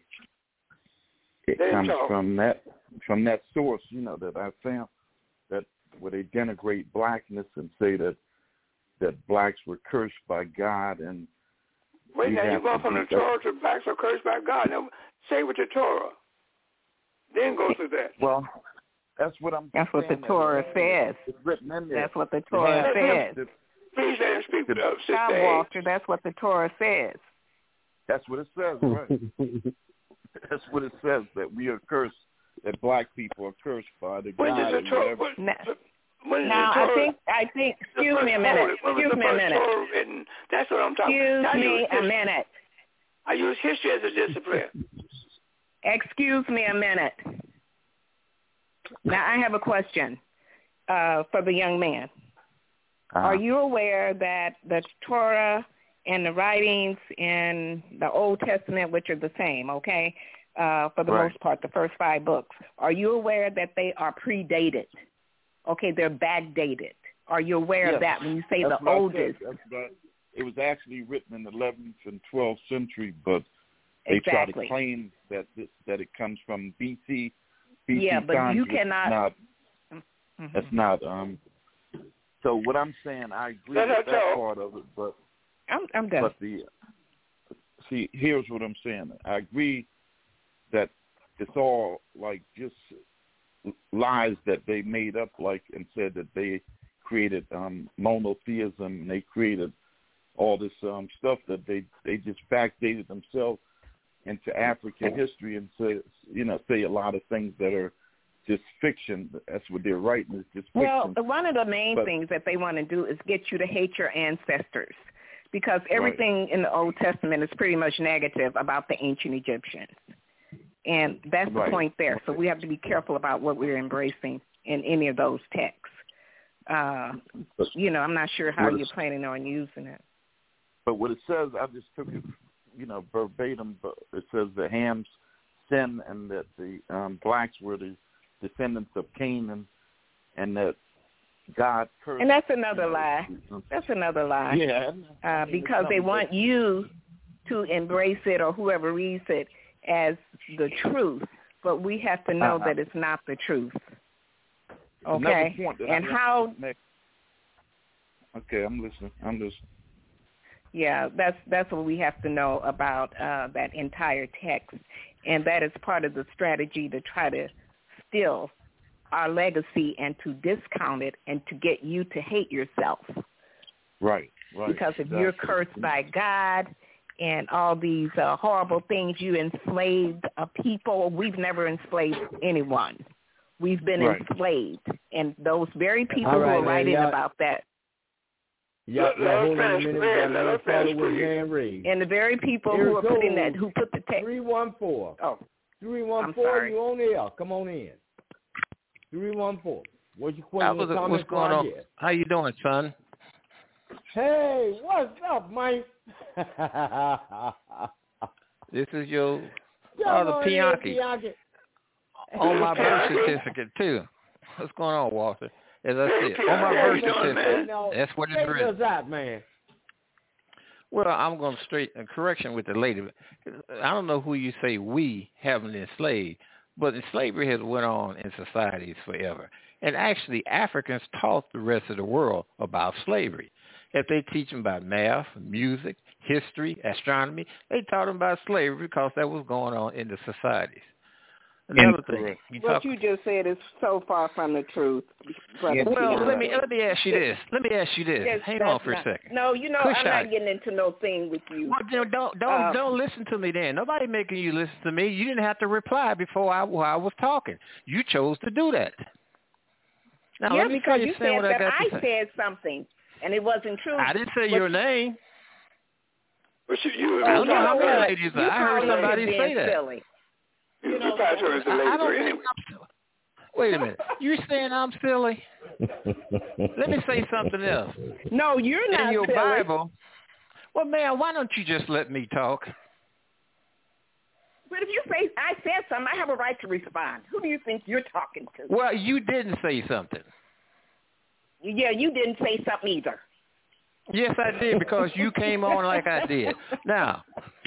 it comes from that source, that I found, that where they denigrate blackness and say that blacks were cursed by God. And wait, now you go from the Torah to blacks are cursed by God. Now say with the Torah, then go to that. Well, that's what I'm. That's what the Torah says. It's written in there. That's what the Torah says. Please let him speak. Tom Walter, that's what the Torah says. That's what it says, right? That's what it says, that we are cursed, that black people are cursed by the God. I think. Excuse me a minute. That's what I'm talking about. Excuse me a minute. I use history as a discipline. Excuse me a minute. Now, I have a question for the young man. Are you aware that the Torah and the writings in the Old Testament, which are the same, okay, for the most part, the first 5 books, are you aware that they are predated? Okay, they're backdated. Are you aware of that when you say the oldest? It was actually written in the 11th and 12th century, but they try to claim that it comes from BC. Yeah, but you cannot. That's not. So what I'm saying, I agree with that part of it, but I'm done. But here's what I'm saying. I agree that it's all just lies that they made up, and said that they created monotheism, and they created all this stuff that they just backdated themselves into African history and say a lot of things that are just fiction. That's what they're writing, is just fiction. Well, one of the main things that they want to do is get you to hate your ancestors, because everything in the Old Testament is pretty much negative about the ancient Egyptians. And that's the point there. So we have to be careful about what we're embracing in any of those texts. I'm not sure how you're planning on using it. But what it says, I just took it, verbatim, but it says that Ham's sin and that the blacks were the descendants of Canaan and that God cursed. And that's another lie. That's another lie. Yeah. Because they want you to embrace it, or whoever reads it, as the truth. But we have to know that it's not the truth. Okay? And how... Okay, I'm listening. Yeah, that's what we have to know about that entire text. And that is part of the strategy to try to steal our legacy and to discount it and to get you to hate yourself. Right. Because if you're cursed by God and all these horrible things, you enslaved a people. We've never enslaved anyone. We've been enslaved. And those very people who are writing about that. Hold on a minute. And the very people who are putting that, who put the text. 314. Oh, 314, you on the air. Come on in. 314. What's your question? What's going on? How you doing, son? Hey, what's up, Mike? This is your father, Pianki. On my birth certificate, too. What's going on, Walter? As I said, on my birth certificate, that's what it's written. That, man? Well, I'm going to straighten a correction with the lady. I don't know who you say we haven't enslaved, but slavery has went on in societies forever. And actually, Africans taught the rest of the world about slavery. If they teach them about math, music, history, astronomy, they taught them about slavery because that was going on in the societies. Another thing, what you just said is so far from the truth. Well, let me ask you this. Yes, hang on for a second. No, I'm not getting into no thing with you. Well, don't listen to me then. Nobody making you listen to me. You didn't have to reply before I was talking. You chose to do that. Now, let me because you said that I said something and it wasn't true. I didn't say your name. But you I don't know how many ladies. I heard somebody say that. Silly. You refer to her as a lady, anyway. Wait a minute. You saying I'm silly? Let me say something else. No, you're not in your silly. Bible. Well, man, why don't you just let me talk? But if you say I said something, I have a right to respond. Who do you think you're talking to? Well, you didn't say something. Yeah, you didn't say something either. Yes, I did, because you came on like I did. Now,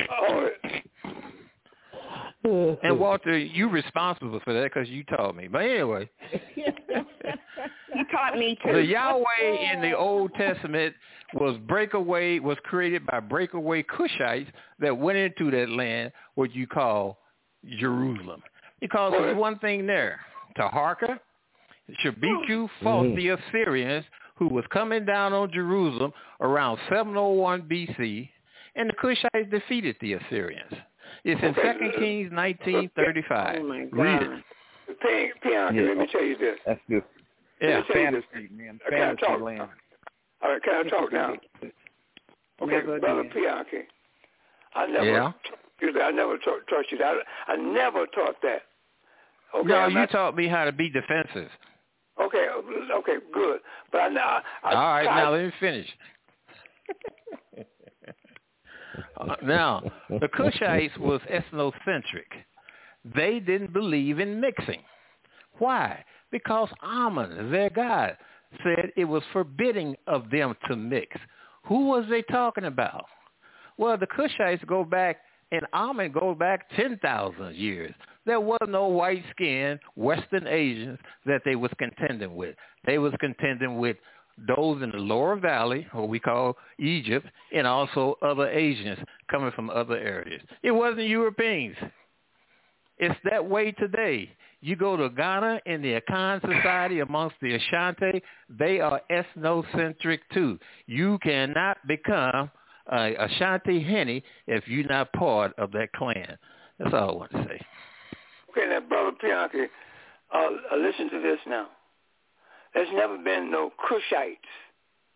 and Walter, you're responsible for that because you taught me. But anyway. You taught me too. The Yahweh in the Old Testament was created by breakaway Cushites that went into that land, what you call Jerusalem. Because there's one thing there. Taharka, Shabiku fought the Assyrians who was coming down on Jerusalem around 701 BC, and the Cushites defeated the Assyrians. It's in 2 Kings 19:35. Oh, my God. Read it. Pianki, let me tell you this. That's just fantasy, man. Fantasy land. All right, can I talk now? Okay, Brother Pianki. I never taught you that. I never taught that. Okay, no, you taught me how to be defensive. Okay, good. But all right, now let me finish. Now, the Cushites was ethnocentric. They didn't believe in mixing. Why? Because Amun, their god, said it was forbidding of them to mix. Who was they talking about? Well, the Cushites go back, and Amun goes back 10,000 years. There was no white-skinned Western Asians that they was contending with. They was contending with those in the lower valley, what we call Egypt, and also other Asians coming from other areas. It wasn't Europeans. It's that way today. You go to Ghana in the Akan society amongst the Ashanti, they are ethnocentric too. You cannot become Ashanti Henny if you're not part of that clan. That's all I want to say. Okay, now, Brother Pianki, listen to this now. There's never been no Cushites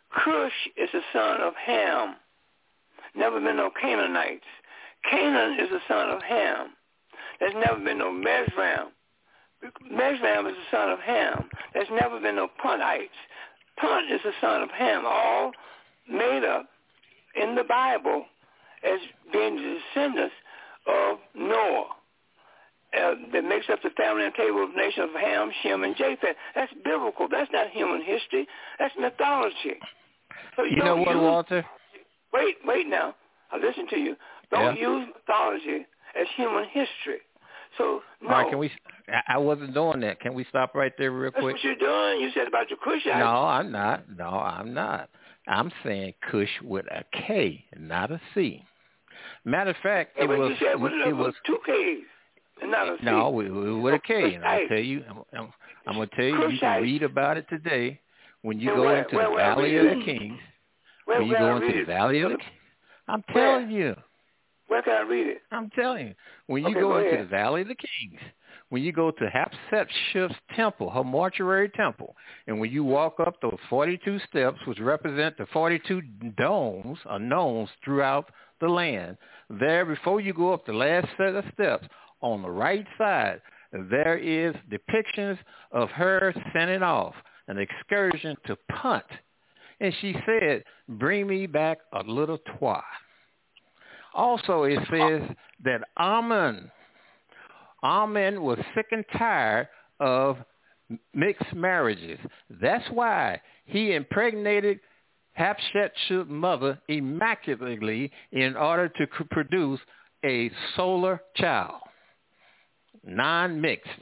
Cush is the son of Ham. Never been no Canaanites. Canaan is the son of Ham. There's never been no Mizraim. Mizraim is the son of Ham. There's never been no Puntites. Punt is the son of Ham. All made up in the Bible as being the descendants of Noah. That makes up the family and table of nation of Ham, Shem, and Japheth. That's biblical. That's not human history. That's mythology. So you know what, Walter? Wait now. I'll listen to you. Don't use mythology as human history. So, no. All right, can we? I wasn't doing that. Can we stop right there real quick? That's what you're doing. You said about your Cushites. No, I'm not. I'm saying Cush with a K, not a C. Matter of fact, it was 2 Ks and not a C. No, with a K. And I'll tell you, I'm going to tell you, you can read about it today when you go into the Valley of the Kings. When you go into the Valley of the Kings. I'm telling you. Where can I read it? I'm telling you. When you go into the Valley of the Kings, when you go to Hatshepsut's temple, her mortuary temple, and when you walk up those 42 steps, which represent the 42 domes or gnomes throughout the land, there before you go up the last set of steps, on the right side, there is depictions of her sending off an excursion to Punt. And she said, bring me back a little toy. Also, it says that Amun was sick and tired of mixed marriages. That's why he impregnated Hatshepsut's mother immaculately in order to produce a solar child, non-mixed.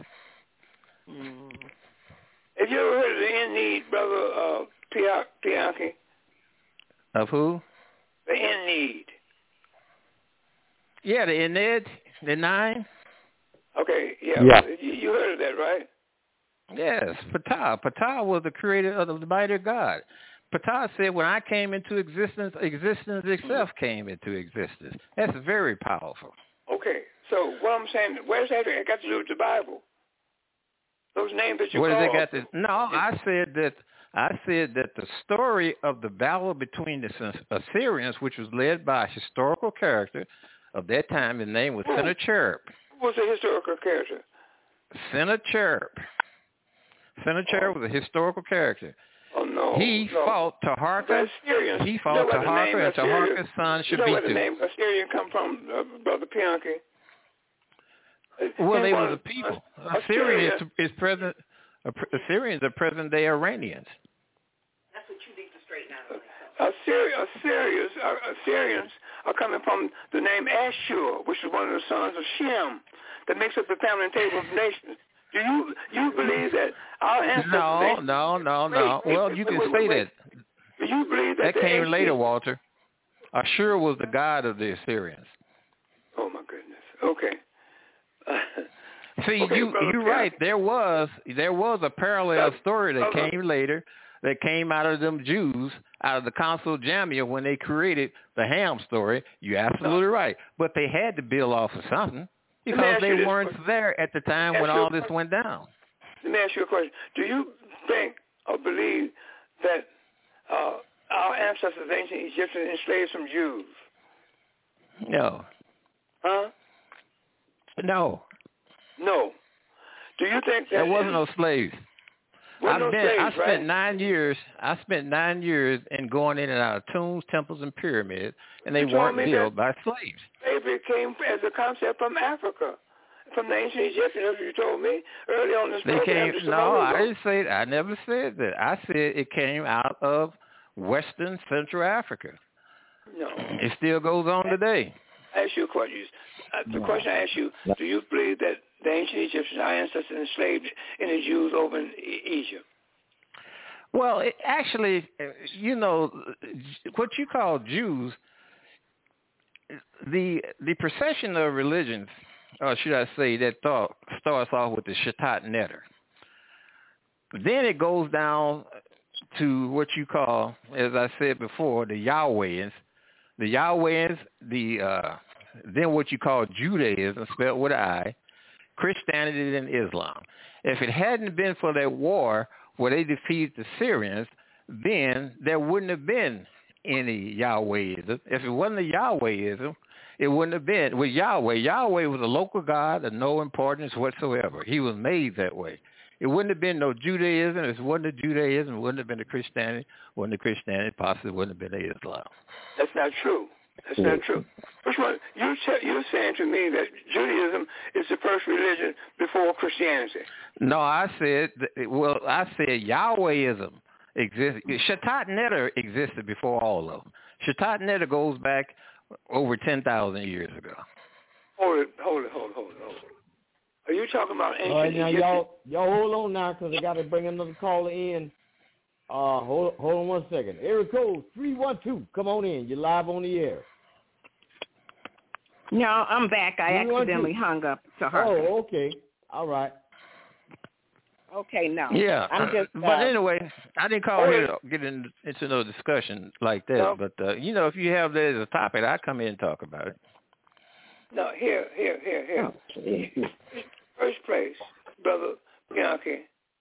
Have you ever heard of the Ennead, Brother Pianki? Of who? The Ennead. Yeah, the Ennead, the 9. Okay, yeah. You heard of that, right? Yes, Ptah. Ptah was the creator of the mighty God. Ptah said, when I came into existence, existence itself came into existence. That's very powerful. Okay, so what I'm saying, where's that got to do with the Bible? Those names that you what call. What does it got to? No, I said that the story of the battle between the Assyrians, which was led by a historical character of that time, his name was Sennacherib. Who was a historical character? Sennacherib. Sennacherib was a historical character. Oh, no. He fought to hearken. He fought to hearken, and to hearken's son should be too. Where the name Assyrian come from, Brother Pianki? Well, they were the people. Assyrians are present-day Iranians. That's what you need to straighten out. Assyrians are coming from the name Ashur, which is one of the sons of Shem, that makes up the family and table of nations. Do you believe that our ancestors... No. Well, you can say that. Do you believe that came later, Walter. Ashur was the god of the Assyrians. Oh, my goodness. Okay. See, okay, you're right. There was a parallel story that came later, that came out of them Jews, out of the Council of Jamia when they created the Ham story. You're absolutely right. But they had to build off of something because they weren't there at the time when all this went down. Let me ask you a question. Do you think or believe that our ancestors, ancient Egyptians, enslaved some Jews? No. Huh? No. Do you think that there wasn't no slaves? I spent right? 9 years. I spent 9 years in going in and out of tombs, temples, and pyramids, and they weren't built by slaves. Slavery came as a concept from Africa, from the ancient Egyptians. You told me early on this program. I didn't say that. I never said that. I said it came out of Western Central Africa. No, it still goes on today. I ask you a question. The question I ask you: do you believe that the ancient Egyptians, our ancestors, enslaved any Jews over in Egypt? Well, actually, what you call Jews, the procession of religions, or should I say, that starts off with the Shattat Neter. Then it goes down to what you call, as I said before, the Yahwehians. The Yahwehians, then what you call Judaism, spelled with an I, Christianity, and Islam. If it hadn't been for that war where they defeated the Syrians, then there wouldn't have been any Yahwehism. If it wasn't a Yahwehism, it wouldn't have been. With Yahweh, Yahweh was a local God of no importance whatsoever. He was made that way. It wouldn't have been no Judaism. If it wasn't a Judaism, it wouldn't have been a Christianity. Wasn't a Christianity, possibly wouldn't have been a Islam. That's not true. That's not true. First of all, you're saying to me that Judaism is the first religion before Christianity. No, I said Yahwehism existed. Shatat Neder existed before all of them. Shatat Neder goes back over 10,000 years ago. Hold it. Are you talking about ancient All right, now Egyptian? y'all hold on now, because I got to bring another caller in. Hold on 1 second. Area code 312. Come on in. You're live on the air. No, I'm back. I accidentally hung up to her. Oh, okay. All right. Okay, no. Yeah, I'm just, but anyway, I didn't call here to get into no discussion like that. No. But, if you have that as a topic, I'd come in and talk about it. No, here. First place, Brother Bianchi,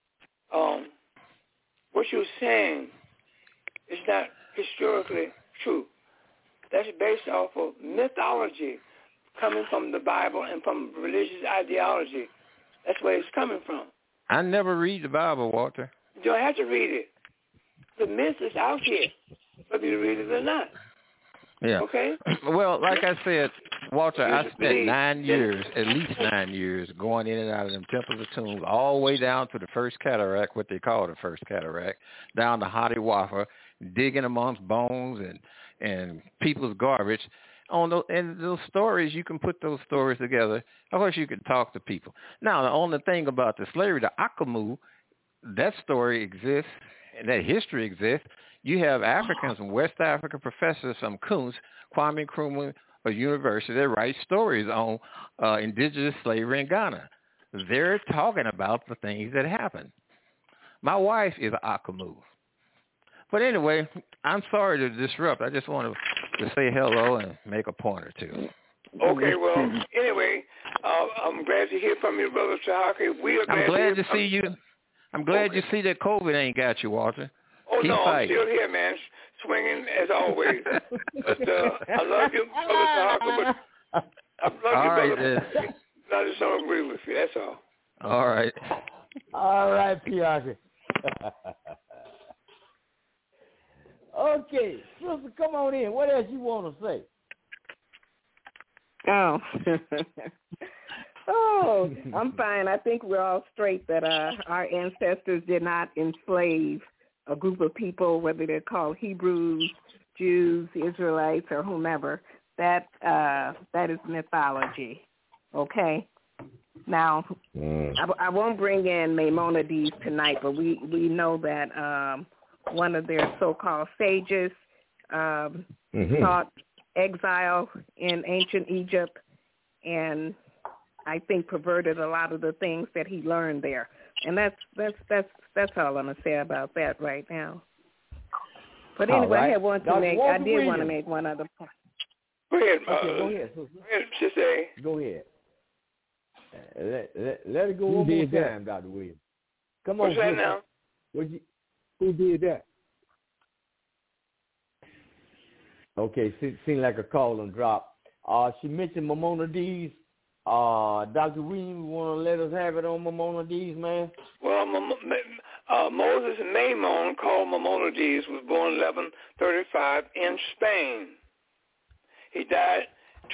what you're saying is not historically true. That's based off of mythology coming from the Bible and from religious ideology. That's where it's coming from. I never read the Bible, Walter. You don't have to read it. The myth is out here, whether you read it or not. Yeah. Okay? Well, like I said, Walter, I spent 9 years, at least 9 years, going in and out of them temples of tombs, all the way down to the first cataract, what they call the first cataract, down to Hadi Wafa, digging amongst bones and people's garbage. And those stories, you can put those stories together. Of course, you can talk to people. Now, the only thing about the slavery, the Akamu, that story exists, and that history exists. You have Africans from West Africa, professors from Kunz, Kwame Nkrumah University, that write stories on indigenous slavery in Ghana. They're talking about the things that happened. My wife is an Akamu. But anyway, I'm sorry to disrupt. I just want to say hello and make a point or two. Okay, well, anyway, I'm glad to hear from you, Brother Chahaki. I'm glad to see you. I'm glad you see that COVID ain't got you, Walter. Oh, Keep no, fighting. I'm still here, man, swinging as always. But I love you, Brother Chahaki, but I love All you, right, brother. then. I just don't agree with you, that's all. All right. All right, Pianki. Okay, sister, come on in. What else you want to say? Oh, I'm fine. I think we're all straight that our ancestors did not enslave a group of people, whether they're called Hebrews, Jews, Israelites, or whomever. That is mythology. Okay. Now, I won't bring in Maimonides tonight, but we know that one of their so-called sages taught exile in ancient Egypt, and I think perverted a lot of the things that he learned there. And that's all I'm gonna say about that right now. But anyway, right. I did want to make one other point. Go ahead. Go ahead. Go ahead. Let it go one more time, Dr. Williams. Come on. What's that now? Who did that? Okay, seemed like a call and drop. She mentioned Maimonides. Dr. Williams, you want to let us have it on Maimonides, man? Well, Moses Maimon, called Maimonides, was born 1135 in Spain. He died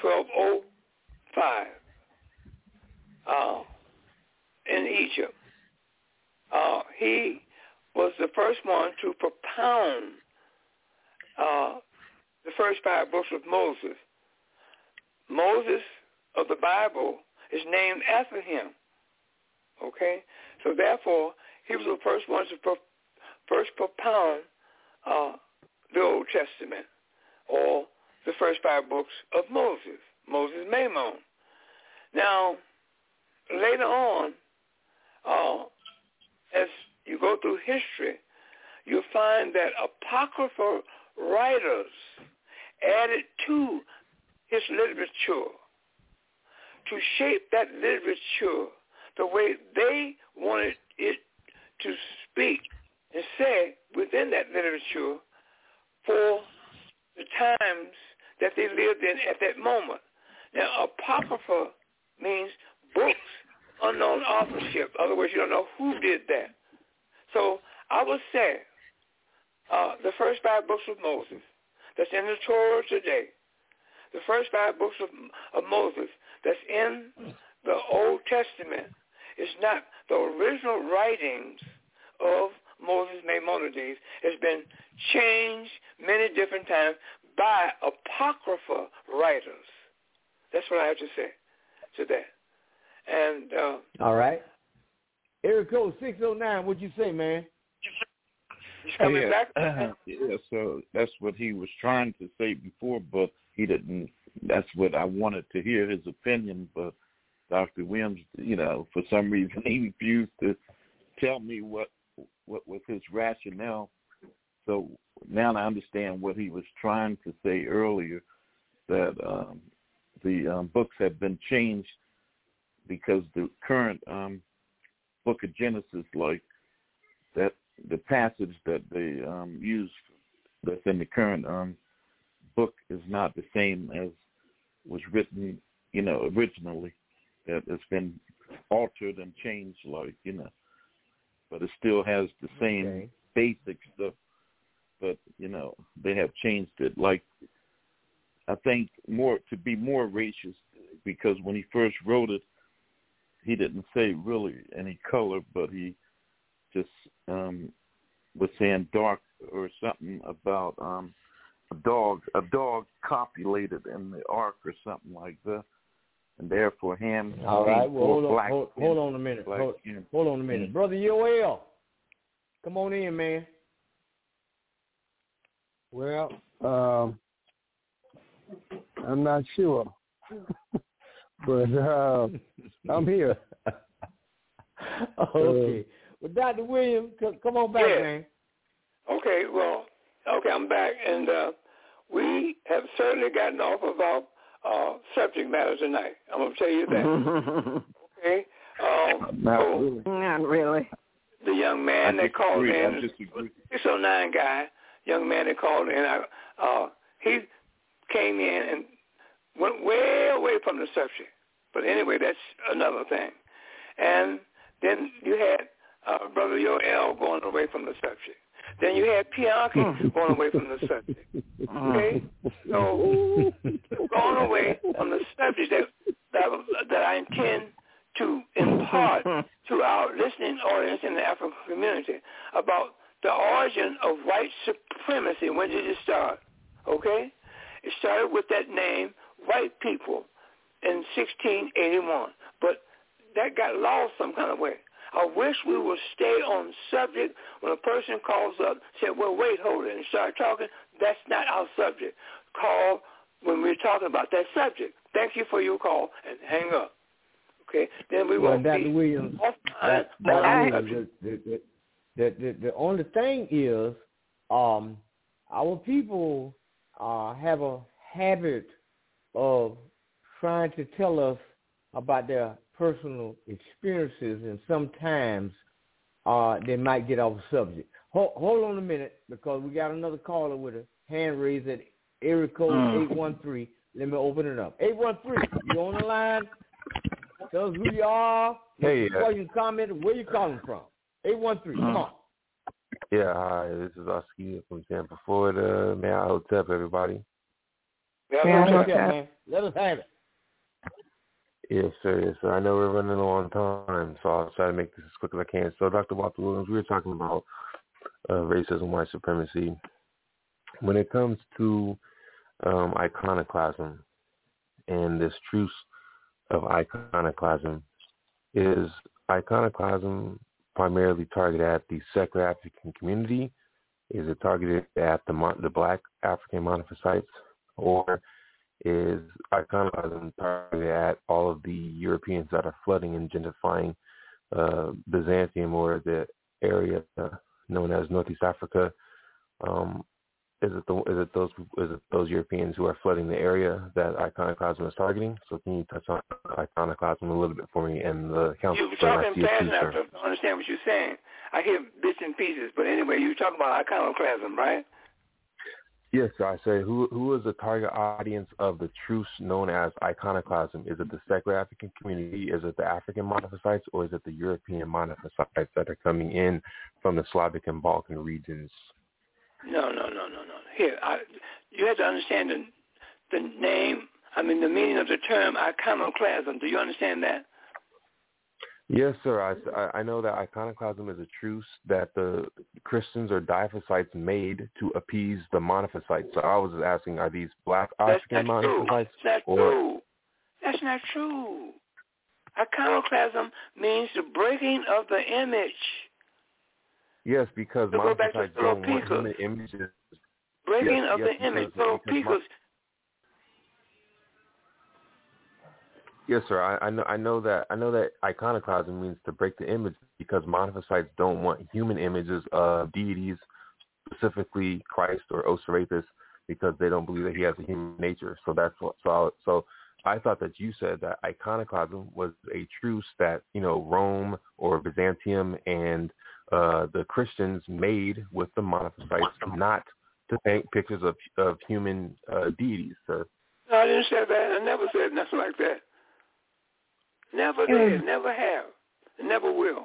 1205 in Egypt. He was the first one to propound the first 5 books of Moses. Moses of the Bible is named after him. Okay? So therefore, he was the first one to first propound the Old Testament, or the first 5 books of Moses, Moses Maimon. Now, later on, as you go through history, you'll find that apocryphal writers added to his literature to shape that literature the way they wanted it to speak and say with in that literature for the times that they lived in at that moment. Now, apocrypha means books, unknown authorship. In other words, you don't know who did that. So I would say the first 5 books of Moses that's in the Torah today, the first 5 books of Moses that's in the Old Testament is not the original writings of Moses Maimonides. It's been changed many different times by apocrypha writers. That's what I have to say to that. And all right. Area code 609, what'd you say, man? He's coming back? Yeah, so that's what he was trying to say before, but he didn't. That's what I wanted to hear, his opinion, but Dr. Williams, for some reason he refused to tell me what was his rationale. So now I understand what he was trying to say earlier, that the books have been changed because the current book of Genesis, like that, the passage that they use that's in the current book is not the same as was written, originally. That it's been altered and changed, but it still has the same basic stuff. But they have changed it. Like, I think to be more racist, because when he first wrote it, he didn't say really any color, but he just was saying dark or something about a dog copulated in the ark or something like that, and therefore Ham. All right, well, hold on a minute. Hold on a minute, Mm-hmm. Brother Yoel, come on in, man. Well, I'm not sure, but I'm here. Okay. Well, Dr. Williams, come on back, man. Okay, I'm back, and we have certainly gotten off of our subject matter tonight. I'm going to tell you that. Okay? Not really. The young man that called in, 609 guy, young man that called in, he came in and went way away from the subject. But anyway, that's another thing. And then you had Brother Yoel going away from the subject. Then you had Pianki going away from the subject. Okay? So, going away from the subject that I intend to impart to our listening audience in the African community about the origin of white supremacy. When did it start? Okay? It started with that name, white people, in 1681. But that got lost some kind of way. I wish we would stay on subject. When a person calls up, say, well, wait, hold it, and start talking, that's not our subject. Call when we're talking about that subject. Thank you for your call, and hang up. Okay? Then we won't be Williams, the only thing is our people have a habit of trying to tell us about their personal experiences, and sometimes they might get off subject. Hold on a minute, because we got another caller with a hand raised at area code 813. Let me open it up. 813, you on the line? Tell us who you are, question, comment, where you calling from. 813, come on. Yeah, hi, this is Oski from Tampa, Florida. May I hotep everybody? Man. Let us have it. Yes, sir. Yes, sir. I know we're running low on time, so I'll try to make this as quick as I can. So, Dr. Walter Williams, we were talking about racism, white supremacy. When it comes to iconoclasm and this truce of iconoclasm, is iconoclasm primarily targeted at the secular African community? Is it targeted at the black African monophysites? Or is iconoclasm targeted at all of the Europeans that are flooding and gentrifying Byzantium, or the area known as Northeast Africa, Is it those Europeans who are flooding the area that iconoclasm is targeting? So can you touch on iconoclasm a little bit for me and the Council You're for talking fast Nicaea enough to understand what you're saying. I hear bits and pieces, but anyway, you're talking about iconoclasm, right? Yes, sir. I say, who is the target audience of the truce known as iconoclasm? Is it the secular African community? Is it the African Monophysites? Or is it the European Monophysites that are coming in from the Slavic and Balkan regions? No. Here, you have to understand the meaning of the term iconoclasm. Do you understand that? Yes, sir. I know that iconoclasm is a truce that the Christians or Diophysites made to appease the Monophysites. So I was asking, are these black African Monophysites? That's not true. That's not true. Iconoclasm means the breaking of the image. Yes, because Monophysites don't want human images. Breaking of the image. Yes, sir. I know that iconoclasm means to break the image because Monophysites don't want human images of deities, specifically Christ or Osiris, because they don't believe that he has a human nature. So that's what. So I thought that you said that iconoclasm was a truce that Rome or Byzantium and the Christians made with the Monophysites, not to paint pictures of human deities, sir. No, I didn't say that. I never said nothing like that. Never did, never have, never will.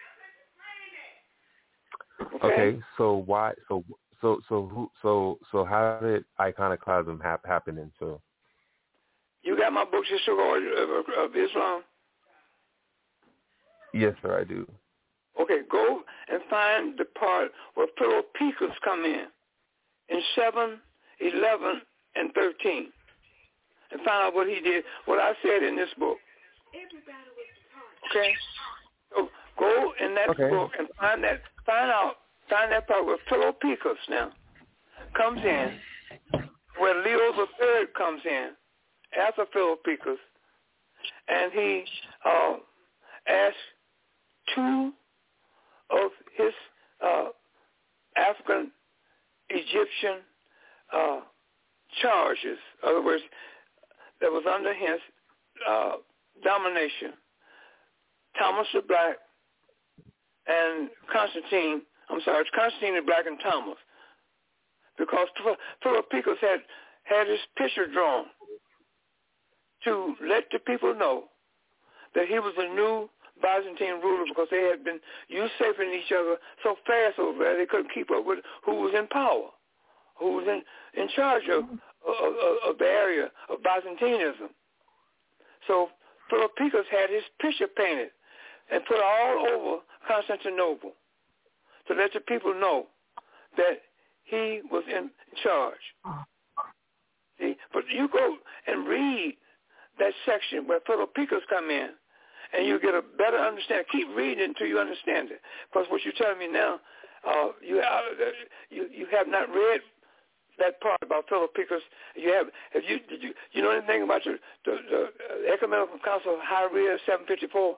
Okay, so why? So how did iconoclasm happen? And so you got my books, Historical Origin of Islam. Yes, sir, I do. Okay, go and find the part where Philopeicus come in 7, 11, and 13, and find out what he did. What I said in this book. Okay, so go in that book and find that part where Philopeicus now comes in, where Leo the Third comes in after Philopeicus, and he asked 2 of his African Egyptian charges, in other words, that was under his domination, Thomas the Black and Constantine the Black and Thomas, because Philopeicus had his picture drawn to let the people know that he was a new Byzantine ruler, because they had been usurping each other so fast over there they couldn't keep up with who was in power, who was in charge of the area of Byzantinism. So Philopeicus had his picture painted and put all over Constantinople to let the people know that he was in charge. See? But you go and read that section where Philopeicus come in, and you get a better understanding. Keep reading until you understand it. Because what you're telling me now, you have not read that part about Philopeicus. Did you know anything about the Ecumenical Council of Hieria 754?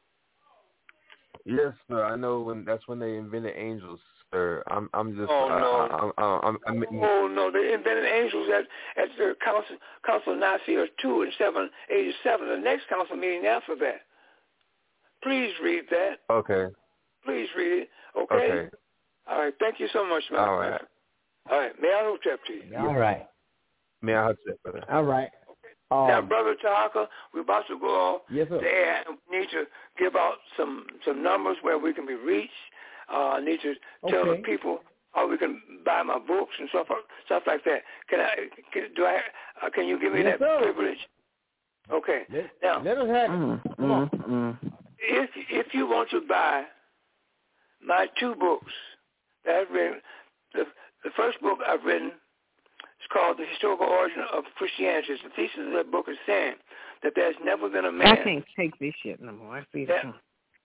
Yes, sir. I know that's when they invented angels, sir. I'm just. No, they invented angels at the Council of Nicaea 2 in 787. The next council meeting after that. Please read that. Okay. Please read it. Okay. All right. Thank you so much, man. All right. All right. May I hotep to you? All right. May I hotep, brother? All right. Now, Brother Tahaka, we're about to go off the air, and we need to give out some numbers where we can be reached. I need to tell the people how we can buy my books and stuff like that. Can you give me that privilege? Okay. Now, let us have it. Come on. If you want to buy my 2 books that I've written, the first book I've written is called The Historical Origin of Christianity. The thesis of that book is saying that there's never been a man. I can't take this shit no more. I see that.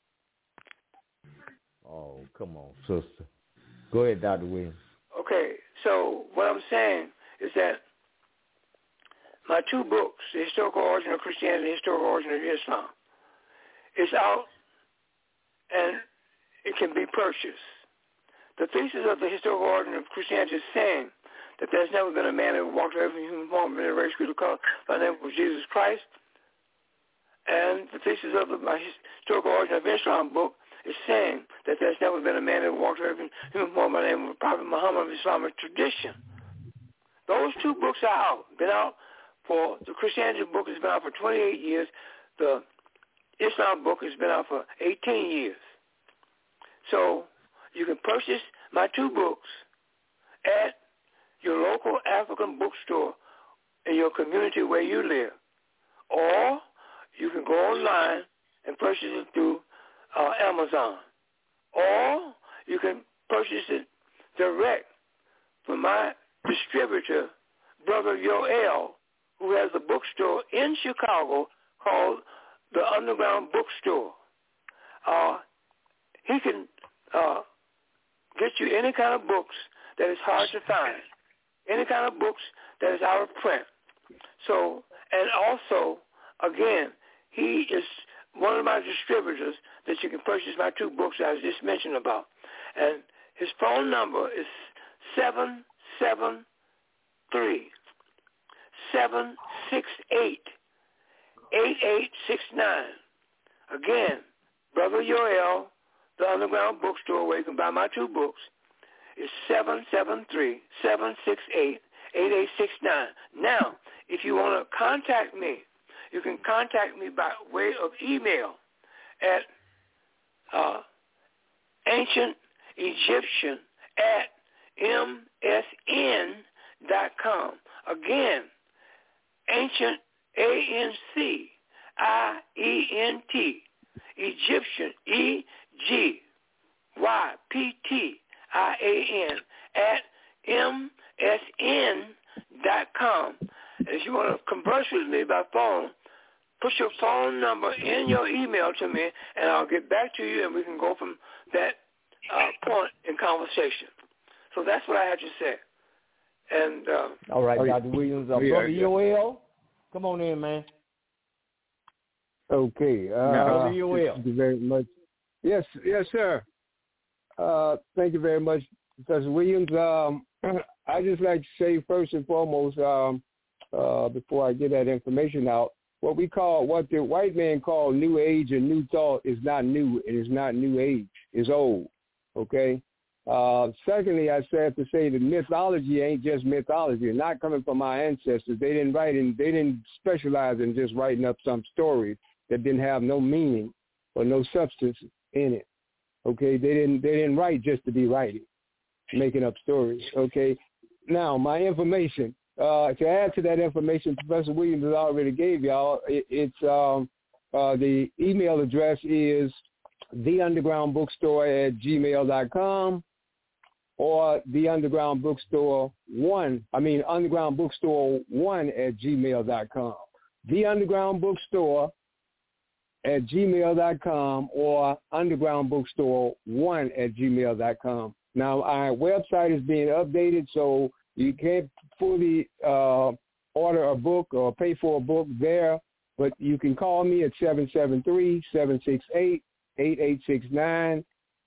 Oh, come on, sister. Go ahead, Dr. Williams. Okay, so what I'm saying is that my 2 books, The Historical Origin of Christianity and The Historical Origin of Islam, is out and it can be purchased. The thesis of The Historical Origin of Christianity is saying that there's never been a man that walked away from human form in a race, creed, or color by the name of Jesus Christ. And the thesis of my Historical Origin of Islam book is saying that there's never been a man that walked away from human form by the name of Prophet Muhammad of Islamic tradition. Those two books are out. Been out for, the Christianity book has been out for 28 years. The Islam book has been out for 18 years. So you can purchase my two books at your local African bookstore in your community where you live. Or you can go online and purchase it through Amazon. Or you can purchase it direct from my distributor, Brother Yoel, who has a bookstore in Chicago called the Underground Bookstore. He can get you any kind of books that is hard to find, any kind of books that is out of print. So, and also, again, he is one of my distributors that you can purchase my two books I was just mentioned about. And his phone number is 773-768-8869. Again, Brother Yoel, the Underground Bookstore, where you can buy my two books, is 773-768-8869. Now, if you want to contact me, you can contact me by way of email at ancientegyptian@msn.com. Again, ancient, A-N-C-I-E-N-T, Egyptian, E-G-Y-P-T-I-A-N, at msn.com. If you want to converse with me by phone, put your phone number in your email to me, and I'll get back to you, and we can go from that point in conversation. So that's what I had to say. And all right, Dr. Williams, Brother Yoel, come on in, man. Okay. Brother Yoel. Thank you very much. Yes, sir. Thank you very much, Professor Williams. I just like to say first and foremost, before I get that information out, what the white man call New Age and New Thought is not new. It is not New Age. It's old. Okay. Secondly, I have to say that mythology ain't just mythology. It's not coming from our ancestors. They didn't specialize in just writing up some stories that didn't have no meaning or no substance in it. Okay. They didn't write just to be writing, making up stories. Okay. Now, my information. To add to that information Professor Williams has already gave y'all, it's the email address is theundergroundbookstore@gmail.com or undergroundbookstore1@gmail.com. theundergroundbookstore@gmail.com or undergroundbookstore1@gmail.com. Now, our website is being updated, so you can't fully order a book or pay for a book there, but you can call me at 773-768-8869,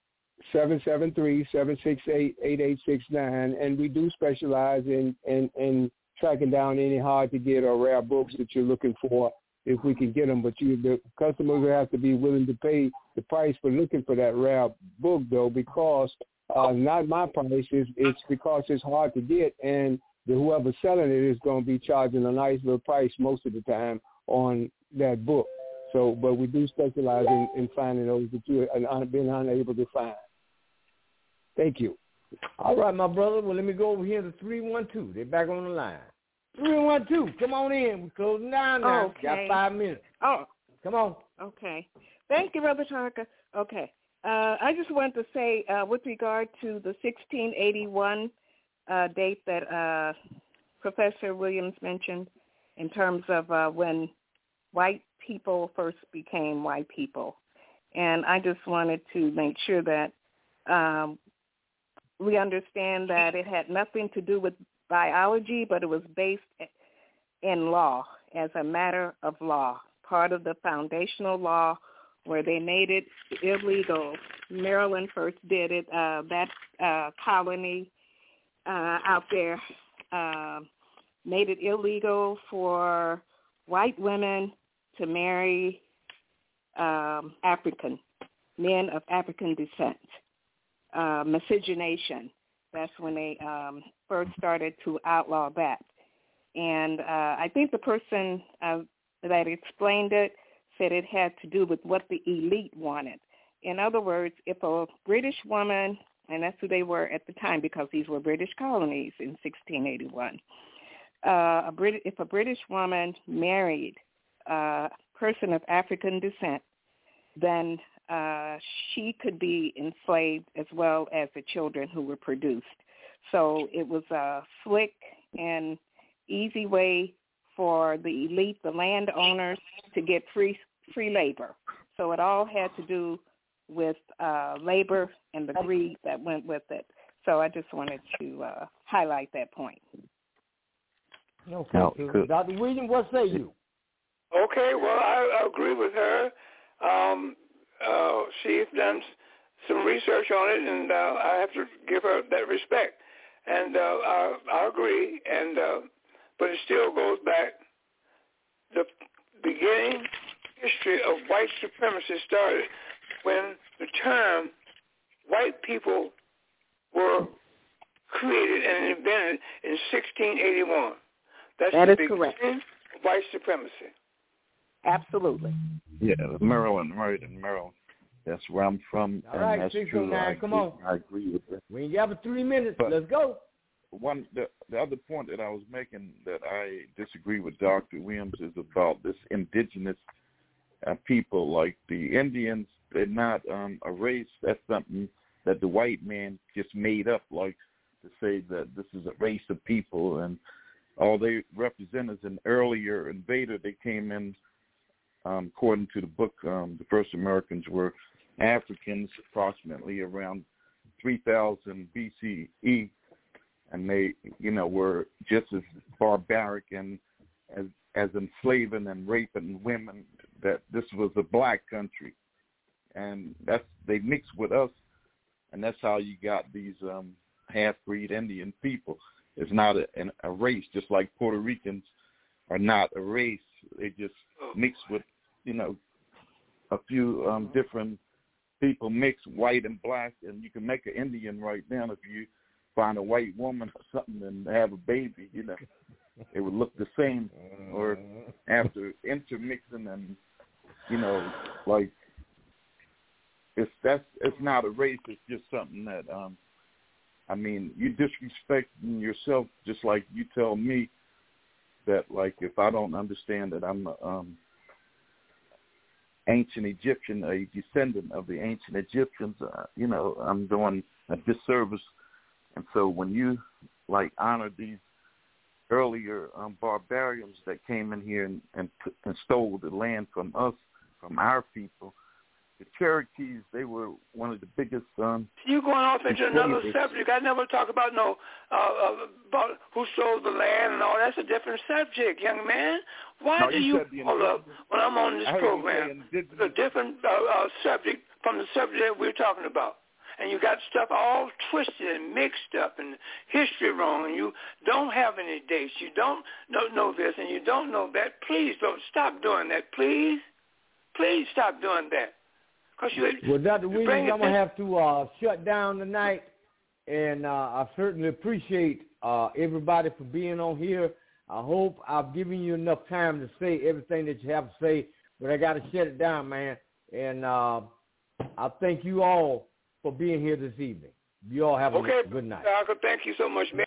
773-768-8869, and we do specialize in tracking down any hard-to-get or rare books that you're looking for if we can get them. But the customers will have to be willing to pay the price for looking for that rare book, though, because not my price. It's because it's hard to get, and whoever's selling it is going to be charging a nice little price most of the time on that book. So, but we do specialize in finding those that you have been unable to find. Thank you. All right, my brother. Well, let me go over here to 312. They're back on the line. 312, come on in. We're closing down now. Okay. Got 5 minutes. Oh, come on. Okay. Thank you, Brother Tarka. Okay. I just wanted to say with regard to the 1681 date that Professor Williams mentioned in terms of when white people first became white people. And I just wanted to make sure that we understand that it had nothing to do with biology, but it was based in law, as a matter of law, part of the foundational law where they made it illegal. Maryland first did it, that colony out there made it illegal for white women to marry African men of African descent. Miscegenation. That's when they first started to outlaw that. And I think the person that explained it said it had to do with what the elite wanted. In other words, if a British woman, and that's who they were at the time because these were British colonies in 1681, if a British woman married a person of African descent, then she could be enslaved as well as the children who were produced. So it was a slick and easy way for the elite, the landowners, to get free labor. So it all had to do with labor and the greed that went with it. So I just wanted to highlight that point. Okay. So, Dr. Williams, what say you? Okay, well, I agree with her. She's done some research on it, and I have to give her that respect. And I agree, and but it still goes back. The beginning history of white supremacy started when the term white people were created and invented in 1681. That is correct. Of white supremacy. Absolutely. Yeah, Maryland. That's where I'm from. All right, that's 609, come on. I agree with that. We ain't got but 3 minutes. But let's go. The other point that I was making that I disagree with Dr. Williams is about this indigenous people, like the Indians. They're not a race. That's something that the white man just made up, like to say that this is a race of people, and all they represent is an earlier invader. They came in, according to the book, the first Americans were Africans, approximately around 3000 BCE, and they, were just as barbaric and as enslaving and raping women. That this was a black country, and they mixed with us, and that's how you got these half-breed Indian people. It's not a race, just like Puerto Ricans are not a race. They just mix with, a few different people mix, white and black, and you can make an Indian right now if you find a white woman or something and have a baby, it would look the same. Or after intermixing and, like it's not a race. It's just something that, you disrespecting yourself just like you tell me that, like, if I don't understand that I'm ancient Egyptian, a descendant of the ancient Egyptians, I'm doing a disservice. And so when you, like, honor these earlier barbarians that came in here and stole the land from us, from our people, the Cherokees, they were one of the biggest. You're going off into another subject. I never talk about about who stole the land and all. That's a different subject, young man. Why do you hold up when I'm on this program? It's a different subject from the subject that we're talking about. And you got stuff all twisted and mixed up and history wrong, and you don't have any dates. You don't know this and you don't know that. Please don't stop doing that. Please stop doing that. Well, Dr. Williams, I'm going to have to shut down tonight, and I certainly appreciate everybody for being on here. I hope I've given you enough time to say everything that you have to say, but I got to shut it down, man. And I thank you all for being here this evening. You all have a good night. Doctor, thank you so much, man.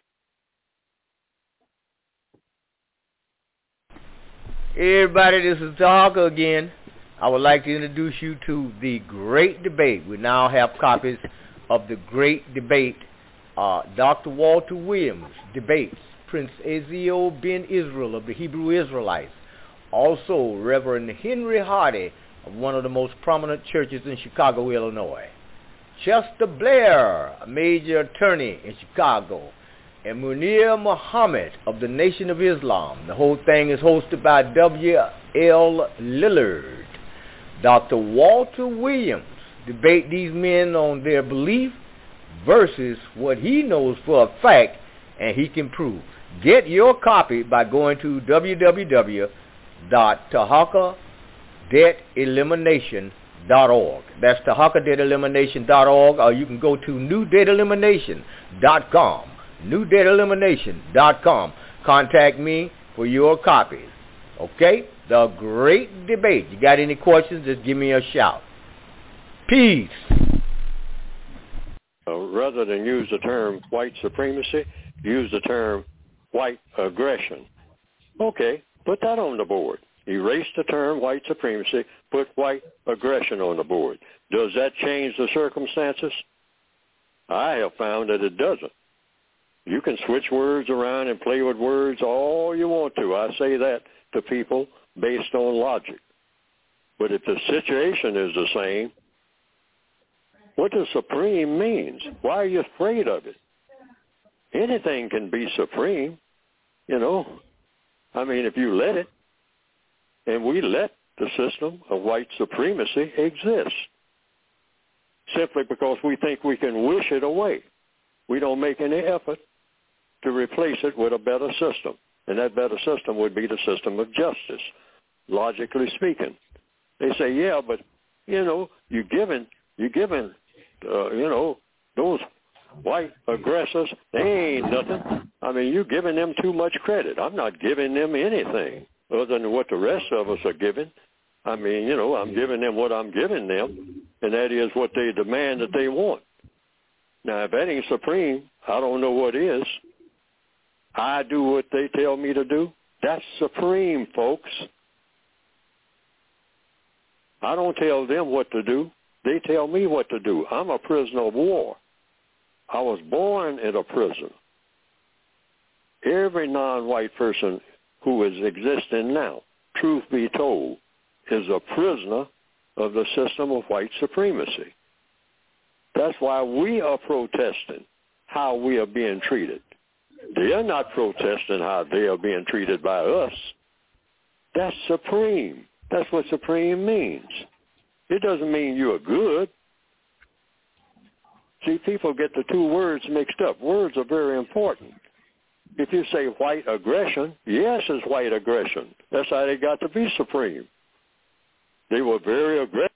Hey, everybody, this is Darker again. I would like to introduce you to The Great Debate. We now have copies of The Great Debate. Dr. Walter Williams debates Prince Ezio Ben Israel of the Hebrew Israelites. Also, Reverend Henry Hardy of one of the most prominent churches in Chicago, Illinois. Chester Blair, a major attorney in Chicago. And Munir Muhammad of the Nation of Islam. The whole thing is hosted by W.L. Lillard. Dr. Walter Williams debate these men on their belief versus what he knows for a fact and he can prove. Get your copy by going to www.TahakaDebtElimination.org. That's TahakaDebtElimination.org, or you can go to NewDebtElimination.com. NewDebtElimination.com. Contact me for your copies. Okay? The great debate. You got any questions, just give me a shout. Peace. Rather than use the term white supremacy, use the term white aggression. Okay, put that on the board. Erase the term white supremacy, put white aggression on the board. Does that change the circumstances? I have found that it doesn't. You can switch words around and play with words all you want to. I say that to people based on logic. But if the situation is the same, what does supreme means? Why are you afraid of it? Anything can be supreme, you know. I mean, if you let it, and we let the system of white supremacy exist, simply because we think we can wish it away. We don't make any effort to replace it with a better system, and that better system would be the system of justice, logically speaking. They say, yeah, but, you know, you're giving those white aggressors, they ain't nothing. I mean, you're giving them too much credit. I'm not giving them anything other than what the rest of us are giving. I mean, you know, I'm giving them what I'm giving them, and that is what they demand that they want. Now, if that ain't supreme, I don't know what is. I do what they tell me to do. That's supreme, folks. I don't tell them what to do. They tell me what to do. I'm a prisoner of war. I was born in a prison. Every non-white person who is existing now, truth be told, is a prisoner of the system of white supremacy. That's why we are protesting how we are being treated. They are not protesting how they are being treated by us. That's supreme. That's what supreme means. It doesn't mean you're good. See, people get the two words mixed up. Words are very important. If you say white aggression, yes, it's white aggression. That's how they got to be supreme. They were very aggressive.